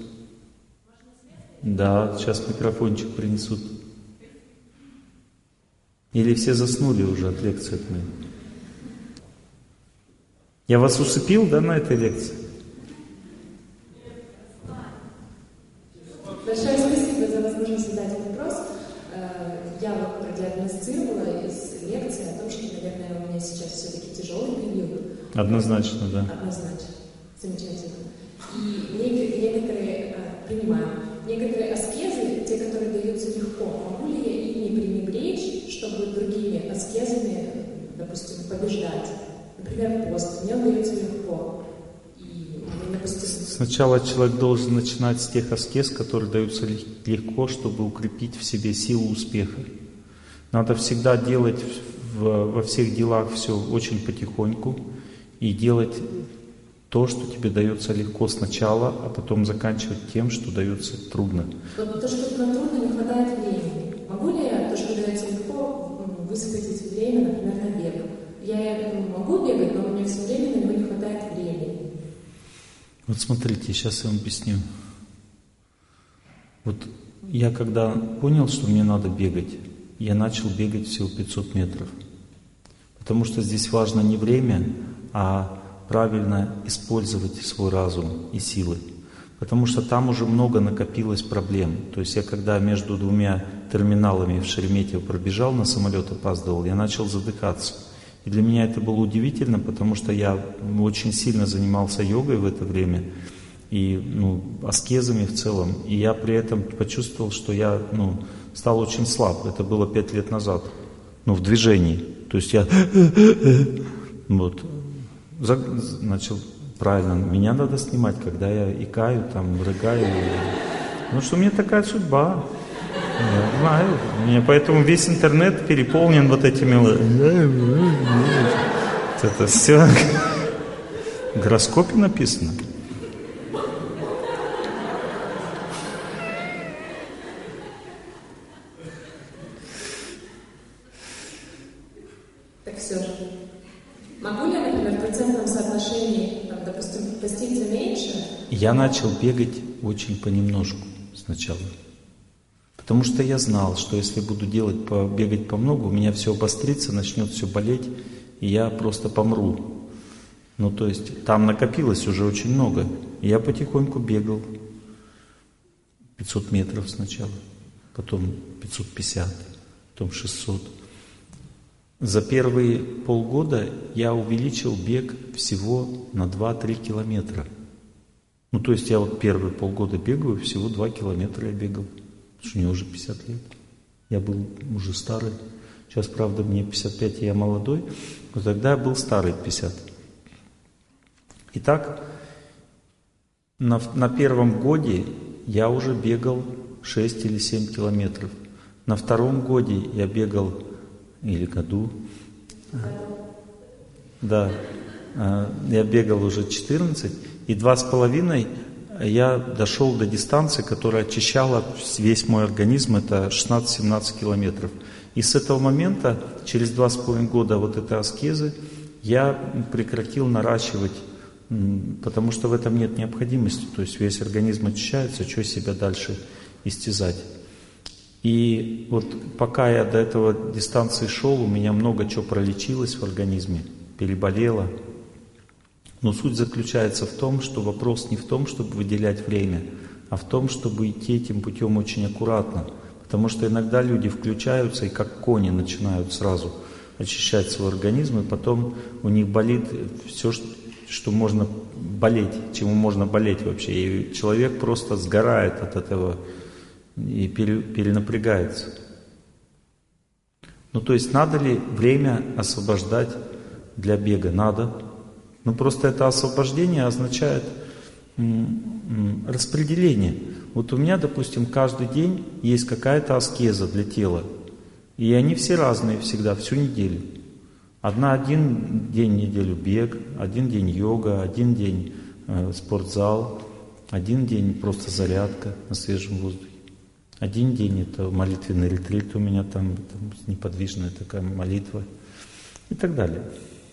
Да, сейчас микрофончик принесут. Или все заснули уже от лекции от моей? Я вас усыпил, да, на этой лекции? Большое спасибо за возможность задать вопрос. Я вот продиагностировала из лекции о том, что, наверное, у меня сейчас все-таки тяжелый период. Однозначно, да. Однозначно. Замечательно. И некоторые, принимаю, некоторые аскезы, те, которые даются легко, могу ли я ими пренебречь, чтобы другими аскезами, допустим, побеждать? Например, пост. Мне он дается легко. И, допустим... Сначала человек должен начинать с тех аскез, которые даются легко, чтобы укрепить в себе силу успеха. Надо всегда делать в, во всех делах все очень потихоньку и делать то, что тебе дается легко сначала, а потом заканчивать тем, что дается трудно. То, то что на трудно, не хватает времени. Могу ли я то, что дается легко, высвободить время, например, на бег? Я могу бегать, но у меня все время на него не хватает времени. Вот смотрите, сейчас я вам объясню. Вот я когда понял, что мне надо бегать, я начал бегать всего пятьсот метров. Потому что здесь важно не время, а правильно использовать свой разум и силы. Потому что там уже много накопилось проблем. То есть я когда между двумя терминалами в Шереметьево пробежал, на самолет опаздывал, я начал задыхаться. И для меня это было удивительно, потому что я очень сильно занимался йогой в это время и ну, аскезами в целом. И я при этом почувствовал, что я ну, стал очень слаб. Это было пять лет назад. Ну, в движении. То есть я вот, начал правильно. Меня надо снимать, когда я икаю, там, рыгаю. Ну, что у меня такая судьба. Я знаю. Мне поэтому весь интернет переполнен вот этими... Это все в гороскопе написано. Так все же. Могу ли я, например, в процентном соотношении, там, допустим, поститься меньше? Я начал бегать очень понемножку сначала. Потому что я знал, что если буду делать, по, бегать по много, у меня все обострится, начнет все болеть, и я просто помру. Ну, то есть, там накопилось уже очень много. И я потихоньку бегал. пятьсот метров сначала, потом пятьсот пятьдесят, потом шестьсот. За первые полгода я увеличил бег всего на два-три километра. Ну, то есть, я вот первые полгода бегаю, всего два километра я бегал. Потому что мне уже пятьдесят лет. Я был уже старый. Сейчас, правда, мне пятьдесят пять, и я молодой. Но тогда я был старый, пятьдесят. Итак, на, на первом годе я уже бегал шесть или семь километров. На втором годе я бегал, или году, да, я бегал уже четырнадцать, и два с половиной я дошел до дистанции, которая очищала весь мой организм, это шестнадцать-семнадцать километров. И с этого момента, через два с половиной года вот этой аскезы, я прекратил наращивать, потому что в этом нет необходимости. То есть весь организм очищается, что себя дальше истязать. И вот пока я до этого дистанции шел, у меня много чего пролечилось в организме, переболело. Но суть заключается в том, что вопрос не в том, чтобы выделять время, а в том, чтобы идти этим путем очень аккуратно. Потому что иногда люди включаются и как кони начинают сразу очищать свой организм, и потом у них болит все, что можно болеть, чему можно болеть вообще. И человек просто сгорает от этого и перенапрягается. Ну то есть надо ли время освобождать для бега? Надо. Но просто это освобождение означает распределение. Вот у меня, допустим, каждый день есть какая-то аскеза для тела. И они все разные всегда, всю неделю. Одна, один день в неделю бег, один день йога, один день э, спортзал, один день просто зарядка на свежем воздухе. Один день это молитвенный ретрит у меня, там, там неподвижная такая молитва и так далее.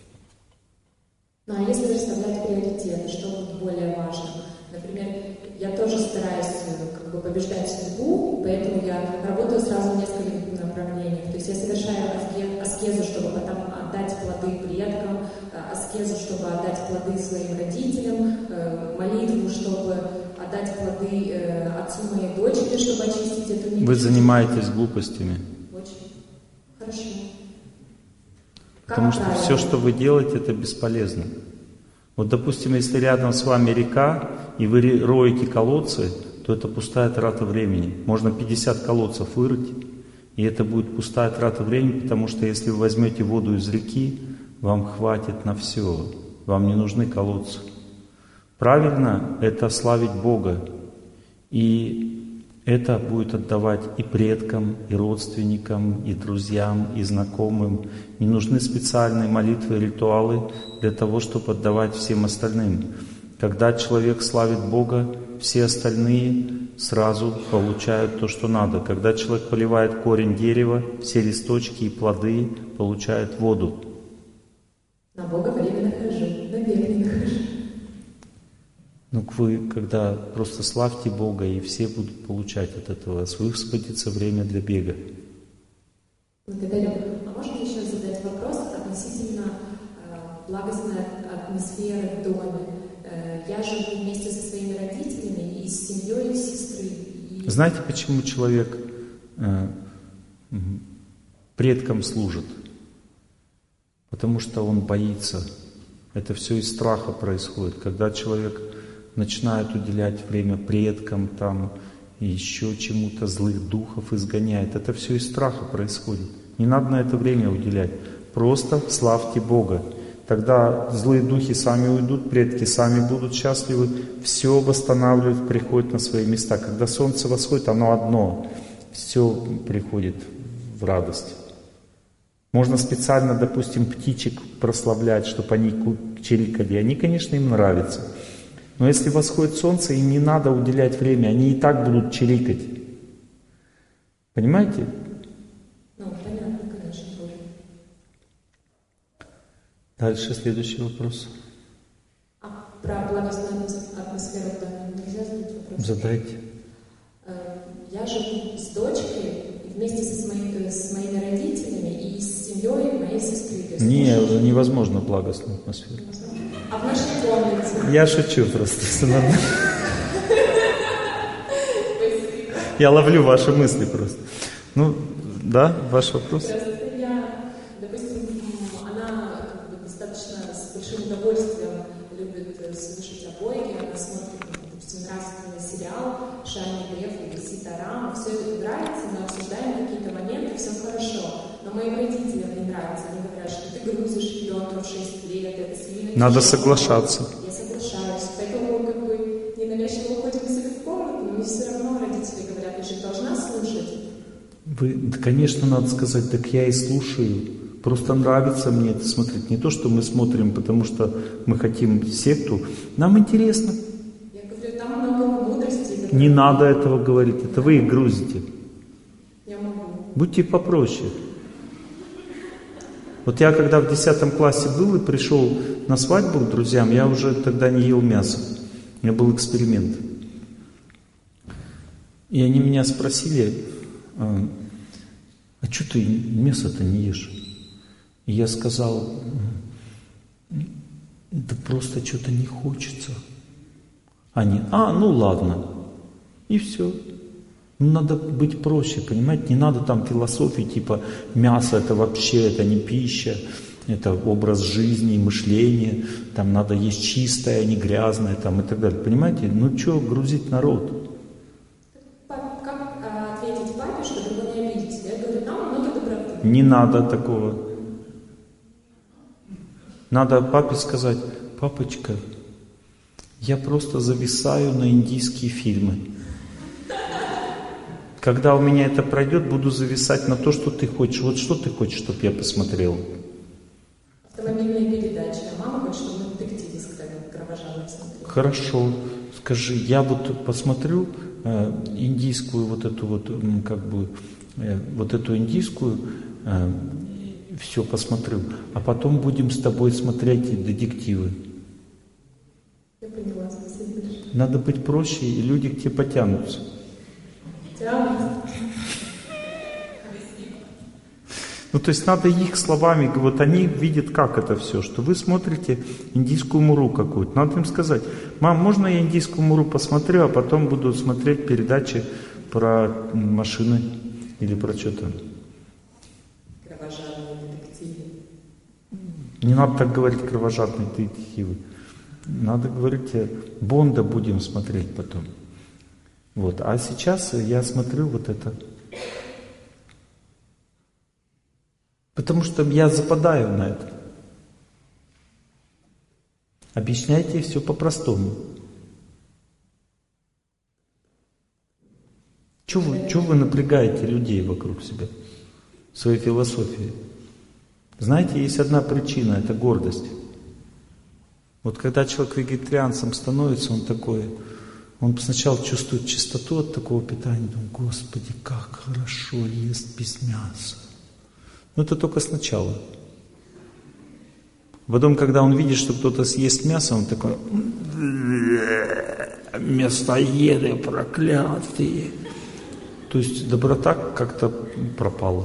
Ну а если расставлять приоритеты, что вот более важно? Например, я тоже стараюсь как бы побеждать судьбу, поэтому я работаю сразу в нескольких направлениях. То есть я совершаю аскезу, чтобы потом отдать плоды предкам, аскезу, чтобы отдать плоды своим родителям, молитву, чтобы отдать плоды отцу моей дочери, чтобы очистить эту мир. Вы занимаетесь глупостями. Очень хорошо. Потому что все, что вы делаете, это бесполезно. Вот, допустим, если рядом с вами река, и вы роете колодцы, то это пустая трата времени. Можно пятьдесят колодцев вырыть, и это будет пустая трата времени, потому что если вы возьмете воду из реки, вам хватит на все. Вам не нужны колодцы. Правильно это славить Бога. И это будет отдавать и предкам, и родственникам, и друзьям, и знакомым. Не нужны специальные молитвы и ритуалы для того, чтобы отдавать всем остальным. Когда человек славит Бога, все остальные сразу получают то, что надо. Когда человек поливает корень дерева, все листочки и плоды получают воду. На Бога время нахожу, на бег не нахожу. Ну, вы, когда просто славьте Бога, и все будут получать от этого, высвободится время для бега. Благодарю. А можно еще задать вопрос относительно э, благостной атмосферы в доме? Э, я живу вместе со своими родителями и с семьей сестры. И... Знаете, почему человек э, предкам служит? Потому что он боится. Это все из страха происходит. Когда человек начинает уделять время предкам, там, и еще чему-то, злых духов изгоняет. Это все из страха происходит. Не надо на это время уделять. Просто славьте Бога. Тогда злые духи сами уйдут, предки сами будут счастливы, все восстанавливают, приходит на свои места. Когда солнце восходит, оно одно, все приходит в радость. Можно специально, допустим, птичек прославлять, чтобы они чирикали. Они, конечно, им нравятся. Но если восходит солнце, им не надо уделять время, они и так будут чирикать. Понимаете? Ну, понятно, конечно, тоже. Дальше следующий вопрос. А про благостную атмосферу там нельзя задать вопрос? Задайте. Я живу с дочкой вместе со своими, с моими родителями и с семьей моей сестры. Не, невозможно благостную атмосферу. А в нашей комнате? Я шучу просто, все нормально. Я ловлю ваши мысли просто. Ну, да, ваш вопрос? Просто я, допустим, она как бы достаточно с большим удовольствием любит слушать о Боге, она смотрит, допустим, нравственный сериал «Шайный грех» или «Ситарам», все это нравится, мы обсуждаем какие-то моменты, все хорошо. Но моим родителям не нравится, они говорят, что ты грузишь ребенка в шесть лет, это сильно Надо тяжело. соглашаться. Я соглашаюсь, поэтому как бы ненавязчиво уходим к себе в комнату, но мне все равно родители говорят, я же должна слушать. Вы, да, конечно, надо сказать, так я и слушаю. Просто нравится мне это смотреть. Не то, что мы смотрим, потому что мы хотим секту. Нам интересно. Я говорю, там много мудрости. Не надо этого говорить. Это вы их грузите. Я могу. Будьте попроще. Вот я когда в десятом классе был и пришел на свадьбу к друзьям, я уже тогда не ел мясо. У меня был эксперимент. И они меня спросили, а, а что ты мясо-то не ешь? И я сказал, да просто что-то не хочется. Они, а, ну ладно. И все. Ну, надо быть проще, понимаете? Не надо там философии типа мясо это вообще, это не пища, это образ жизни, мышления, там надо есть чистое, не грязное там, и так далее. Понимаете? Ну что грузить народ? Пап, как а, ответить папе, чтобы его не обидеть? Я говорю, там много доброты. Не надо такого. Надо папе сказать, папочка, я просто зависаю на индийские фильмы. Когда у меня это пройдет, буду зависать на то, что ты хочешь. Вот что ты хочешь, чтобы я посмотрел? Автомобильные передачи. А мама хочет, чтобы мы детективы кровожадные смотрели. Хорошо. Скажи, я вот посмотрю э, индийскую вот эту вот, м, как бы, э, вот эту индийскую, э, все посмотрю, а потом будем с тобой смотреть детективы. Я поняла, спасибо большое. Надо быть проще, и люди к тебе потянутся. Ну, то есть надо их словами, вот они видят, как это все, что вы смотрите индийскую муру какую-то. Надо им сказать, мам, можно я индийскую муру посмотрю, а потом буду смотреть передачи про машины или про что-то. Кровожадные детективы. Не надо так говорить, кровожадные детективы. Надо говорить, Бонда будем смотреть потом. Вот. А сейчас я смотрю вот это. Потому что я западаю на это. Объясняйте все по-простому. Чего вы, чего вы напрягаете людей вокруг себя? Своей философией. Знаете, есть одна причина, это гордость. Вот когда человек вегетарианцем становится, он такой... Он сначала чувствует чистоту от такого питания, думает, Господи, как хорошо ест без мяса. Но это только сначала. Потом, когда он видит, что кто-то съест мясо, он такой, мясоеды проклятые. То есть доброта как-то пропала.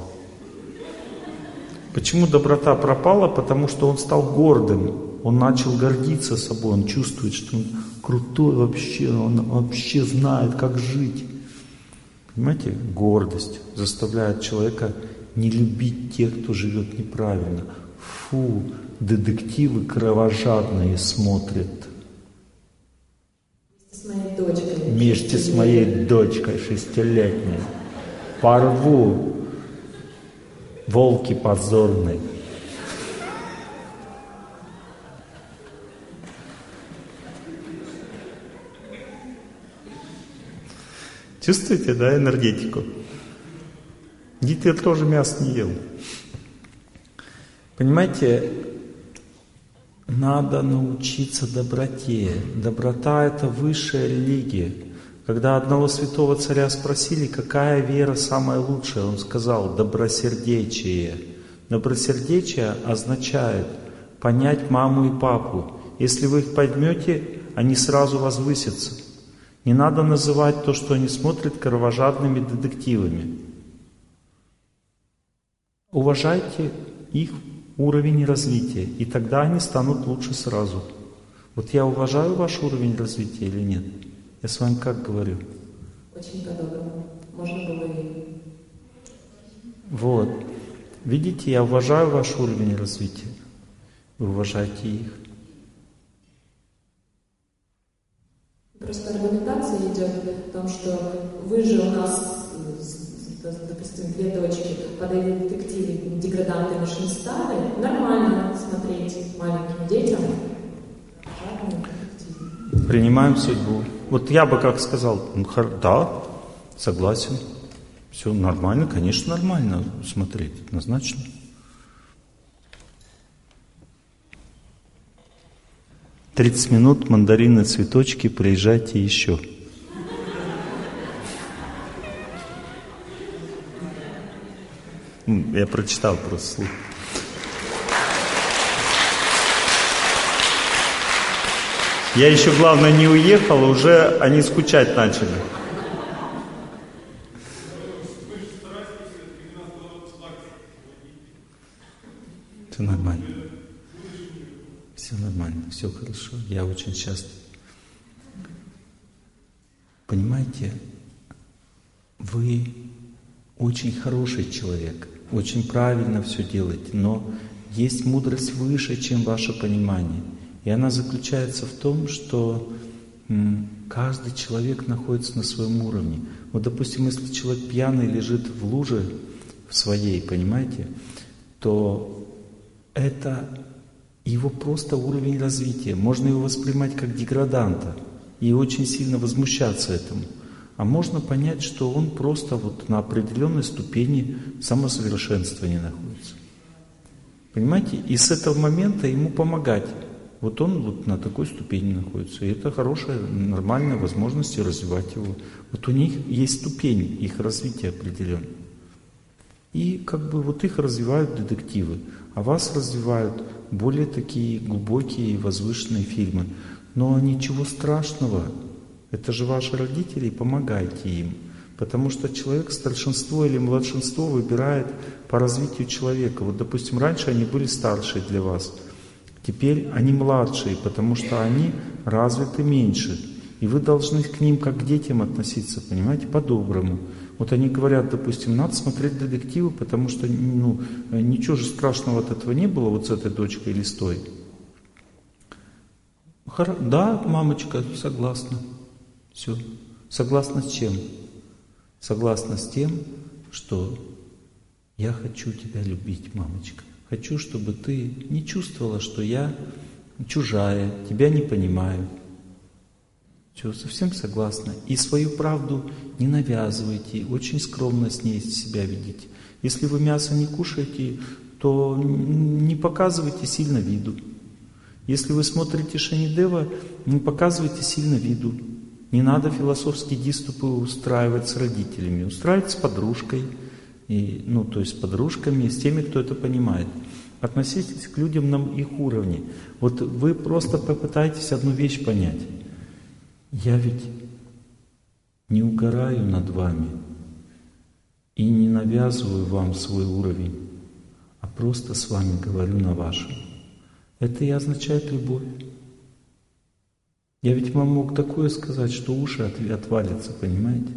Почему доброта пропала? Потому что он стал гордым. Он начал гордиться собой, он чувствует, что он крутой вообще, он вообще знает, как жить. Понимаете, гордость заставляет человека не любить тех, кто живет неправильно. Фу, детективы кровожадные смотрят. С моей дочкой. Вместе с моей дочкой шестилетней. Порву, волки позорные. Чувствуете, да, энергетику? Гитлер тоже мясо не ел. Понимаете, надо научиться доброте. Доброта – это высшая религия. Когда одного святого царя спросили, какая вера самая лучшая, он сказал – добросердечие. Добросердечие означает понять маму и папу. Если вы их поймете, они сразу возвысятся. Не надо называть то, что они смотрят, кровожадными детективами. Уважайте их уровень развития, и тогда они станут лучше сразу. Вот я уважаю ваш уровень развития или нет? Я с вами как говорю? Очень по-доброму. Можно было и... Вот. Видите, я уважаю ваш уровень развития. Вы уважаете их. Просто аргументация идет о том, что вы же у нас, допустим, две дочки, подали детективы, деграданты машинистары, нормально смотреть маленьким детям. Принимаем судьбу. Вот я бы как сказал, ну, да, согласен. Все нормально, конечно, нормально смотреть, однозначно. тридцать минут, мандарины, цветочки, приезжайте еще. Я прочитал просто слух. Я еще, главное, не уехал, уже они скучать начали. Все нормально. Все нормально, все хорошо. Я очень счастлив. Понимаете, вы очень хороший человек, очень правильно все делаете, но есть мудрость выше, чем ваше понимание. И она заключается в том, что м, каждый человек находится на своем уровне. Вот, допустим, если человек пьяный лежит в луже в своей, понимаете, то это его просто уровень развития. Можно его воспринимать как деграданта и очень сильно возмущаться этому. А можно понять, что он просто вот на определенной ступени самосовершенствования находится. Понимаете? И с этого момента ему помогать. Вот он вот на такой ступени находится. И это хорошая, нормальная возможность развивать его. Вот у них есть ступень их развития определенная. И как бы вот их развивают детективы, а вас развивают более такие глубокие и возвышенные фильмы. Но ничего страшного, это же ваши родители, и помогайте им. Потому что человек старшинство или младшинство выбирает по развитию человека. Вот, допустим, раньше они были старшие для вас, теперь они младшие, потому что они развиты меньше. И вы должны к ним как к детям относиться, понимаете, по-доброму. Вот они говорят, допустим, надо смотреть детективы, потому что ну, ничего же страшного от этого не было, вот с этой дочкой или с той. Хор... Да, мамочка, согласна. Все. Согласна с чем? Согласна с тем, что я хочу тебя любить, мамочка. Хочу, чтобы ты не чувствовала, что я чужая, тебя не понимаю. Все, совсем согласна. И свою правду не навязывайте, очень скромно с ней себя ведите. Если вы мясо не кушаете, то не показывайте сильно виду. Если вы смотрите Шанидева, не показывайте сильно виду. Не надо философские диспуты устраивать с родителями. Устраивать с подружкой, и, ну, то есть с подружками, с теми, кто это понимает. Относитесь к людям на их уровне. Вот вы просто попытаетесь одну вещь понять. Я ведь не угораю над вами и не навязываю вам свой уровень, а просто с вами говорю на вашем. Это и означает любовь. Я ведь вам мог такое сказать, что уши отвалятся, понимаете?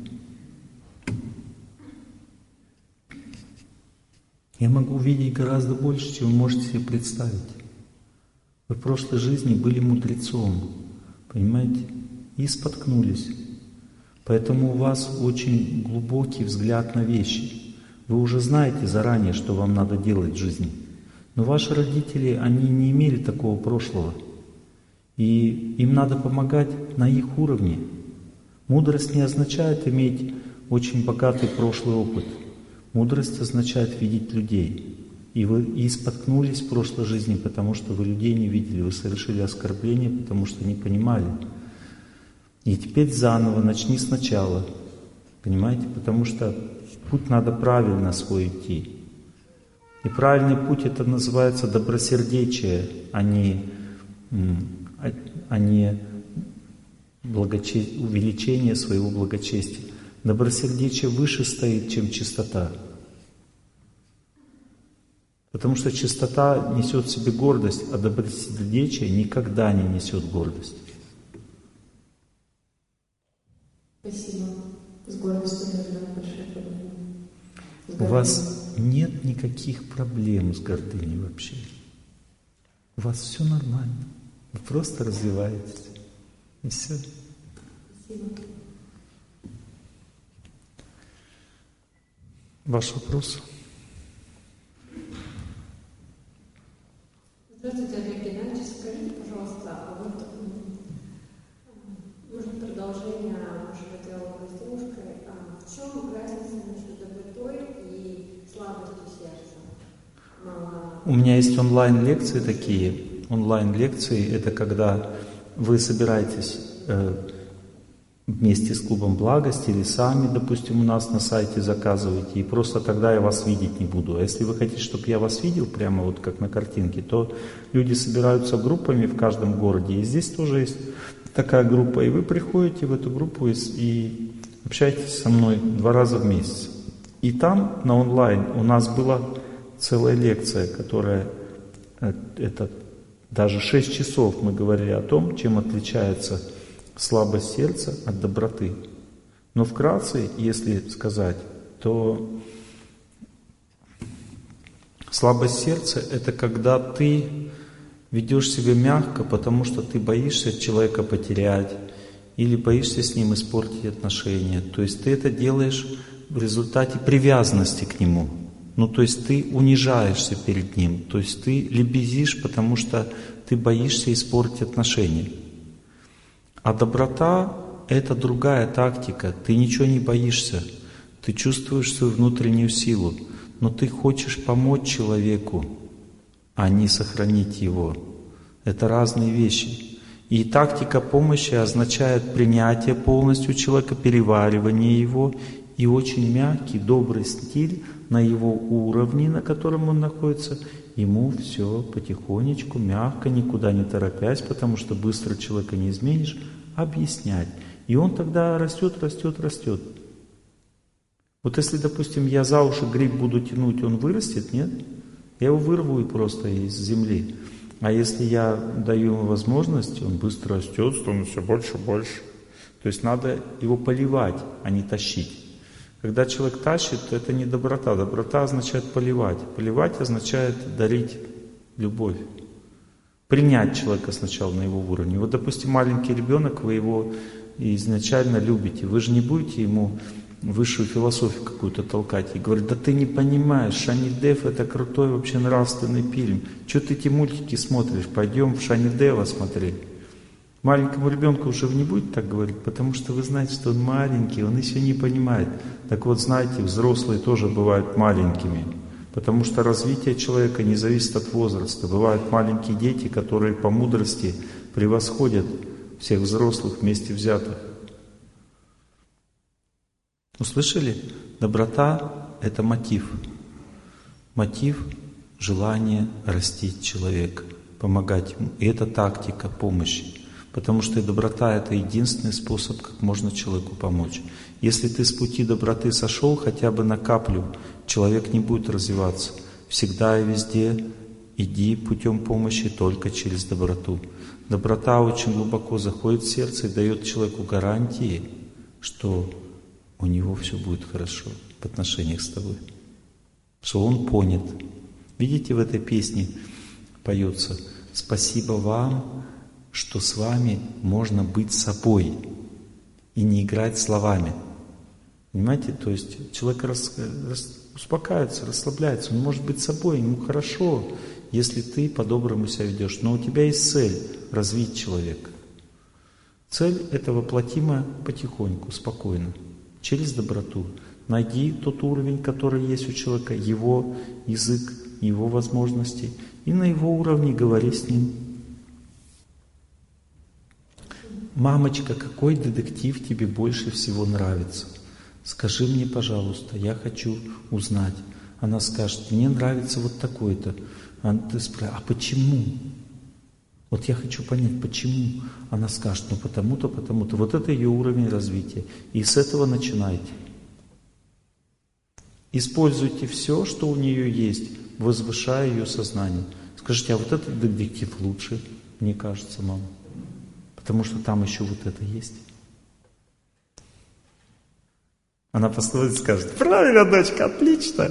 Я могу увидеть гораздо больше, чем вы можете себе представить. Вы в прошлой жизни были мудрецом, понимаете? И споткнулись. Поэтому у вас очень глубокий взгляд на вещи. Вы уже знаете заранее, что вам надо делать в жизни. Но ваши родители, они не имели такого прошлого. И им надо помогать на их уровне. Мудрость не означает иметь очень богатый прошлый опыт. Мудрость означает видеть людей. И вы и споткнулись в прошлой жизни, потому что вы людей не видели. Вы совершили оскорбление, потому что не понимали. И теперь заново начни сначала. Понимаете? Потому что путь надо правильно свой идти. И правильный путь это называется добросердечие, а не, а не благоче... увеличение своего благочестия. Добросердечие выше стоит, чем чистота. Потому что чистота несет в себе гордость, а добросердечие никогда не несет гордость. Спасибо. С гордостью наверное, большая проблема. У вас нет никаких проблем с гордыней вообще. У вас все нормально. Вы просто развиваетесь. И все. Спасибо. Ваш вопрос? Здравствуйте, Олег Геннадьевич. Скажите, пожалуйста, а вот может продолжение нашего диалога с девушкой. А в чем разница между добротой и слабостью сердца? Мало... У меня есть онлайн-лекции такие. Онлайн-лекции — это когда вы собираетесь э, вместе с клубом благости или сами, допустим, у нас на сайте заказываете, и просто тогда я вас видеть не буду. А если вы хотите, чтобы я вас видел, прямо вот как на картинке, то люди собираются группами в каждом городе, и здесь тоже есть такая группа, и вы приходите в эту группу и, и общаетесь со мной два раза в месяц. И там на онлайн у нас была целая лекция, которая, это даже шесть часов мы говорили о том, чем отличается слабость сердца от доброты. Но вкратце, если сказать, то слабость сердца — это когда ты ведешь себя мягко, потому что ты боишься человека потерять или боишься с ним испортить отношения. То есть ты это делаешь в результате привязанности к нему. Ну, то есть ты унижаешься перед ним. То есть ты лебезишь, потому что ты боишься испортить отношения. А доброта — это другая тактика. Ты ничего не боишься. Ты чувствуешь свою внутреннюю силу. Но ты хочешь помочь человеку, а не сохранить его. Это разные вещи. И тактика помощи означает принятие полностью человека, переваривание его и очень мягкий, добрый стиль на его уровне, на котором он находится. Ему все потихонечку, мягко, никуда не торопясь, потому что быстро человека не изменишь, объяснять. И он тогда растет, растет, растет. Вот если, допустим, я за уши гриб буду тянуть, он вырастет, нет? Я его вырву просто из земли. А если я даю ему возможность, он быстро растет, становится все больше и больше. То есть надо его поливать, а не тащить. Когда человек тащит, то это не доброта. Доброта означает поливать. Поливать означает дарить любовь. Принять человека сначала на его уровне. Вот, допустим, маленький ребенок, вы его изначально любите. Вы же не будете ему высшую философию какую-то толкать и говорить: да ты не понимаешь, Шанидев — это крутой вообще нравственный фильм. Чего ты эти мультики смотришь? Пойдем в Шанидева смотреть. Маленькому ребенку уже не будет так говорить, потому что вы знаете, что он маленький, он еще не понимает. Так вот, знаете, взрослые тоже бывают маленькими, потому что развитие человека не зависит от возраста. Бывают маленькие дети, которые по мудрости превосходят всех взрослых вместе взятых. Услышали? Доброта — это мотив. Мотив — желание растить человека, помогать ему. И это тактика помощи. Потому что доброта — это единственный способ, как можно человеку помочь. Если ты с пути доброты сошел хотя бы на каплю, человек не будет развиваться. Всегда и везде иди путем помощи только через доброту. Доброта очень глубоко заходит в сердце и дает человеку гарантии, что у него все будет хорошо в отношениях с тобой. Что он понят. Видите, в этой песне поется: «Спасибо вам, что с вами можно быть собой и не играть словами». Понимаете? То есть человек рас, рас, успокаивается, расслабляется, он может быть собой, ему хорошо, если ты по-доброму себя ведешь. Но у тебя есть цель — развить человека. Цель — это воплотима потихоньку, спокойно, через доброту. Найди тот уровень, который есть у человека, его язык, его возможности, и на его уровне говори с ним. Мамочка, какой детектив тебе больше всего нравится? Скажи мне, пожалуйста, я хочу узнать. Она скажет, мне нравится вот такой-то. А ты спрашиваешь, а почему? Вот я хочу понять, почему. Она скажет, ну потому-то, потому-то. Вот это ее уровень развития. И с этого начинайте. Используйте все, что у нее есть, возвышая ее сознание. Скажите, а вот этот детектив лучше, мне кажется, мама. Потому что там еще вот это есть. Она посмотрит и скажет, правильно, дочка, отлично.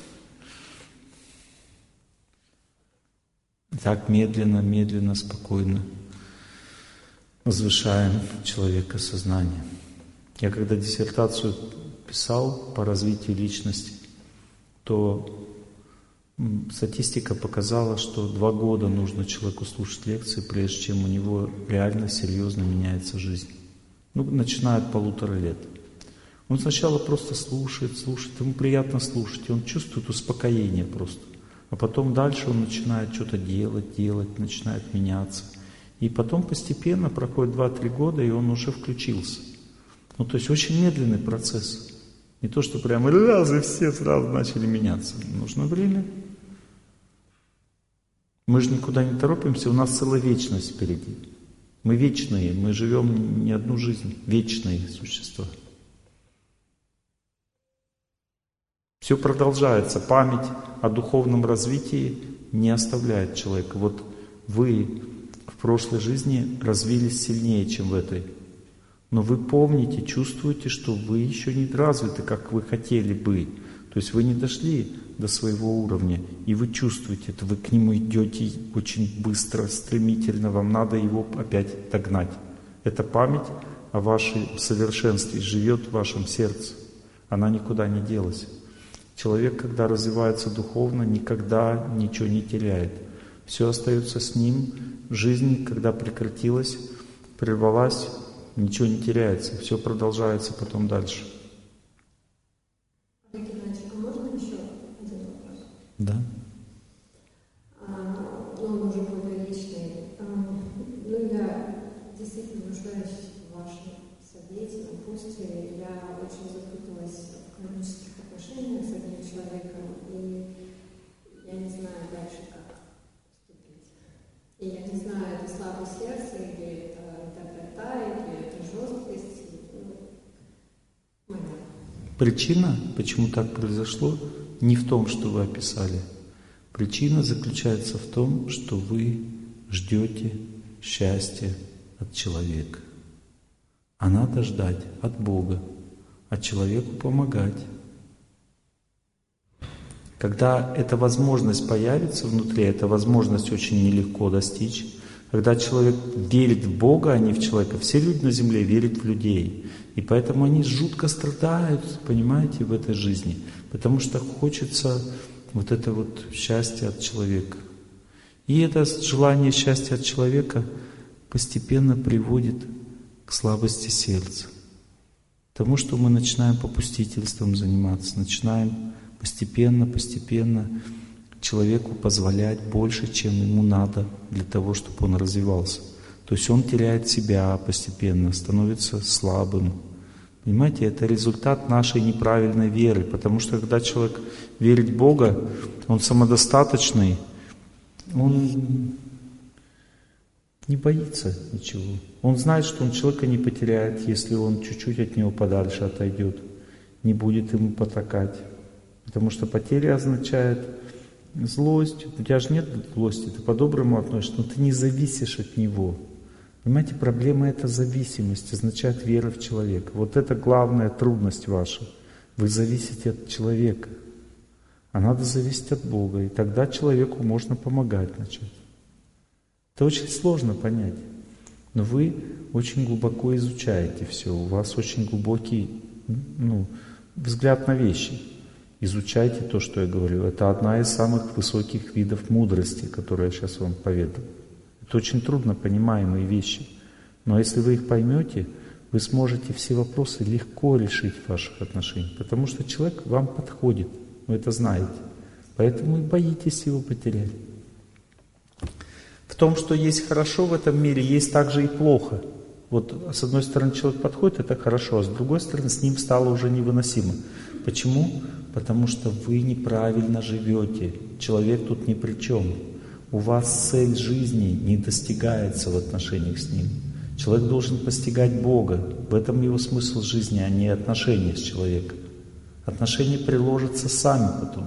Так медленно, медленно, спокойно возвышаем человека сознание. Я когда диссертацию писал по развитию личности, то статистика показала, что два года нужно человеку слушать лекции, прежде чем у него реально серьезно меняется жизнь. Ну, начиная от полутора лет. Он сначала просто слушает, слушает, ему приятно слушать, и он чувствует успокоение просто. А потом дальше он начинает что-то делать, делать, начинает меняться. И потом постепенно проходит два-три года, и он уже включился. Ну, то есть очень медленный процесс. Не то, что прямо раз и все сразу начали меняться. Нужно время. Мы же никуда не торопимся, у нас целая вечность впереди. Мы вечные, мы живем не одну жизнь, вечные существа. Все продолжается. Память о духовном развитии не оставляет человека. Вот вы в прошлой жизни развились сильнее, чем в этой. Но вы помните, чувствуете, что вы еще не развиты, как вы хотели бы. То есть вы не дошли до своего уровня, и вы чувствуете это, вы к нему идете очень быстро, стремительно, вам надо его опять догнать. Эта память о вашем совершенстве живет в вашем сердце. Она никуда не делась. Человек, когда развивается духовно, никогда ничего не теряет. Все остается с ним. Жизнь, когда прекратилась, прервалась, ничего не теряется. Все продолжается потом дальше. Геннадий, а можно еще один вопрос? Да. А, ну, он уже более личный. А, ну, я действительно нуждаюсь в вашем совете, напутствии. Я очень запуталась в кармических отношениях с одним человеком, и я не знаю дальше, как поступить. И я не знаю, это слабость сердца, или это доброта, или это жесткость. Ну, моя. Причина, почему так произошло, не в том, что вы описали. Причина заключается в том, что вы ждете счастья от человека. А надо ждать от Бога, а человеку помогать. Когда эта возможность появится внутри, эта возможность очень нелегко достичь. Когда человек верит в Бога, а не в человека, все люди на земле верят в людей. И поэтому они жутко страдают, понимаете, в этой жизни. Потому что хочется вот это вот счастье от человека. И это желание счастья от человека постепенно приводит к слабости сердца. Потому что мы начинаем попустительством заниматься, начинаем постепенно, постепенно человеку позволять больше, чем ему надо для того, чтобы он развивался. То есть он теряет себя постепенно, становится слабым. Понимаете, это результат нашей неправильной веры, потому что когда человек верит в Бога, он самодостаточный, он не боится ничего. Он знает, что он человека не потеряет, если он чуть-чуть от него подальше отойдет, не будет ему потакать. Потому что потеря означает злость. У тебя же нет злости, ты по-доброму относишься, но ты не зависишь от него. Понимаете, проблема — это зависимость, означает вера в человека. Вот это главная трудность ваша. Вы зависите от человека, а надо зависеть от Бога. И тогда человеку можно помогать начать. Это очень сложно понять. Но вы очень глубоко изучаете все. У вас очень глубокий ну, взгляд на вещи. Изучайте то, что я говорю. Это одна из самых высоких видов мудрости, которую я сейчас вам поведал. Это очень трудно понимаемые вещи. Но если вы их поймете, вы сможете все вопросы легко решить в ваших отношениях. Потому что человек вам подходит. Вы это знаете. Поэтому и боитесь его потерять. В том, что есть хорошо в этом мире, есть также и плохо. Вот с одной стороны человек подходит, это хорошо, а с другой стороны с ним стало уже невыносимо. Почему? Потому что вы неправильно живете. Человек тут ни при чем. У вас цель жизни не достигается в отношениях с Ним. Человек должен постигать Бога. В этом его смысл жизни, а не отношения с человеком. Отношения приложатся сами потом.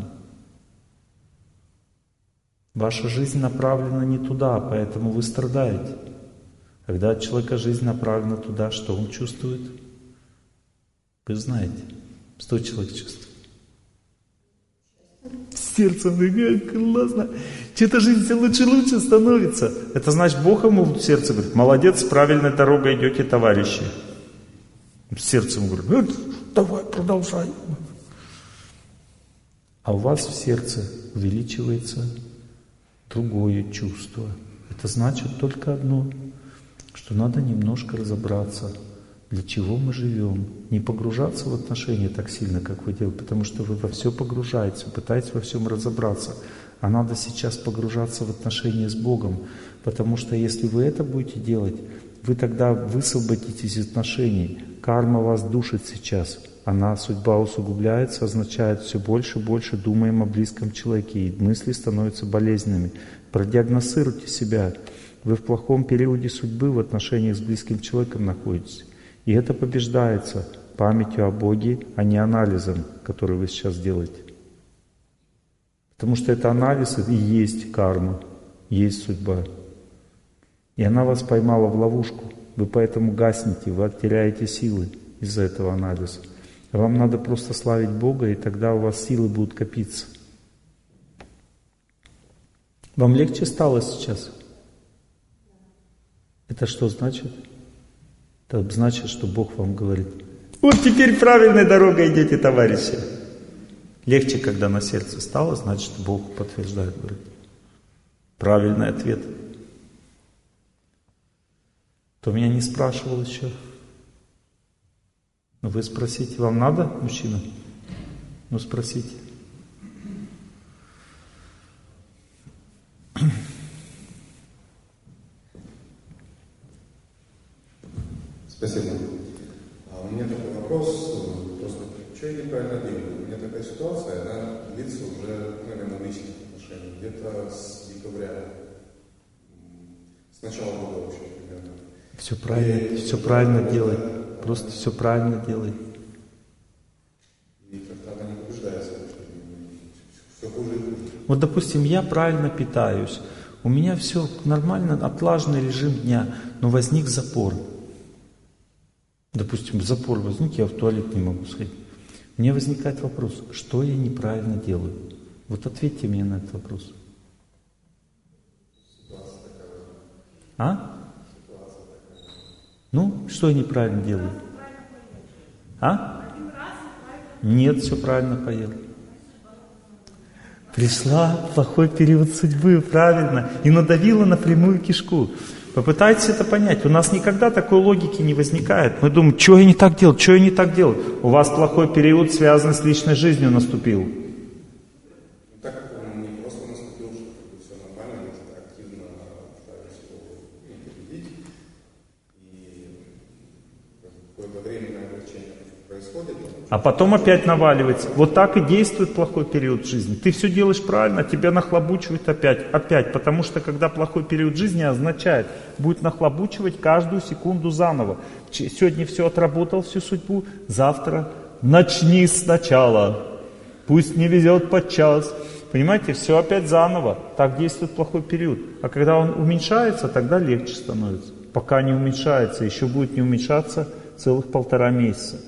Ваша жизнь направлена не туда, поэтому вы страдаете. Когда от человека жизнь направлена туда, что он чувствует? Вы знаете, что человек чувствует. Сердце, как классно. Что-то жизнь все лучше и лучше становится. Это значит, Бог ему в сердце говорит: молодец, правильной дорогой идете, товарищи. Сердце ему говорит: давай, продолжай. А у вас в сердце увеличивается другое чувство. Это значит только одно, что надо немножко разобраться, для чего мы живем. Не погружаться в отношения так сильно, как вы делаете, потому что вы во все погружаетесь, вы пытаетесь во всем разобраться. А надо сейчас погружаться в отношения с Богом, потому что если вы это будете делать, вы тогда высвободитесь из отношений. Карма вас душит сейчас. Она, судьба усугубляется, означает все больше и больше думаем о близком человеке, и мысли становятся болезненными. Продиагностируйте себя. Вы в плохом периоде судьбы в отношениях с близким человеком находитесь. И это побеждается памятью о Боге, а не анализом, который вы сейчас делаете. Потому что это анализ и есть карма, есть судьба. И она вас поймала в ловушку. Вы поэтому гаснете, вы теряете силы из-за этого анализа. Вам надо просто славить Бога, и тогда у вас силы будут копиться. Вам легче стало сейчас? Это что значит? Это значит, что Бог вам говорит: вот теперь правильной дорогой идете, товарищи. Легче, когда на сердце стало, значит, Бог подтверждает, говорит: правильный ответ. Кто меня не спрашивал еще? Ну вы спросите, вам надо, мужчина? Ну спросите. Спасибо. А у меня такой вопрос, просто что я неправильно делаю? У меня такая ситуация, она длится уже, наверное, в личных отношениях, где-то с декабря, с начала года вообще примерно. Все правильно, и, все правильно делай, просто все правильно делай. И как-то она не побеждается, все хуже и хуже. Вот, допустим, я правильно питаюсь, у меня все нормально, отлаженный режим дня, но возник запор. Допустим, запор возник, я в туалет не могу сходить. Мне возникает вопрос, что я неправильно делаю? Вот ответьте мне на этот вопрос. А? Ну, что я неправильно делаю? А? Нет, все правильно поел. Пришла плохой период судьбы, правильно, и надавила на прямую кишку. Попытайтесь это понять. У нас никогда такой логики не возникает. Мы думаем, что я не так делал, что я не так делал. У вас плохой период, связанный с личной жизнью, наступил. Так он не просто наступил, что все нормально, я активно пытаюсь его победить. И какое-то время на облегчение происходит. А потом опять наваливается. Вот так и действует плохой период жизни. Ты все делаешь правильно, тебя нахлобучивает опять. Опять. Потому что когда плохой период жизни означает, будет нахлобучивать каждую секунду заново. Сегодня все отработал, всю судьбу. Завтра начни сначала. Пусть не везет подчас. Понимаете, все опять заново. Так действует плохой период. А когда он уменьшается, тогда легче становится. Пока не уменьшается, еще будет не уменьшаться целых полтора месяца.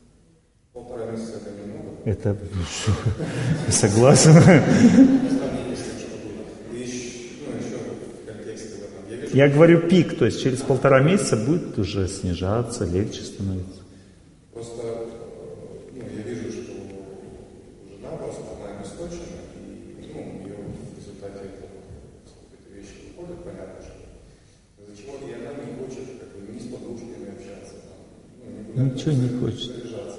Это согласен. Я говорю пик, то есть через полтора месяца будет уже снижаться, легче становится. Просто ну, я вижу, что жена просто она обесточена, и ну, у нее в результате какие-то вещи выходят, понятно, что из-за чего и она не хочет как бы, ни с подружками общаться. Ну, ничего не хочет.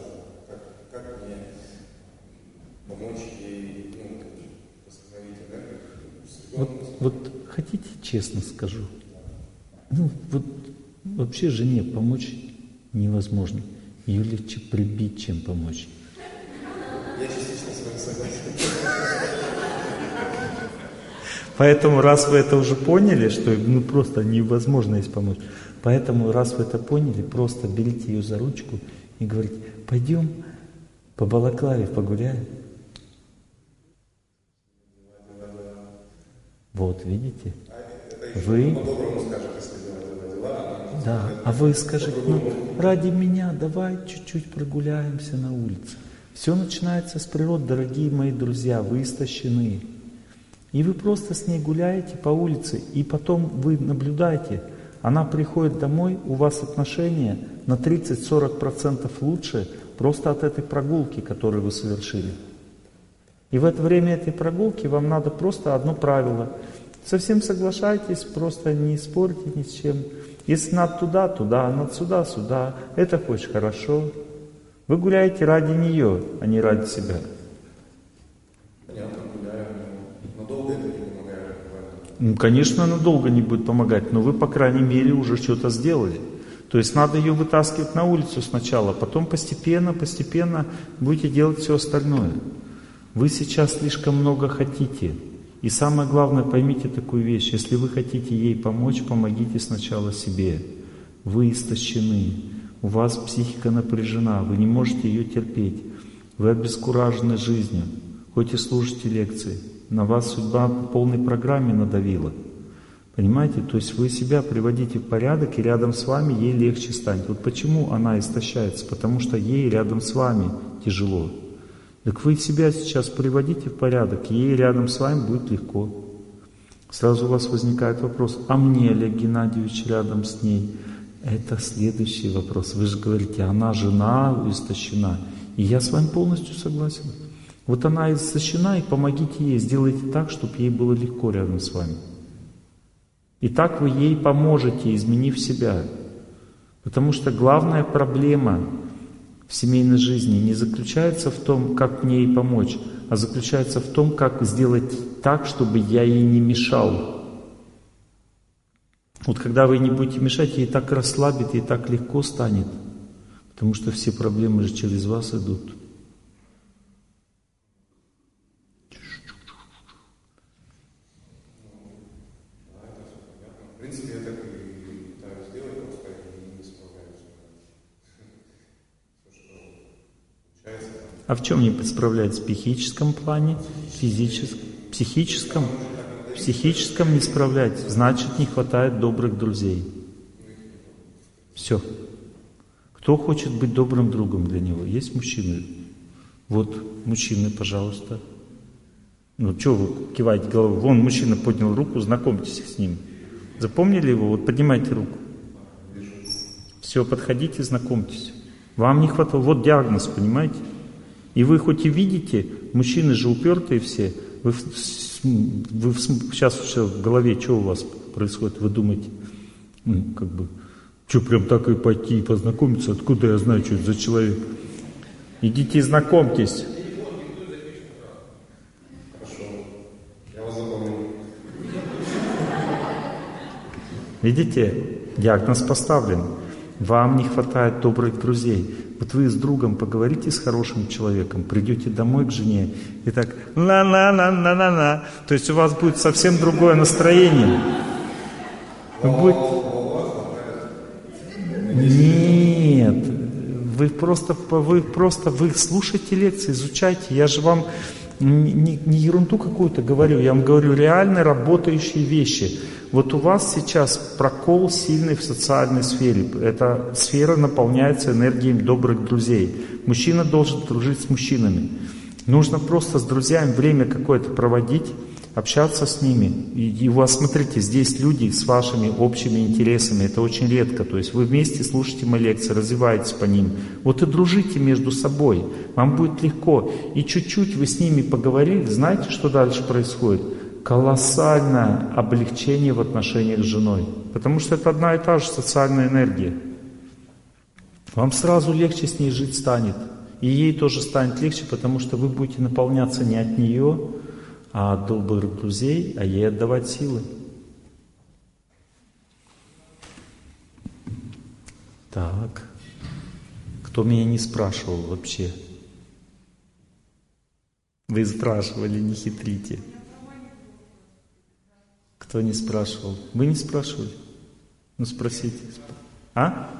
Вот, вот хотите, честно скажу, ну вот вообще жене помочь невозможно. Ее легче прибить, чем помочь. Я частично Поэтому, раз вы это уже поняли, что ну, просто невозможно есть помочь, поэтому, раз вы это поняли, просто берите ее за ручку и говорите: пойдем по Балаклаве погуляем. Вот, видите? Вы... Да, а вы скажите: ну, ради меня давай чуть-чуть прогуляемся на улице. Все начинается с природы, дорогие мои друзья, вы истощены. И вы просто с ней гуляете по улице, и потом вы наблюдаете, она приходит домой, у вас отношения на тридцать-сорок процентов лучше просто от этой прогулки, которую вы совершили. И в это время этой прогулки вам надо просто одно правило. Совсем соглашайтесь, просто не спорьте ни с чем. Если надо туда, туда, надо сюда, сюда. Это хочешь, хорошо. Вы гуляете ради нее, а не ради себя. Понятно, гуляю, но долго это не помогает. Ну, конечно, она долго не будет помогать, но вы, по крайней мере, уже что-то сделали. То есть надо ее вытаскивать на улицу сначала, потом постепенно, постепенно будете делать все остальное. Вы сейчас слишком много хотите. И самое главное, поймите такую вещь: если вы хотите ей помочь, помогите сначала себе. Вы истощены, у вас психика напряжена, вы не можете ее терпеть, вы обескуражены жизнью, хоть и слушаете лекции, на вас судьба по полной программе надавила. Понимаете? То есть вы себя приводите в порядок, и рядом с вами ей легче станет. Вот почему она истощается? Потому что ей рядом с вами тяжело. Так вы себя сейчас приводите в порядок, и ей рядом с вами будет легко. Сразу у вас возникает вопрос: а мне, Олег Геннадьевич, рядом с ней? Это следующий вопрос. Вы же говорите: она жена истощена. И я с вами полностью согласен. Вот она истощена, и помогите ей, сделайте так, чтобы ей было легко рядом с вами. И так вы ей поможете, изменив себя. Потому что главная проблема в семейной жизни не заключается в том, как мне ей помочь, а заключается в том, как сделать так, чтобы я ей не мешал. Вот когда вы не будете мешать, ей так расслабит, ей так легко станет, потому что все проблемы же через вас идут. В принципе, я так и пытаюсь сделать, просто я не справляюсь. А в чем не справляется? В психическом плане, физическом, психическом? В психическом не справляется. Значит, не хватает добрых друзей. Все. Кто хочет быть добрым другом для него? Есть мужчины? Вот, мужчины, пожалуйста. Ну, что вы киваете головой? Вон мужчина поднял руку, знакомьтесь с ним. Запомнили его? Вот поднимайте руку. Все, подходите, знакомьтесь. Вам не хватало. Вот диагноз, понимаете? И вы хоть и видите, мужчины же упертые все, вы, вы сейчас все в голове, что у вас происходит, вы думаете, ну, как бы, что прям так и пойти и познакомиться, откуда я знаю, что это за человек? Идите и знакомьтесь. Видите, диагноз поставлен. Вам не хватает добрых друзей. Вот вы с другом поговорите с хорошим человеком, придете домой к жене и так на-на-на-на-на-на. То есть у вас будет совсем другое настроение. Вы будете... Нет, вы просто, вы просто вы слушайте лекции, изучайте. Я же вам не, не ерунду какую-то говорю, я вам говорю реально работающие вещи. Вот у вас сейчас прокол сильный в социальной сфере. Эта сфера наполняется энергией добрых друзей. Мужчина должен дружить с мужчинами. Нужно просто с друзьями время какое-то проводить, общаться с ними. И, и у вас, смотрите, здесь люди с вашими общими интересами. Это очень редко. То есть вы вместе слушаете мои лекции, развиваетесь по ним. Вот и дружите между собой. Вам будет легко. И чуть-чуть вы с ними поговорили, знаете, что дальше происходит? Колоссальное облегчение в отношениях с женой. Потому что это одна и та же социальная энергия. Вам сразу легче с ней жить станет. И ей тоже станет легче, потому что вы будете наполняться не от нее, а от добрых друзей, а ей отдавать силы. Так. Кто меня не спрашивал вообще? Вы спрашивали, не хитрите. Кто не спрашивал? Вы не спрашивали? Ну спросите. А?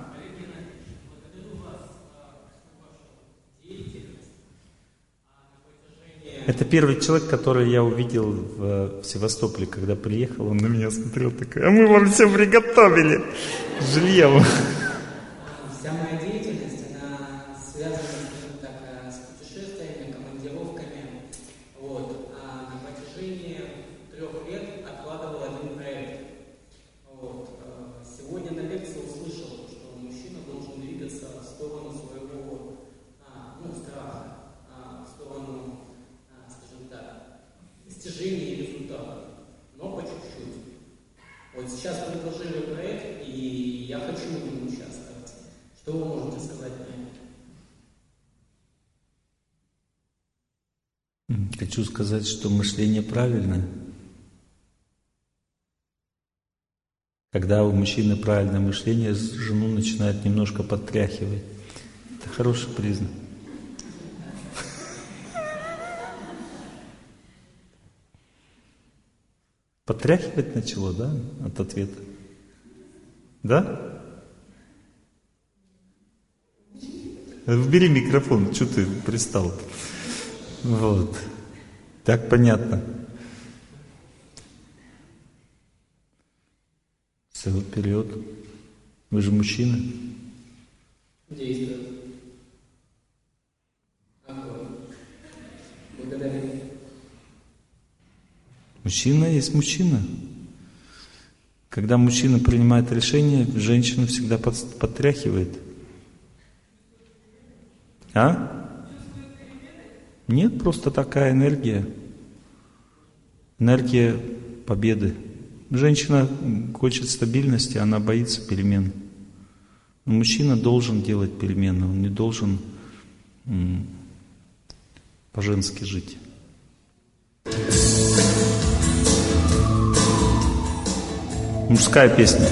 Это первый человек, который я увидел в, в Севастополе, когда приехал, он на меня смотрел такой: а мы вам все приготовили жилье. Вся моя деятельность, она связана, скажем так, с путешествиями, командировками. Вот. А на протяжении трех лет откладывал один проект. Вот. Сегодня на лекции услышал, что мужчина должен двигаться в сторону своего а, ну, страха, а, в сторону, а, скажем так, достижения результата, но по чуть-чуть. Вот сейчас предложили проект, и я хочу в нем участвовать. Что вы можете сказать мне? Хочу сказать, что мышление правильное. Когда у мужчины правильное мышление, жену начинает немножко подтряхивать. Это хороший признак. Подтряхивать начало, да, от ответа? Да? Убери микрофон, что ты пристал? Вот. Так понятно. Все, вперед. Вы же мужчина. Действует. Огонь. Благодарю. Мужчина есть мужчина. Когда мужчина принимает решение, женщину всегда под, подтряхивает. А? Нет, просто такая энергия. Энергия победы. Женщина хочет стабильности, она боится перемен. Но мужчина должен делать перемены, он не должен м- по-женски жить. Мужская песня.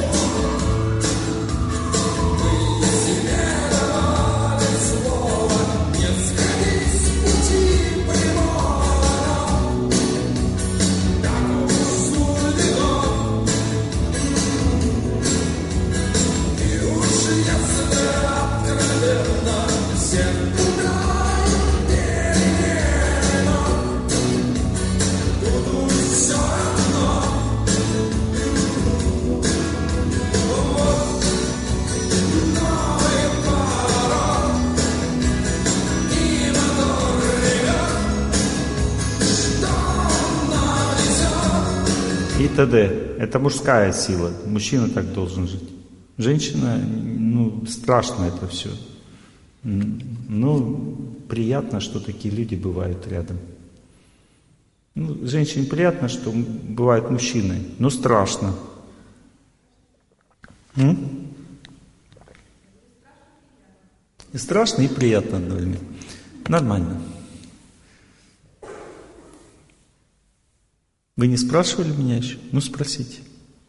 И т.д. Это мужская сила. Мужчина так должен жить. Женщина, ну, страшно это все. Ну, приятно, что такие люди бывают рядом. Ну, женщине приятно, что бывают мужчины, но страшно. М? И страшно, и приятно одновременно. Нормально. Вы не спрашивали меня еще? Ну, спросите.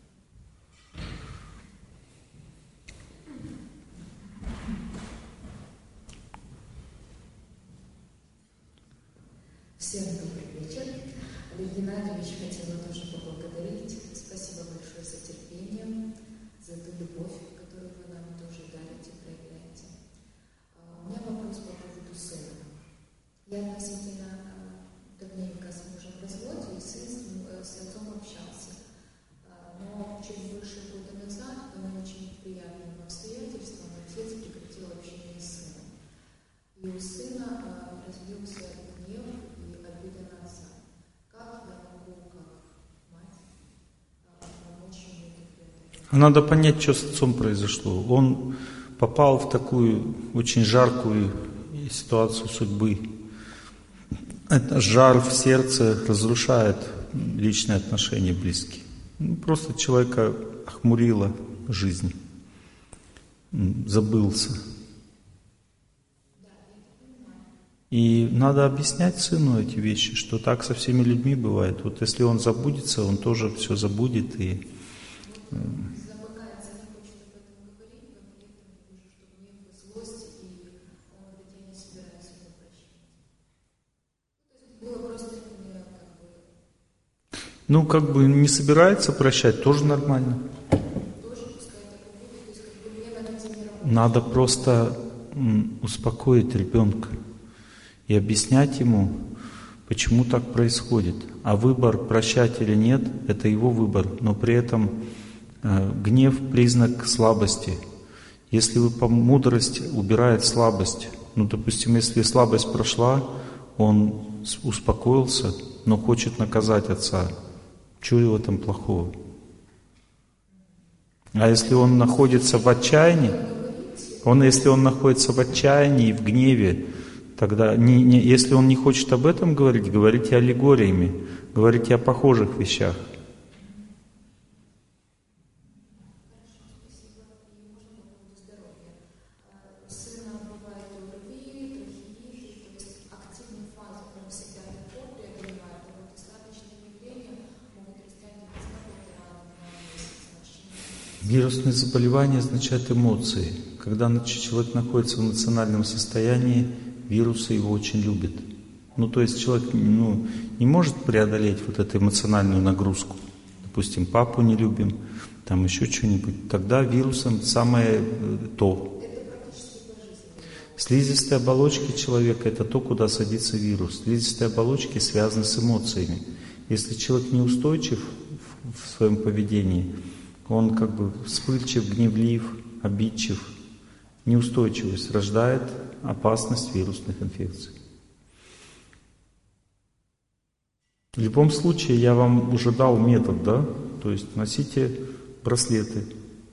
Всем добрый вечер. Олег Геннадьевич, хотела тоже поблагодарить. Спасибо большое за терпение, за ту любовь, которую вы нам тоже дарите, проявляете. У меня вопрос по поводу сына. Я относительно давненько с мужем в разводе, и сын с отцом общался. Но чуть больше года назад, по не очень неприятным обстоятельствам, отец прекратил общение с сыном. И у сына развился гнев и обида на отца. Как я могу, как мать, помочь ему это? Надо понять, что с отцом произошло. Он попал в такую очень жаркую ситуацию судьбы. Это жар в сердце разрушает личные отношения близкие. Просто человека охмурила жизнь, забылся. И надо объяснять сыну эти вещи, что так со всеми людьми бывает. Вот если он забудется, он тоже все забудет. И Замыкается, не хочет об этом говорить, но при этом я вижу, что гнев и злость, и он в эти не собирается его прощать. То есть было Ну, как бы не собирается прощать, тоже нормально. Надо просто успокоить ребенка и объяснять ему, почему так происходит. А выбор, прощать или нет, это его выбор. Но при этом э, гнев — признак слабости. Если вы по мудрости убирает слабость, ну, допустим, если слабость прошла, он успокоился, но хочет наказать отца, чего в этом плохого? А если он находится в отчаянии, он, если он находится в отчаянии, в гневе, тогда, не, не, если он не хочет об этом говорить, говорите аллегориями, говорите о похожих вещах. Вирусные заболевания означают эмоции. Когда человек находится в эмоциональном состоянии, вирусы его очень любят. Ну, то есть человек ну, не может преодолеть вот эту эмоциональную нагрузку. Допустим, папу не любим, там еще что-нибудь. Тогда вирусом самое то. Слизистые оболочки человека — это то, куда садится вирус. Слизистые оболочки связаны с эмоциями. Если человек неустойчив в своем поведении, он как бы вспыльчив, гневлив, обидчив. Неустойчивость рождает опасность вирусных инфекций. В любом случае, я вам уже дал метод, да? То есть носите браслеты.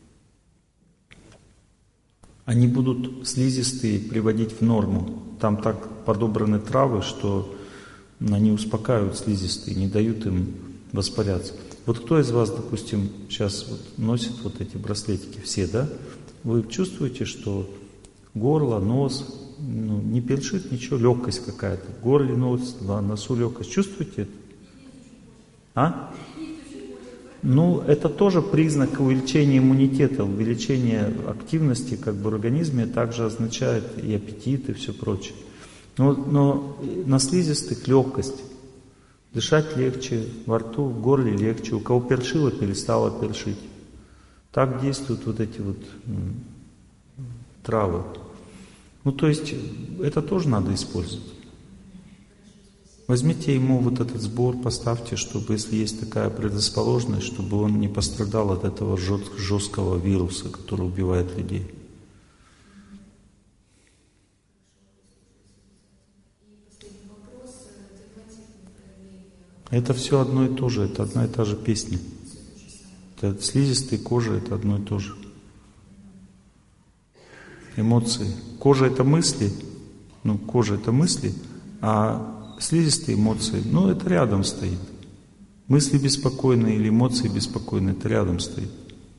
Они будут слизистые приводить в норму. Там так подобраны травы, что они успокаивают слизистые, не дают им воспаляться. Вот кто из вас, допустим, сейчас вот носит вот эти браслетики? Все, да? Вы чувствуете, что горло, нос, ну, не першит ничего, легкость какая-то. В горле, нос, на носу легкость. Чувствуете это? А? Ну, это тоже признак увеличения иммунитета, увеличения активности как бы в организме, также означает и аппетит, и все прочее. Но, но на слизистых легкость. Дышать легче, во рту, в горле легче. У кого першило, перестало першить. Так действуют вот эти вот м, травы. Ну, то есть, это тоже надо использовать. Возьмите ему вот этот сбор, поставьте, чтобы, если есть такая предрасположенность, чтобы он не пострадал от этого жесткого вируса, который убивает людей. Это все одно и то же, это одна и та же песня. Это слизистые, кожа — это одно и то же. Эмоции. Кожа — это мысли, ну, кожа — это мысли, а слизистые эмоции, ну, это рядом стоит. Мысли беспокойные или эмоции беспокойные, это рядом стоит.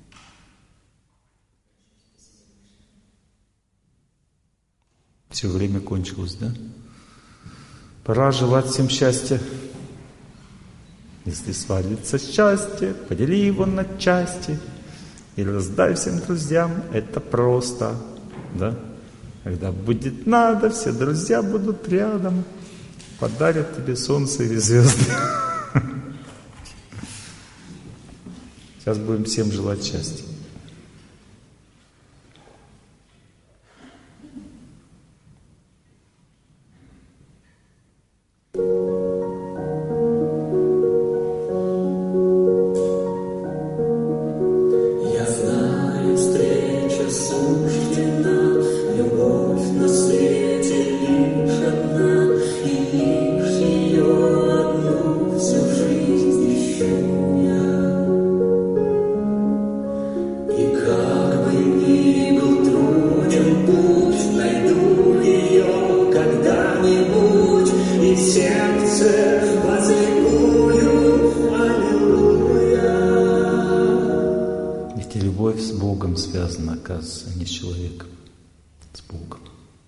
Все, время кончилось, да? Пора желать всем счастья. Если свалится счастье, подели его на части и раздай всем друзьям, это просто, да? Когда будет надо, все друзья будут рядом, подарят тебе солнце или звезды. Сейчас будем всем желать счастья. Оказывается, не с человеком, с Богом.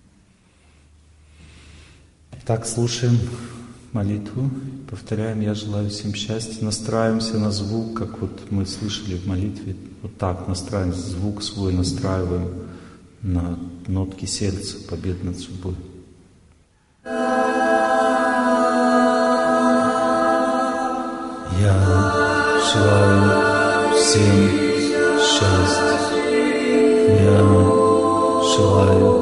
Так, слушаем молитву, повторяем: «Я желаю всем счастья». Настраиваемся на звук, как вот мы слышали в молитве. Вот так настраиваемся, звук свой настраиваем на нотки сердца, побед над судьбой. Я желаю всем счастья. Я желаю